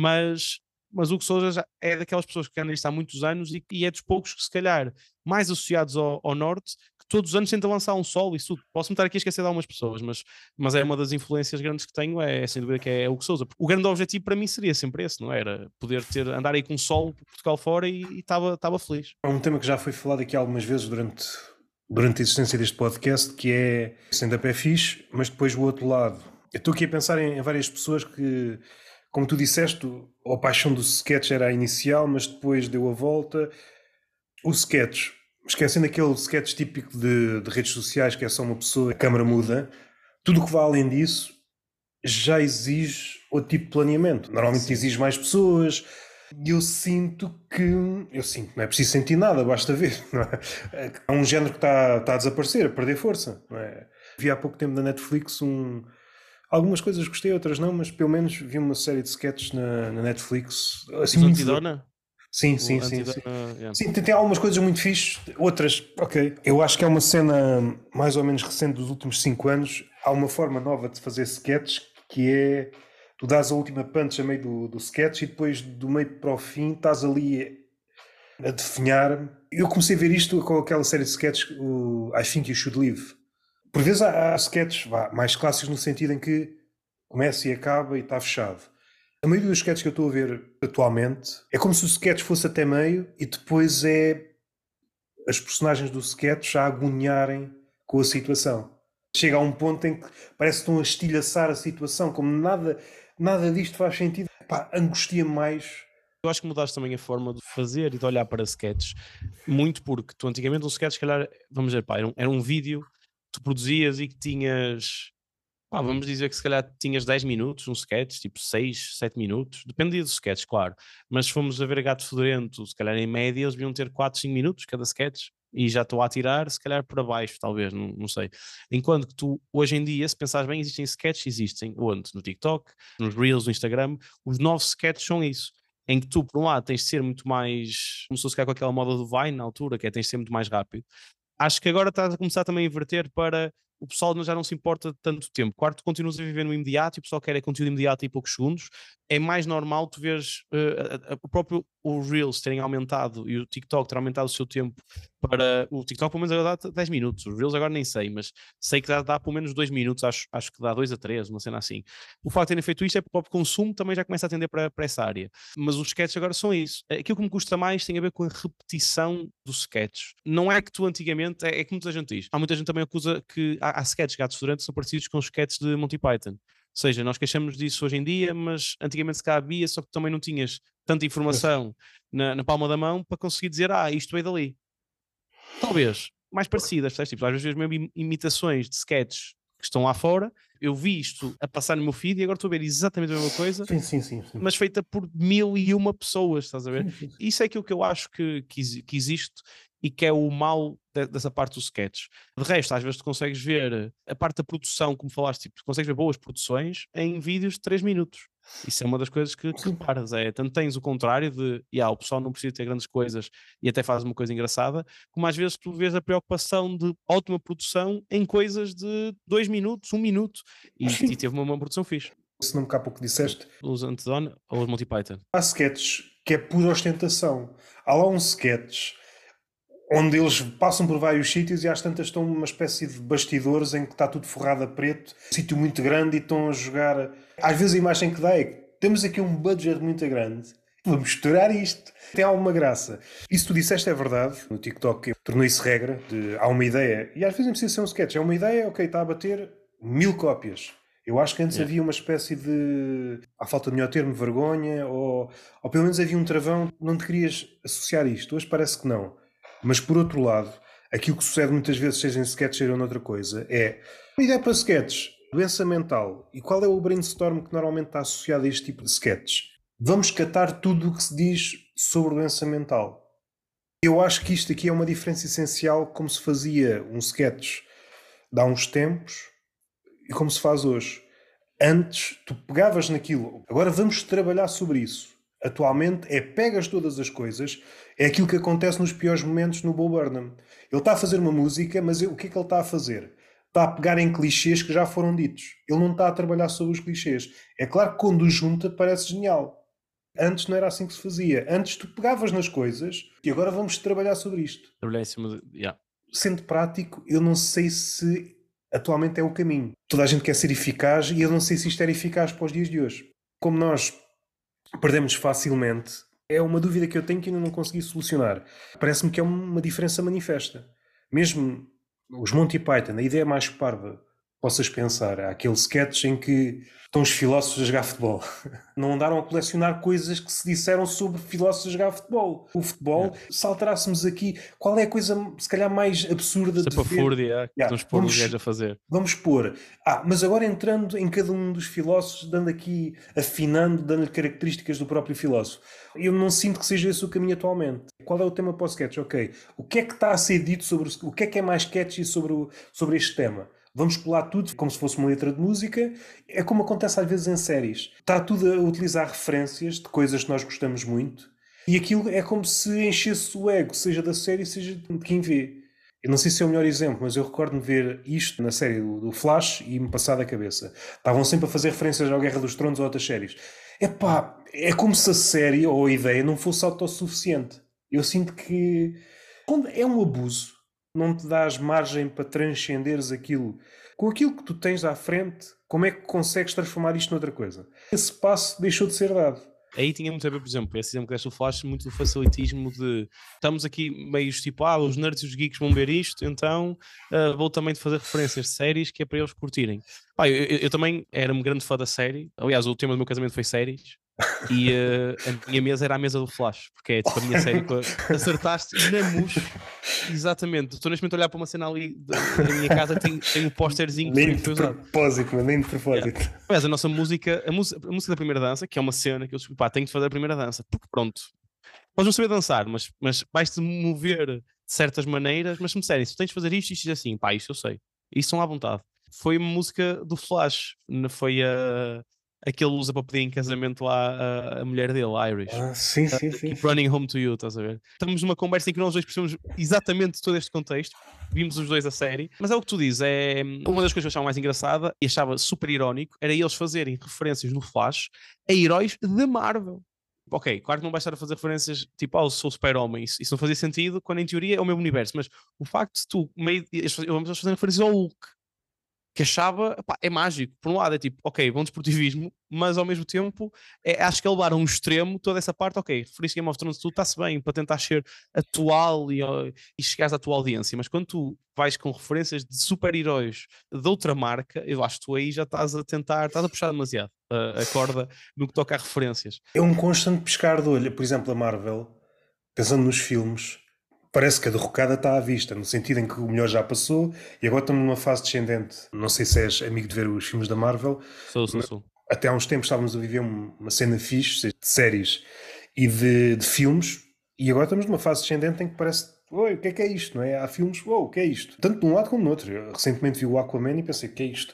mas o Hugo Sousa já é daquelas pessoas que andam isto há muitos anos e é dos poucos que se calhar mais associados ao Norte, que todos os anos tenta lançar um solo, isso posso-me estar aqui a esquecer de algumas pessoas, mas é uma das influências grandes que tenho, sem dúvida que é o Hugo Sousa. O grande objetivo para mim seria sempre esse, não era? Poder andar aí com um solo por Portugal fora e estava feliz. É um tema que já foi falado aqui algumas vezes durante a existência deste podcast, que é stand-up é fixe, mas depois o outro lado. Eu estou aqui a pensar em várias pessoas que, como tu disseste, a paixão do sketch era a inicial, mas depois deu a volta. O sketch, esquecendo aquele sketch típico de redes sociais, que é só uma pessoa, a câmara muda, tudo o que vai além disso já exige outro tipo de planeamento. Normalmente Sim. exige mais pessoas. E eu sinto, não é preciso sentir nada, basta ver. Não é? É um género que está a desaparecer, a perder força. Não é? Vi há pouco tempo na Netflix algumas coisas gostei, outras não, mas pelo menos vi uma série de sketches na Netflix. Assim, Os muito. Antidona? Sim, O sim, sim, sim. Antidona, yeah. Sim, tem algumas coisas muito fixes, outras, ok. Eu acho que é uma cena mais ou menos recente dos últimos 5 anos. Há uma forma nova de fazer sketches que é tu dás a última punch a meio do sketch e depois do meio para o fim estás ali a definhar Eu comecei a ver isto com aquela série de sketches, o I Think You Should Live. Por vezes há sketches mais clássicos no sentido em que começa e acaba e está fechado. A maioria dos sketches que eu estou a ver atualmente é como se o sketch fosse até meio e depois é as personagens do sketch a agoniarem com a situação. Chega a um ponto em que parece que estão a estilhaçar a situação, como nada disto faz sentido. Pá, angustia-me mais. Eu acho que mudaste também a forma de fazer e de olhar para sketches, muito porque tu antigamente um sketch, se calhar, vamos dizer, pá, era um vídeo que tu produzias e que tinhas, pá, vamos dizer que se calhar tinhas 10 minutos, um sketch, tipo 6, 7 minutos, dependia do sketch, claro, mas se fomos a ver Gato Fedorento, se calhar em média eles deviam ter 4, 5 minutos cada sketch, e já estou a tirar, se calhar para baixo, talvez, não sei. Enquanto que tu, hoje em dia, se pensares bem, existem sketches, existem onde? No TikTok, nos Reels, no Instagram, os novos sketches são isso. Em que tu, por um lado, tens de ser muito mais. Começou a ficar com aquela moda do Vine na altura, que é tens de ser muito mais rápido. Acho que agora estás a começar também a inverter para o pessoal já não se importa de tanto tempo. Claro, tu continuas a viver no imediato e o pessoal quer é conteúdo imediato em poucos segundos. É mais normal tu veres o próprio o Reels terem aumentado e o TikTok ter aumentado o seu tempo para. O TikTok pelo menos agora dá 10 minutos, os Reels agora nem sei, mas sei que dá pelo menos 2 minutos, acho que dá 2 a 3, uma cena assim. O facto de terem feito isto é porque o próprio consumo também já começa a atender para essa área. Mas os sketches agora são isso. Aquilo que me custa mais tem a ver com a repetição dos sketches. Não é que tu antigamente, é que muita gente diz. Há muita gente também acusa que há sketches Gatos Fedorento são parecidos com os sketches de Monty Python. Ou seja, nós queixamos disso hoje em dia, mas antigamente se cá havia, só que também não tinhas tanta informação na palma da mão para conseguir dizer, isto veio dali. Talvez, mais parecidas, sabes? Tipo, às vezes mesmo imitações de sketches que estão lá fora, eu vi isto a passar no meu feed e agora estou a ver exatamente a mesma coisa, Sim. mas feita por 1001 pessoas, estás a ver? Sim. Isso é aquilo que eu acho que existe e que é o mal dessa parte dos sketches. De resto, às vezes tu consegues ver a parte da produção, como falaste, tipo, consegues ver boas produções em vídeos de 3 minutos. Isso é uma das coisas que reparas, tanto tens o contrário de, o pessoal não precisa ter grandes coisas e até faz uma coisa engraçada, como às vezes tu vês a preocupação de ótima produção em coisas de 2 minutos, 1 minuto, e teve uma produção fixe. Se não me cá pouco disseste, Os Antedon ou os Monty Python? há sketches que é pura ostentação. Há lá um sketch onde eles passam por vários sítios e às tantas estão numa espécie de bastidores em que está tudo forrado a preto, um sítio muito grande e estão a jogar. Às vezes a imagem que dá é que temos aqui um budget muito grande, vamos misturar isto. Tem alguma graça. Isso tu disseste é verdade. No TikTok tornou isso regra. Há uma ideia, e às vezes não precisa ser um sketch, é uma ideia, ok, está a bater 1000 cópias. Eu acho que antes havia uma espécie de, à falta de melhor termo, vergonha, ou pelo menos havia um travão, não te querias associar isto. Hoje parece que não. Mas por outro lado, aquilo que sucede muitas vezes, seja em sketch, seja noutra coisa, é uma ideia para sketch, doença mental. E qual é o brainstorm que normalmente está associado a este tipo de sketch? Vamos catar tudo o que se diz sobre doença mental. Eu acho que isto aqui é uma diferença essencial, como se fazia um sketch de há uns tempos e como se faz hoje. Antes, tu pegavas naquilo. Agora vamos trabalhar sobre isso. Atualmente é pegas todas as coisas. É aquilo que acontece nos piores momentos no Bo Burnham. Ele está a fazer uma música, mas o que é que ele está a fazer? Está a pegar em clichês que já foram ditos. Ele não está a trabalhar sobre os clichês. É claro que quando o junta parece genial. Antes não era assim que se fazia. Antes tu pegavas nas coisas e agora vamos trabalhar sobre isto. Trabalhar em cima de... Sendo prático, eu não sei se atualmente é o caminho. Toda a gente quer ser eficaz e eu não sei se isto era eficaz para os dias de hoje. Como nós perdemos facilmente, é uma dúvida que eu tenho que ainda não consegui solucionar. Parece-me que é uma diferença manifesta. Mesmo os Monty Python, a ideia mais parva possas pensar, há aquele sketch em que estão os filósofos a jogar futebol. Não andaram a colecionar coisas que se disseram sobre filósofos a jogar futebol. O futebol, se alterássemos aqui, qual é a coisa se calhar mais absurda de ver? Que nos pôr os gajos a fazer. Vamos pôr. Mas agora entrando em cada um dos filósofos, dando aqui, afinando, dando-lhe características do próprio filósofo. Eu não sinto que seja esse o caminho atualmente. Qual é o tema para o sketch? Ok. O que é que está a ser dito sobre o que é mais catchy sobre este tema? Vamos pular tudo como se fosse uma letra de música. É como acontece às vezes em séries. Está tudo a utilizar referências de coisas que nós gostamos muito. E aquilo é como se enchesse o ego, seja da série, seja de quem vê. Eu não sei se é o melhor exemplo, mas eu recordo-me ver isto na série do Flash e me passar da cabeça. Estavam sempre a fazer referências à Guerra dos Tronos ou a outras séries. É como se a série ou a ideia não fosse autossuficiente. Eu sinto que quando é um abuso, não te dás margem para transcenderes aquilo. Com aquilo que tu tens à frente, como é que consegues transformar isto noutra coisa? Esse passo deixou de ser dado. Aí tinha muito a ver, por exemplo, esse exemplo que deste o Flash, muito do facilitismo de estamos aqui meios tipo, os nerds e os geeks vão ver isto, então vou também fazer referências de séries que é para eles curtirem. Pá, eu também era um grande fã da série, aliás, o tema do meu casamento foi séries. E a minha mesa era a mesa do Flash, porque é tipo a minha série. Acertaste na mus. Exatamente. Estou neste momento a olhar para uma cena ali da minha casa que tem um pósterzinho que Nem foi de usado. propósito, mas nem de propósito. Yeah. Aliás, a nossa música, a música da primeira dança, que é uma cena que eu disse, pá, tenho de fazer a primeira dança, porque pronto, podes não saber dançar, mas vais-te mover de certas maneiras, mas se me disserem, se tens de fazer isto e assim, pá, isso eu sei. Isso são à vontade. Foi uma música do Flash, foi a que ele usa para pedir em casamento lá a mulher dele, a Irish. Sim, sim, sim. Keep Running Home to You, estás a ver? Estamos numa conversa em que nós dois percebemos exatamente todo este contexto, vimos os dois a série, mas é o que tu dizes, é uma das coisas que eu achava mais engraçada e achava super irónico, era eles fazerem referências no Flash a heróis da Marvel. Ok, claro que não vai estar a fazer referências tipo, sou super-homem, isso não fazia sentido quando em teoria é o mesmo universo, mas o facto de tu, eles fazerem referências ao Hulk, que achava, pá, é mágico. Por um lado é tipo, ok, bom desportivismo, mas ao mesmo tempo acho que é levar a um extremo toda essa parte, ok, referiste Game of Thrones, tudo está-se bem para tentar ser atual e chegares à tua audiência, mas quando tu vais com referências de super-heróis de outra marca, eu acho que tu aí já estás a tentar, estás a puxar demasiado a corda no que toca a referências. É um constante pescar de olho. Por exemplo, a Marvel, pensando nos filmes, parece que a derrocada está à vista, no sentido em que o melhor já passou e agora estamos numa fase descendente. Não sei se és amigo de ver os filmes da Marvel. Sou. Até há uns tempos estávamos a viver uma cena fixe de séries e de filmes, e agora estamos numa fase descendente em que parece, oi, o que é isto, não é? Há filmes, o que é isto? Tanto de um lado como do outro. Eu recentemente vi o Aquaman e pensei, o que é isto?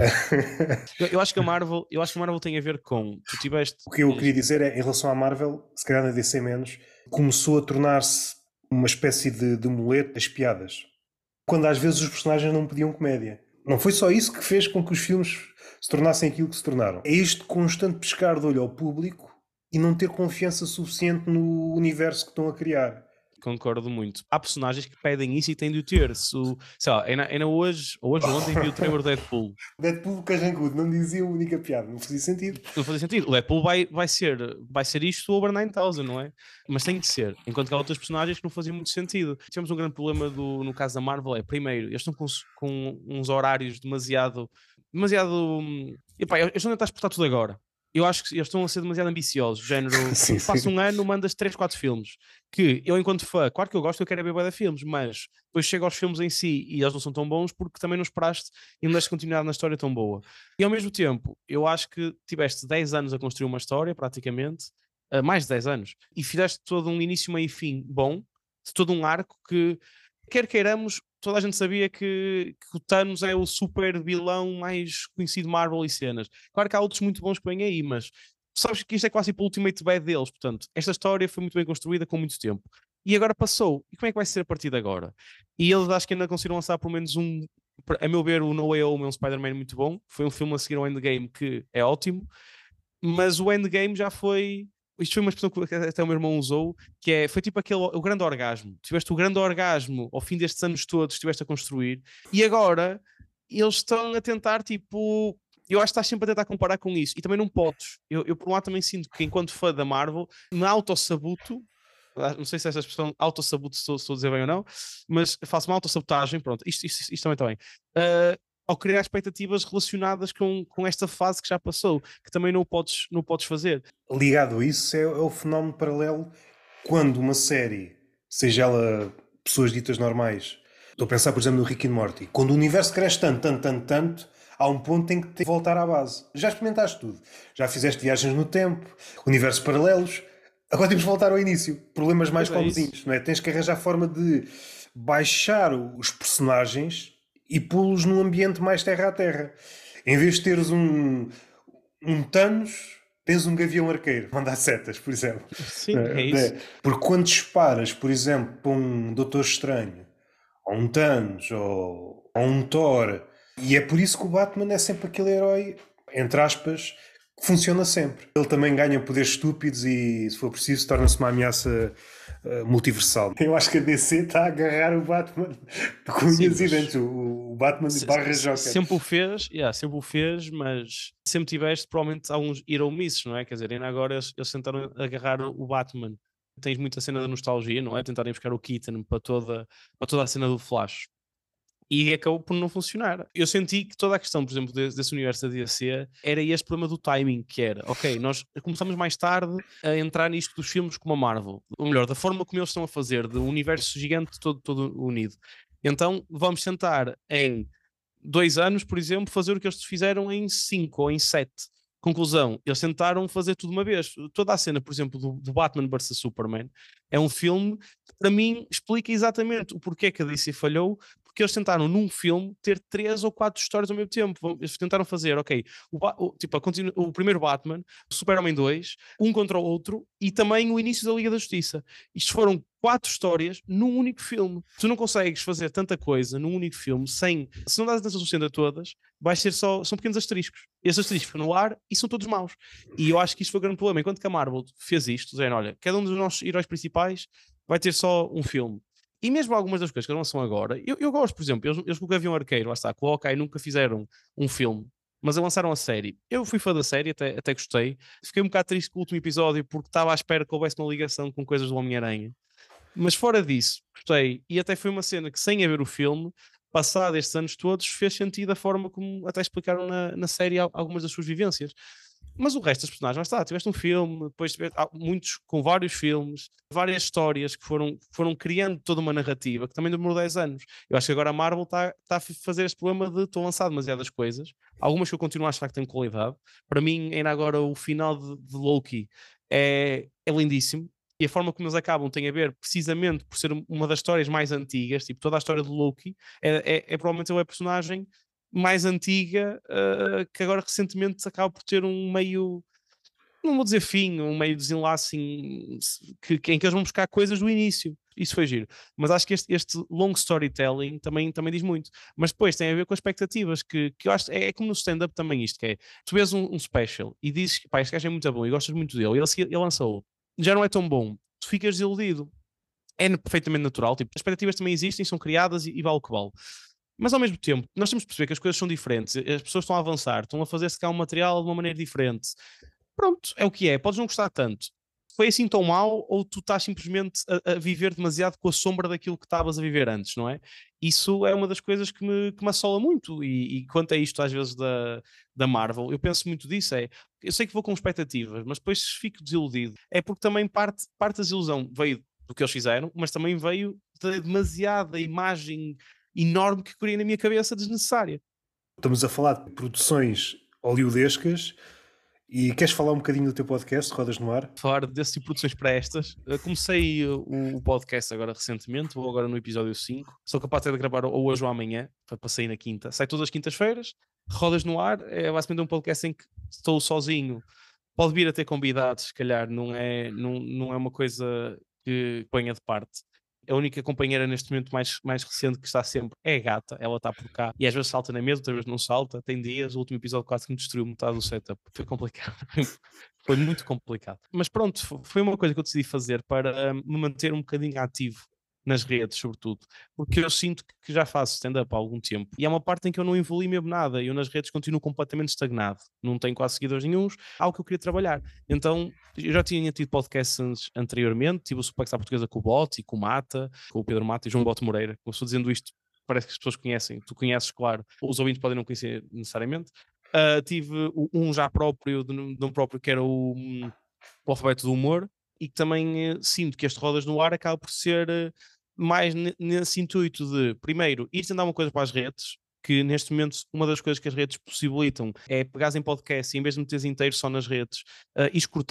Eu acho que a Marvel tem a ver com, tu tiveste... O que eu queria dizer é, em relação à Marvel, se calhar na DC menos, começou a tornar-se uma espécie de muleta às piadas. Quando às vezes os personagens não pediam comédia. Não foi só isso que fez com que os filmes se tornassem aquilo que se tornaram. É este constante pescar de olho ao público e não ter confiança suficiente no universo que estão a criar. Concordo muito. Há personagens que pedem isso e têm de o ter. Sei lá, ainda hoje ou ontem vi o trailer do Deadpool. Deadpool carrancudo, não dizia a única piada, não fazia sentido. Não fazia sentido. O Deadpool vai ser isto over 9000, não é? Mas tem de ser. Enquanto que há outros personagens que não faziam muito sentido. Tivemos um grande problema no caso da Marvel. Primeiro, eles estão com uns horários demasiado. Epá, eles estão a tentar exportar tudo agora. Eu acho que eles estão a ser demasiado ambiciosos. Género, Sim, passa sim. um ano, mandas 3, 4 filmes. Que eu, enquanto fã, claro que eu gosto, eu quero ver bué de filmes, mas depois chego aos filmes em si e eles não são tão bons porque também não esperaste e não deste continuidade na história tão boa. E ao mesmo tempo, eu acho que tiveste 10 anos a construir uma história, praticamente, mais de 10 anos, e fizeste todo um início, meio e fim bom, de todo um arco que, quer queiramos, toda a gente sabia que o Thanos é o super vilão mais conhecido de Marvel e cenas. Claro que há outros muito bons que vêm aí, mas sabes que isto é quase tipo o ultimate bad deles, portanto, esta história foi muito bem construída com muito tempo. E agora passou. E como é que vai ser a partir de agora? E eles acho que ainda conseguiram lançar pelo menos a meu ver, o No Way Home é um Spider-Man muito bom. Foi um filme a seguir ao Endgame que é ótimo, mas o Endgame já foi. Isto foi uma expressão que até o meu irmão usou, foi tipo o grande orgasmo. Tiveste o grande orgasmo ao fim destes anos todos, estiveste a construir, e agora eles estão a tentar, tipo. Eu acho que estás sempre a tentar comparar com isso, e também não podes. Eu por um lado, também sinto que, enquanto fã da Marvel, me autossaboto. Não sei se essa expressão autossaboto, se estou a dizer bem ou não, mas faço uma autossabotagem. Pronto, isto também está bem. Ao criar expectativas relacionadas com esta fase que já passou, que também não podes fazer. Ligado a isso é o fenómeno paralelo quando uma série, seja ela pessoas ditas normais, estou a pensar, por exemplo, no Rick and Morty, quando o universo cresce tanto, há um ponto em que tem que voltar à base. Já experimentaste tudo. Já fizeste viagens no tempo, universos paralelos. Agora temos de voltar ao início. Problemas mais Pois é isso. comezinhos, não é? Tens que arranjar forma de baixar os personagens e pô-los num ambiente mais terra a terra. Em vez de teres um Thanos, tens um Gavião Arqueiro, mandar setas, por exemplo. Sim, é isso. Porque quando disparas, por exemplo, para um Doutor Estranho, ou um Thanos, ou um Thor, e é por isso que o Batman é sempre aquele herói, entre aspas, funciona sempre. Ele também ganha poderes estúpidos e, se for preciso, torna-se uma ameaça multiversal. Eu acho que a DC está a agarrar o Batman com unhas e dentes. O Batman barra Joker. Sempre o fez, mas sempre tiveste provavelmente alguns hero misses, não é? Quer dizer, ainda agora eles tentaram agarrar o Batman. Tens muita cena da nostalgia, não é? Tentarem buscar o Keaton para toda a cena do Flash. E acabou por não funcionar. Eu senti que toda a questão, por exemplo, desse universo da DC era este problema do timing, que era, ok, nós começamos mais tarde a entrar nisto dos filmes como a Marvel. Ou melhor, da forma como eles estão a fazer, do universo gigante todo unido. Então vamos tentar em 2 anos, por exemplo, fazer o que eles fizeram em 5 ou em 7. Conclusão, eles tentaram fazer tudo uma vez. Toda a cena, por exemplo, do Batman vs Superman é um filme que, para mim, explica exatamente o porquê que a DC falhou, porque eles tentaram, num filme, ter 3 ou 4 histórias ao mesmo tempo. Eles tentaram fazer, ok, o primeiro Batman, o Super-Homem 2, um contra o outro, e também o início da Liga da Justiça. Isto foram 4 histórias num único filme. Tu não consegues fazer tanta coisa num único filme se não dás atenção suficiente a todas, vai ser são pequenos asteriscos. Esses asteriscos ficam no ar e são todos maus. E eu acho que isto foi o grande problema. Enquanto que a Marvel fez isto, dizendo, olha, cada um dos nossos heróis principais vai ter só um filme. E mesmo algumas das coisas que lançam agora, eu gosto, por exemplo, eles com o Gavião Arqueiro, lá está, com o Hawkeye nunca fizeram um filme, mas lançaram a série. Eu fui fã da série, até gostei. Fiquei um bocado triste com o último episódio porque estava à espera que houvesse uma ligação com coisas do Homem-Aranha. Mas fora disso, gostei. E até foi uma cena que, sem haver o filme, passado estes anos todos, fez sentido a forma como até explicaram na série algumas das suas vivências. Mas o resto das personagens, lá está, tiveste um filme, depois tiveste muitos com vários filmes, várias histórias que foram criando toda uma narrativa que também demorou 10 anos. Eu acho que agora a Marvel está a fazer este problema de estão lançar demasiadas coisas, algumas que eu continuo a achar que têm qualidade. Para mim, ainda agora o final de Loki é lindíssimo. E a forma como eles acabam tem a ver precisamente por ser uma das histórias mais antigas, tipo toda a história de Loki provavelmente ele é a personagem mais antiga que agora recentemente acaba por ter um meio, não vou dizer fim, um meio desenlace em que eles vão buscar coisas do início. Isso foi giro. Mas acho que este long storytelling também diz muito. Mas depois tem a ver com expectativas, que eu acho é como no stand-up também isto, que é, tu vês um special e dizes que este gajo é muito bom e gostas muito dele, e ele lançou, já não é tão bom, tu ficas desiludido. É perfeitamente natural, tipo, as expectativas também existem, são criadas e vale o que vale. Mas ao mesmo tempo, nós temos que perceber que as coisas são diferentes, as pessoas estão a avançar, estão a fazer-se cá um material de uma maneira diferente. Pronto, é o que é, podes não gostar tanto. Foi assim tão mal ou tu estás simplesmente a viver demasiado com a sombra daquilo que estavas a viver antes, não é? Isso é uma das coisas que me assola muito e quanto a isto às vezes da Marvel, eu penso muito disso, eu sei que vou com expectativas, mas depois fico desiludido. É porque também parte da desilusão veio do que eles fizeram, mas também veio da demasiada imagem enorme que criei na minha cabeça desnecessária. Estamos a falar de produções hollywoodescas e queres falar um bocadinho do teu podcast, Rodas no Ar? Falar desse tipo de produções para estas. Comecei o podcast agora recentemente, vou agora no episódio 5. Sou capaz de gravar ou hoje ou amanhã, para sair na quinta. Sai todas as quintas-feiras. Rodas no Ar é basicamente um podcast em que estou sozinho. Pode vir a ter convidados, se calhar, não é uma coisa que ponha de parte. A única companheira neste momento mais recente que está sempre é a gata, ela está por cá e às vezes salta na mesa, outras vezes não salta. Tem dias, o último episódio quase que me destruiu metade do setup, foi complicado, foi muito complicado. Mas pronto, foi uma coisa que eu decidi fazer para me manter um bocadinho ativo nas redes, sobretudo, porque eu sinto que já faço stand-up há algum tempo e há uma parte em que eu não evolui mesmo nada, eu nas redes continuo completamente estagnado, não tenho quase seguidores nenhuns, algo que eu queria trabalhar. Então eu já tinha tido podcasts anteriormente, tive o Suplex à Portuguesa com o Bot e com o Mata, com o Pedro Mata e João Bote Moreira. Eu estou dizendo isto, parece que as pessoas conhecem, tu conheces, claro, os ouvintes podem não conhecer necessariamente. Tive um já próprio, de um próprio, que era o Alfabeto do Humor, e que também sinto que este Rodas no Ar acaba por ser mais nesse intuito de, primeiro, ir tentar uma coisa para as redes, que neste momento uma das coisas que as redes possibilitam é pegares em podcast e em vez de meteres inteiro só nas redes, ires cortando,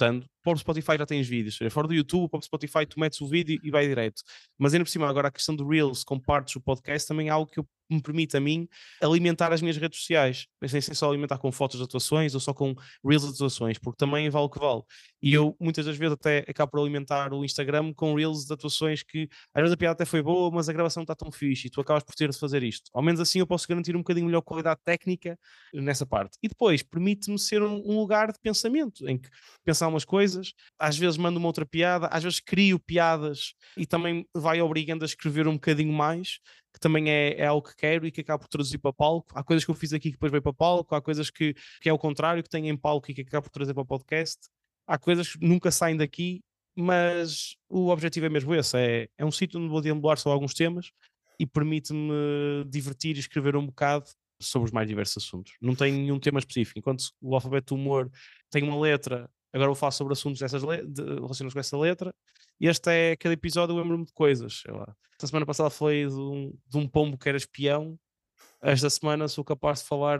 o Spotify já tens vídeos. Fora do YouTube, para o Spotify tu metes o vídeo e vai direto. Mas ainda por cima, agora a questão do Reels com partes do podcast também é algo que me permite a mim alimentar as minhas redes sociais. Sem só alimentar com fotos de atuações ou só com Reels de atuações, porque também vale o que vale. E eu muitas das vezes até acabo por alimentar o Instagram com Reels de atuações que às vezes a piada até foi boa, mas a gravação não está tão fixe e tu acabas por ter de fazer isto. Ao menos assim eu posso garantir um bocadinho melhor qualidade técnica nessa parte. E depois permite-me ser um lugar de pensamento, em que pensar umas coisas, às vezes mando uma outra piada, às vezes crio piadas e também vai obrigando a escrever um bocadinho mais, que também é algo que quero e que acabo por traduzir para palco. Há coisas que eu fiz aqui que depois veio para palco, há coisas que é o contrário, que tenho em palco e que acabo por trazer para o podcast. Há coisas que nunca saem daqui, mas o objetivo é mesmo esse, é um sítio onde vou deambular sobre alguns temas e permite-me divertir e escrever um bocado sobre os mais diversos assuntos. Não tenho nenhum tema específico, enquanto o Alfabeto do Humor tem uma letra, agora eu faço sobre assuntos relacionados com essa letra, e este é, cada episódio eu lembro-me de coisas, sei lá. Esta semana passada falei de um pombo que era espião, esta semana sou capaz de falar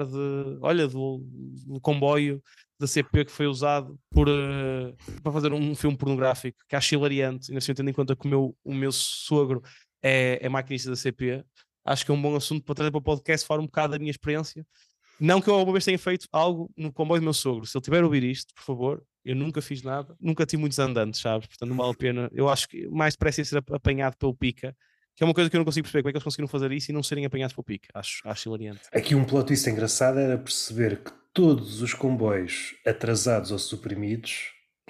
do comboio da CP que foi usado para fazer um filme pornográfico, que acho hilariante, ainda assim tendo em conta que o meu sogro é maquinista da CP. Acho que é um bom assunto para trazer para o podcast, falar um bocado da minha experiência. Não que eu alguma vez tenha feito algo no comboio do meu sogro. Se ele tiver a ouvir isto, por favor, eu nunca fiz nada, nunca tive muitos andantes, sabes? Portanto, não vale a pena. Eu acho que mais depressa ia ser apanhado pelo Pica, que é uma coisa que eu não consigo perceber como é que eles conseguiram fazer isso e não serem apanhados pelo Pica. Acho hilariante. Aqui um plot twist engraçado era perceber que todos os comboios atrasados ou suprimidos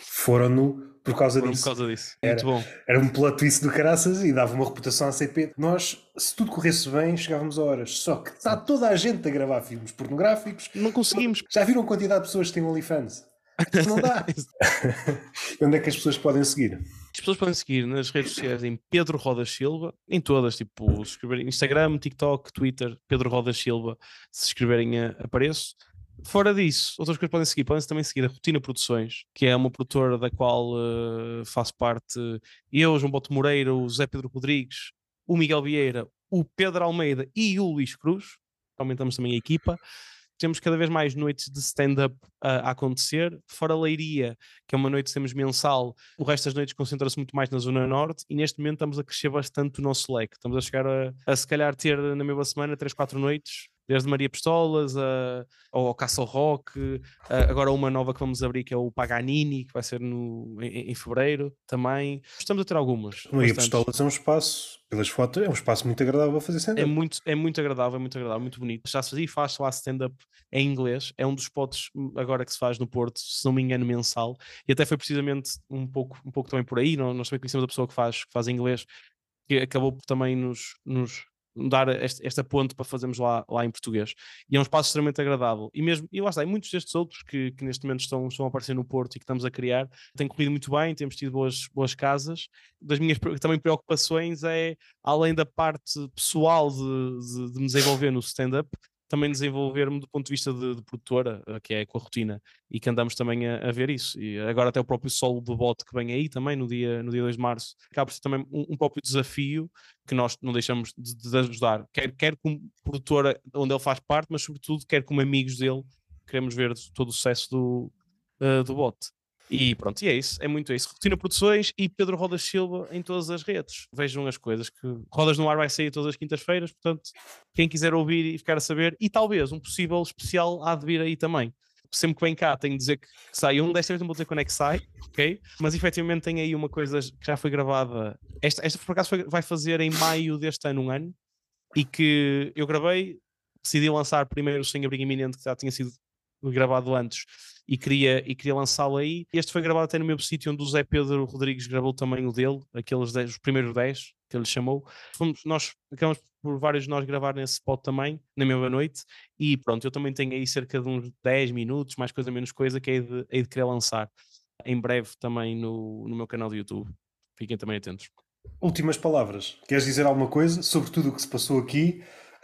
foram por causa disso. Por causa disso. Muito bom. Era um plot twist do caraças e dava uma reputação à CP. Nós, se tudo corresse bem, chegávamos a horas. Só que está toda a gente a gravar filmes pornográficos. Não conseguimos. Já viram a quantidade de pessoas que têm OnlyFans? Não dá. Onde é que as pessoas podem seguir? As pessoas podem seguir nas redes sociais em Pedro Rodas Silva, em todas, tipo, se escreverem Instagram, TikTok, Twitter, Pedro Rodas Silva, se escreverem apareço. Fora disso, outras coisas podem também seguir a Rotina Produções, que é uma produtora da qual faço parte eu, João Boto Moreira, o José Pedro Rodrigues, o Miguel Vieira, o Pedro Almeida e o Luís Cruz. Aumentamos também a equipa. Temos cada vez mais noites de stand-up a acontecer, fora a Leiria, que é uma noite que temos mensal, o resto das noites concentra-se muito mais na Zona Norte e neste momento estamos a crescer bastante o nosso leque. Estamos a chegar a se calhar ter na mesma semana 3, 4 noites, desde Maria Pistolas ao Castle Rock, agora uma nova que vamos abrir que é o Paganini, que vai ser em fevereiro também. Estamos a ter algumas. Maria Pistolas é um espaço, pelas fotos, é um espaço muito agradável a fazer stand-up. É muito agradável, muito bonito. Já se fazia e faz lá stand-up em inglês. É um dos spots agora que se faz no Porto, se não me engano, mensal. E até foi precisamente um pouco também por aí. Nós também conhecemos a pessoa que faz inglês, que acabou por também nos dar esta ponte para fazermos lá em português. E é um espaço extremamente agradável. E lá está, e muitos destes outros que neste momento estão a aparecer no Porto e que estamos a criar, têm corrido muito bem, temos tido boas casas. Das minhas também preocupações é, além da parte pessoal de me desenvolver no stand-up, também desenvolver-me do ponto de vista de produtora, que é com a Rotina, e que andamos também a ver isso. E agora até o próprio solo do Bote que vem aí também no dia 2 de março, acaba por ser também um próprio desafio que nós não deixamos de ajudar, quer como produtora onde ele faz parte, mas sobretudo quer como amigos dele, queremos ver todo o sucesso do Bote. E pronto, e é isso, é muito isso. Rotina Produções e Pedro Rodas Silva em todas as redes. Vejam as coisas que Rodas no Ar vai sair todas as quintas-feiras, portanto, quem quiser ouvir e ficar a saber, e talvez um possível especial há de vir aí também. Sempre que vem cá tenho de dizer que sai desta vez não vou dizer quando é que sai, ok? Mas efetivamente tem aí uma coisa que já foi gravada, esta por acaso vai fazer em maio deste ano, um ano, e que eu gravei, decidi lançar primeiro o Sem Abrigo Iminente, que já tinha sido gravado antes, e queria lançá-lo aí. Este foi gravado até no mesmo sítio onde o Zé Pedro Rodrigues gravou também o dele, os primeiros 10 que ele chamou. Nós acabamos por vários de nós gravar nesse spot também, na mesma noite, e pronto, eu também tenho aí cerca de uns 10 minutos, mais coisa menos coisa, que hei de querer lançar em breve também no meu canal do YouTube. Fiquem também atentos. Últimas palavras. Queres dizer alguma coisa sobre tudo o que se passou aqui?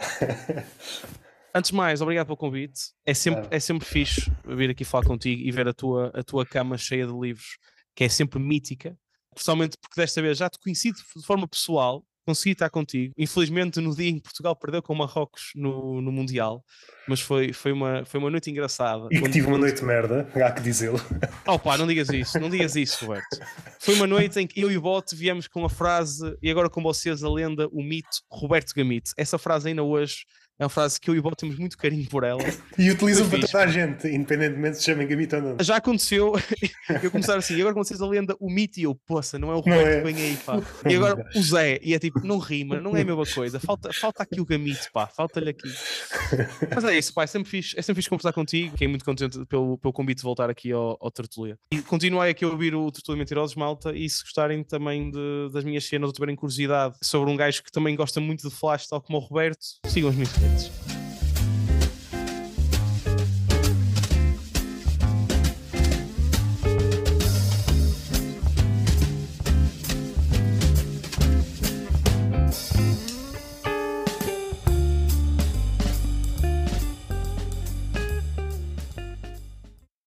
Antes de mais, obrigado pelo convite. É sempre fixe vir aqui falar contigo e ver a tua cama cheia de livros, que é sempre mítica. Principalmente porque desta vez já te conheci de forma pessoal, consegui estar contigo. Infelizmente, no dia em que Portugal perdeu com o Marrocos no Mundial, mas foi uma noite engraçada. E que tive uma noite de merda, há que dizê-lo. Oh pá, não digas isso, Roberto. Foi uma noite em que eu e o Bote viemos com a frase, e agora com vocês a lenda, o mito Roberto Gamito. Essa frase ainda hoje é uma frase que eu e o Bote temos muito carinho por ela. E utilizam para toda a gente, independentemente se chamem Gamito ou não. Já aconteceu eu começar assim, e agora com vocês a lenda, o mito, e eu, poça, não é o Roberto que vem aí, pá. E agora o Zé, e é tipo, não rima, não é a mesma coisa, falta aqui o Gamito, pá, falta-lhe aqui. Mas é isso, pá, é sempre fixe conversar contigo, fiquei muito contente pelo convite de voltar aqui ao Tertulia. E continuai aqui a ouvir o Tertulia Mentirosos, malta, e se gostarem também das minhas cenas ou tiverem curiosidade sobre um gajo que também gosta muito de Flash, tal como o Roberto, sigam as minhas redes.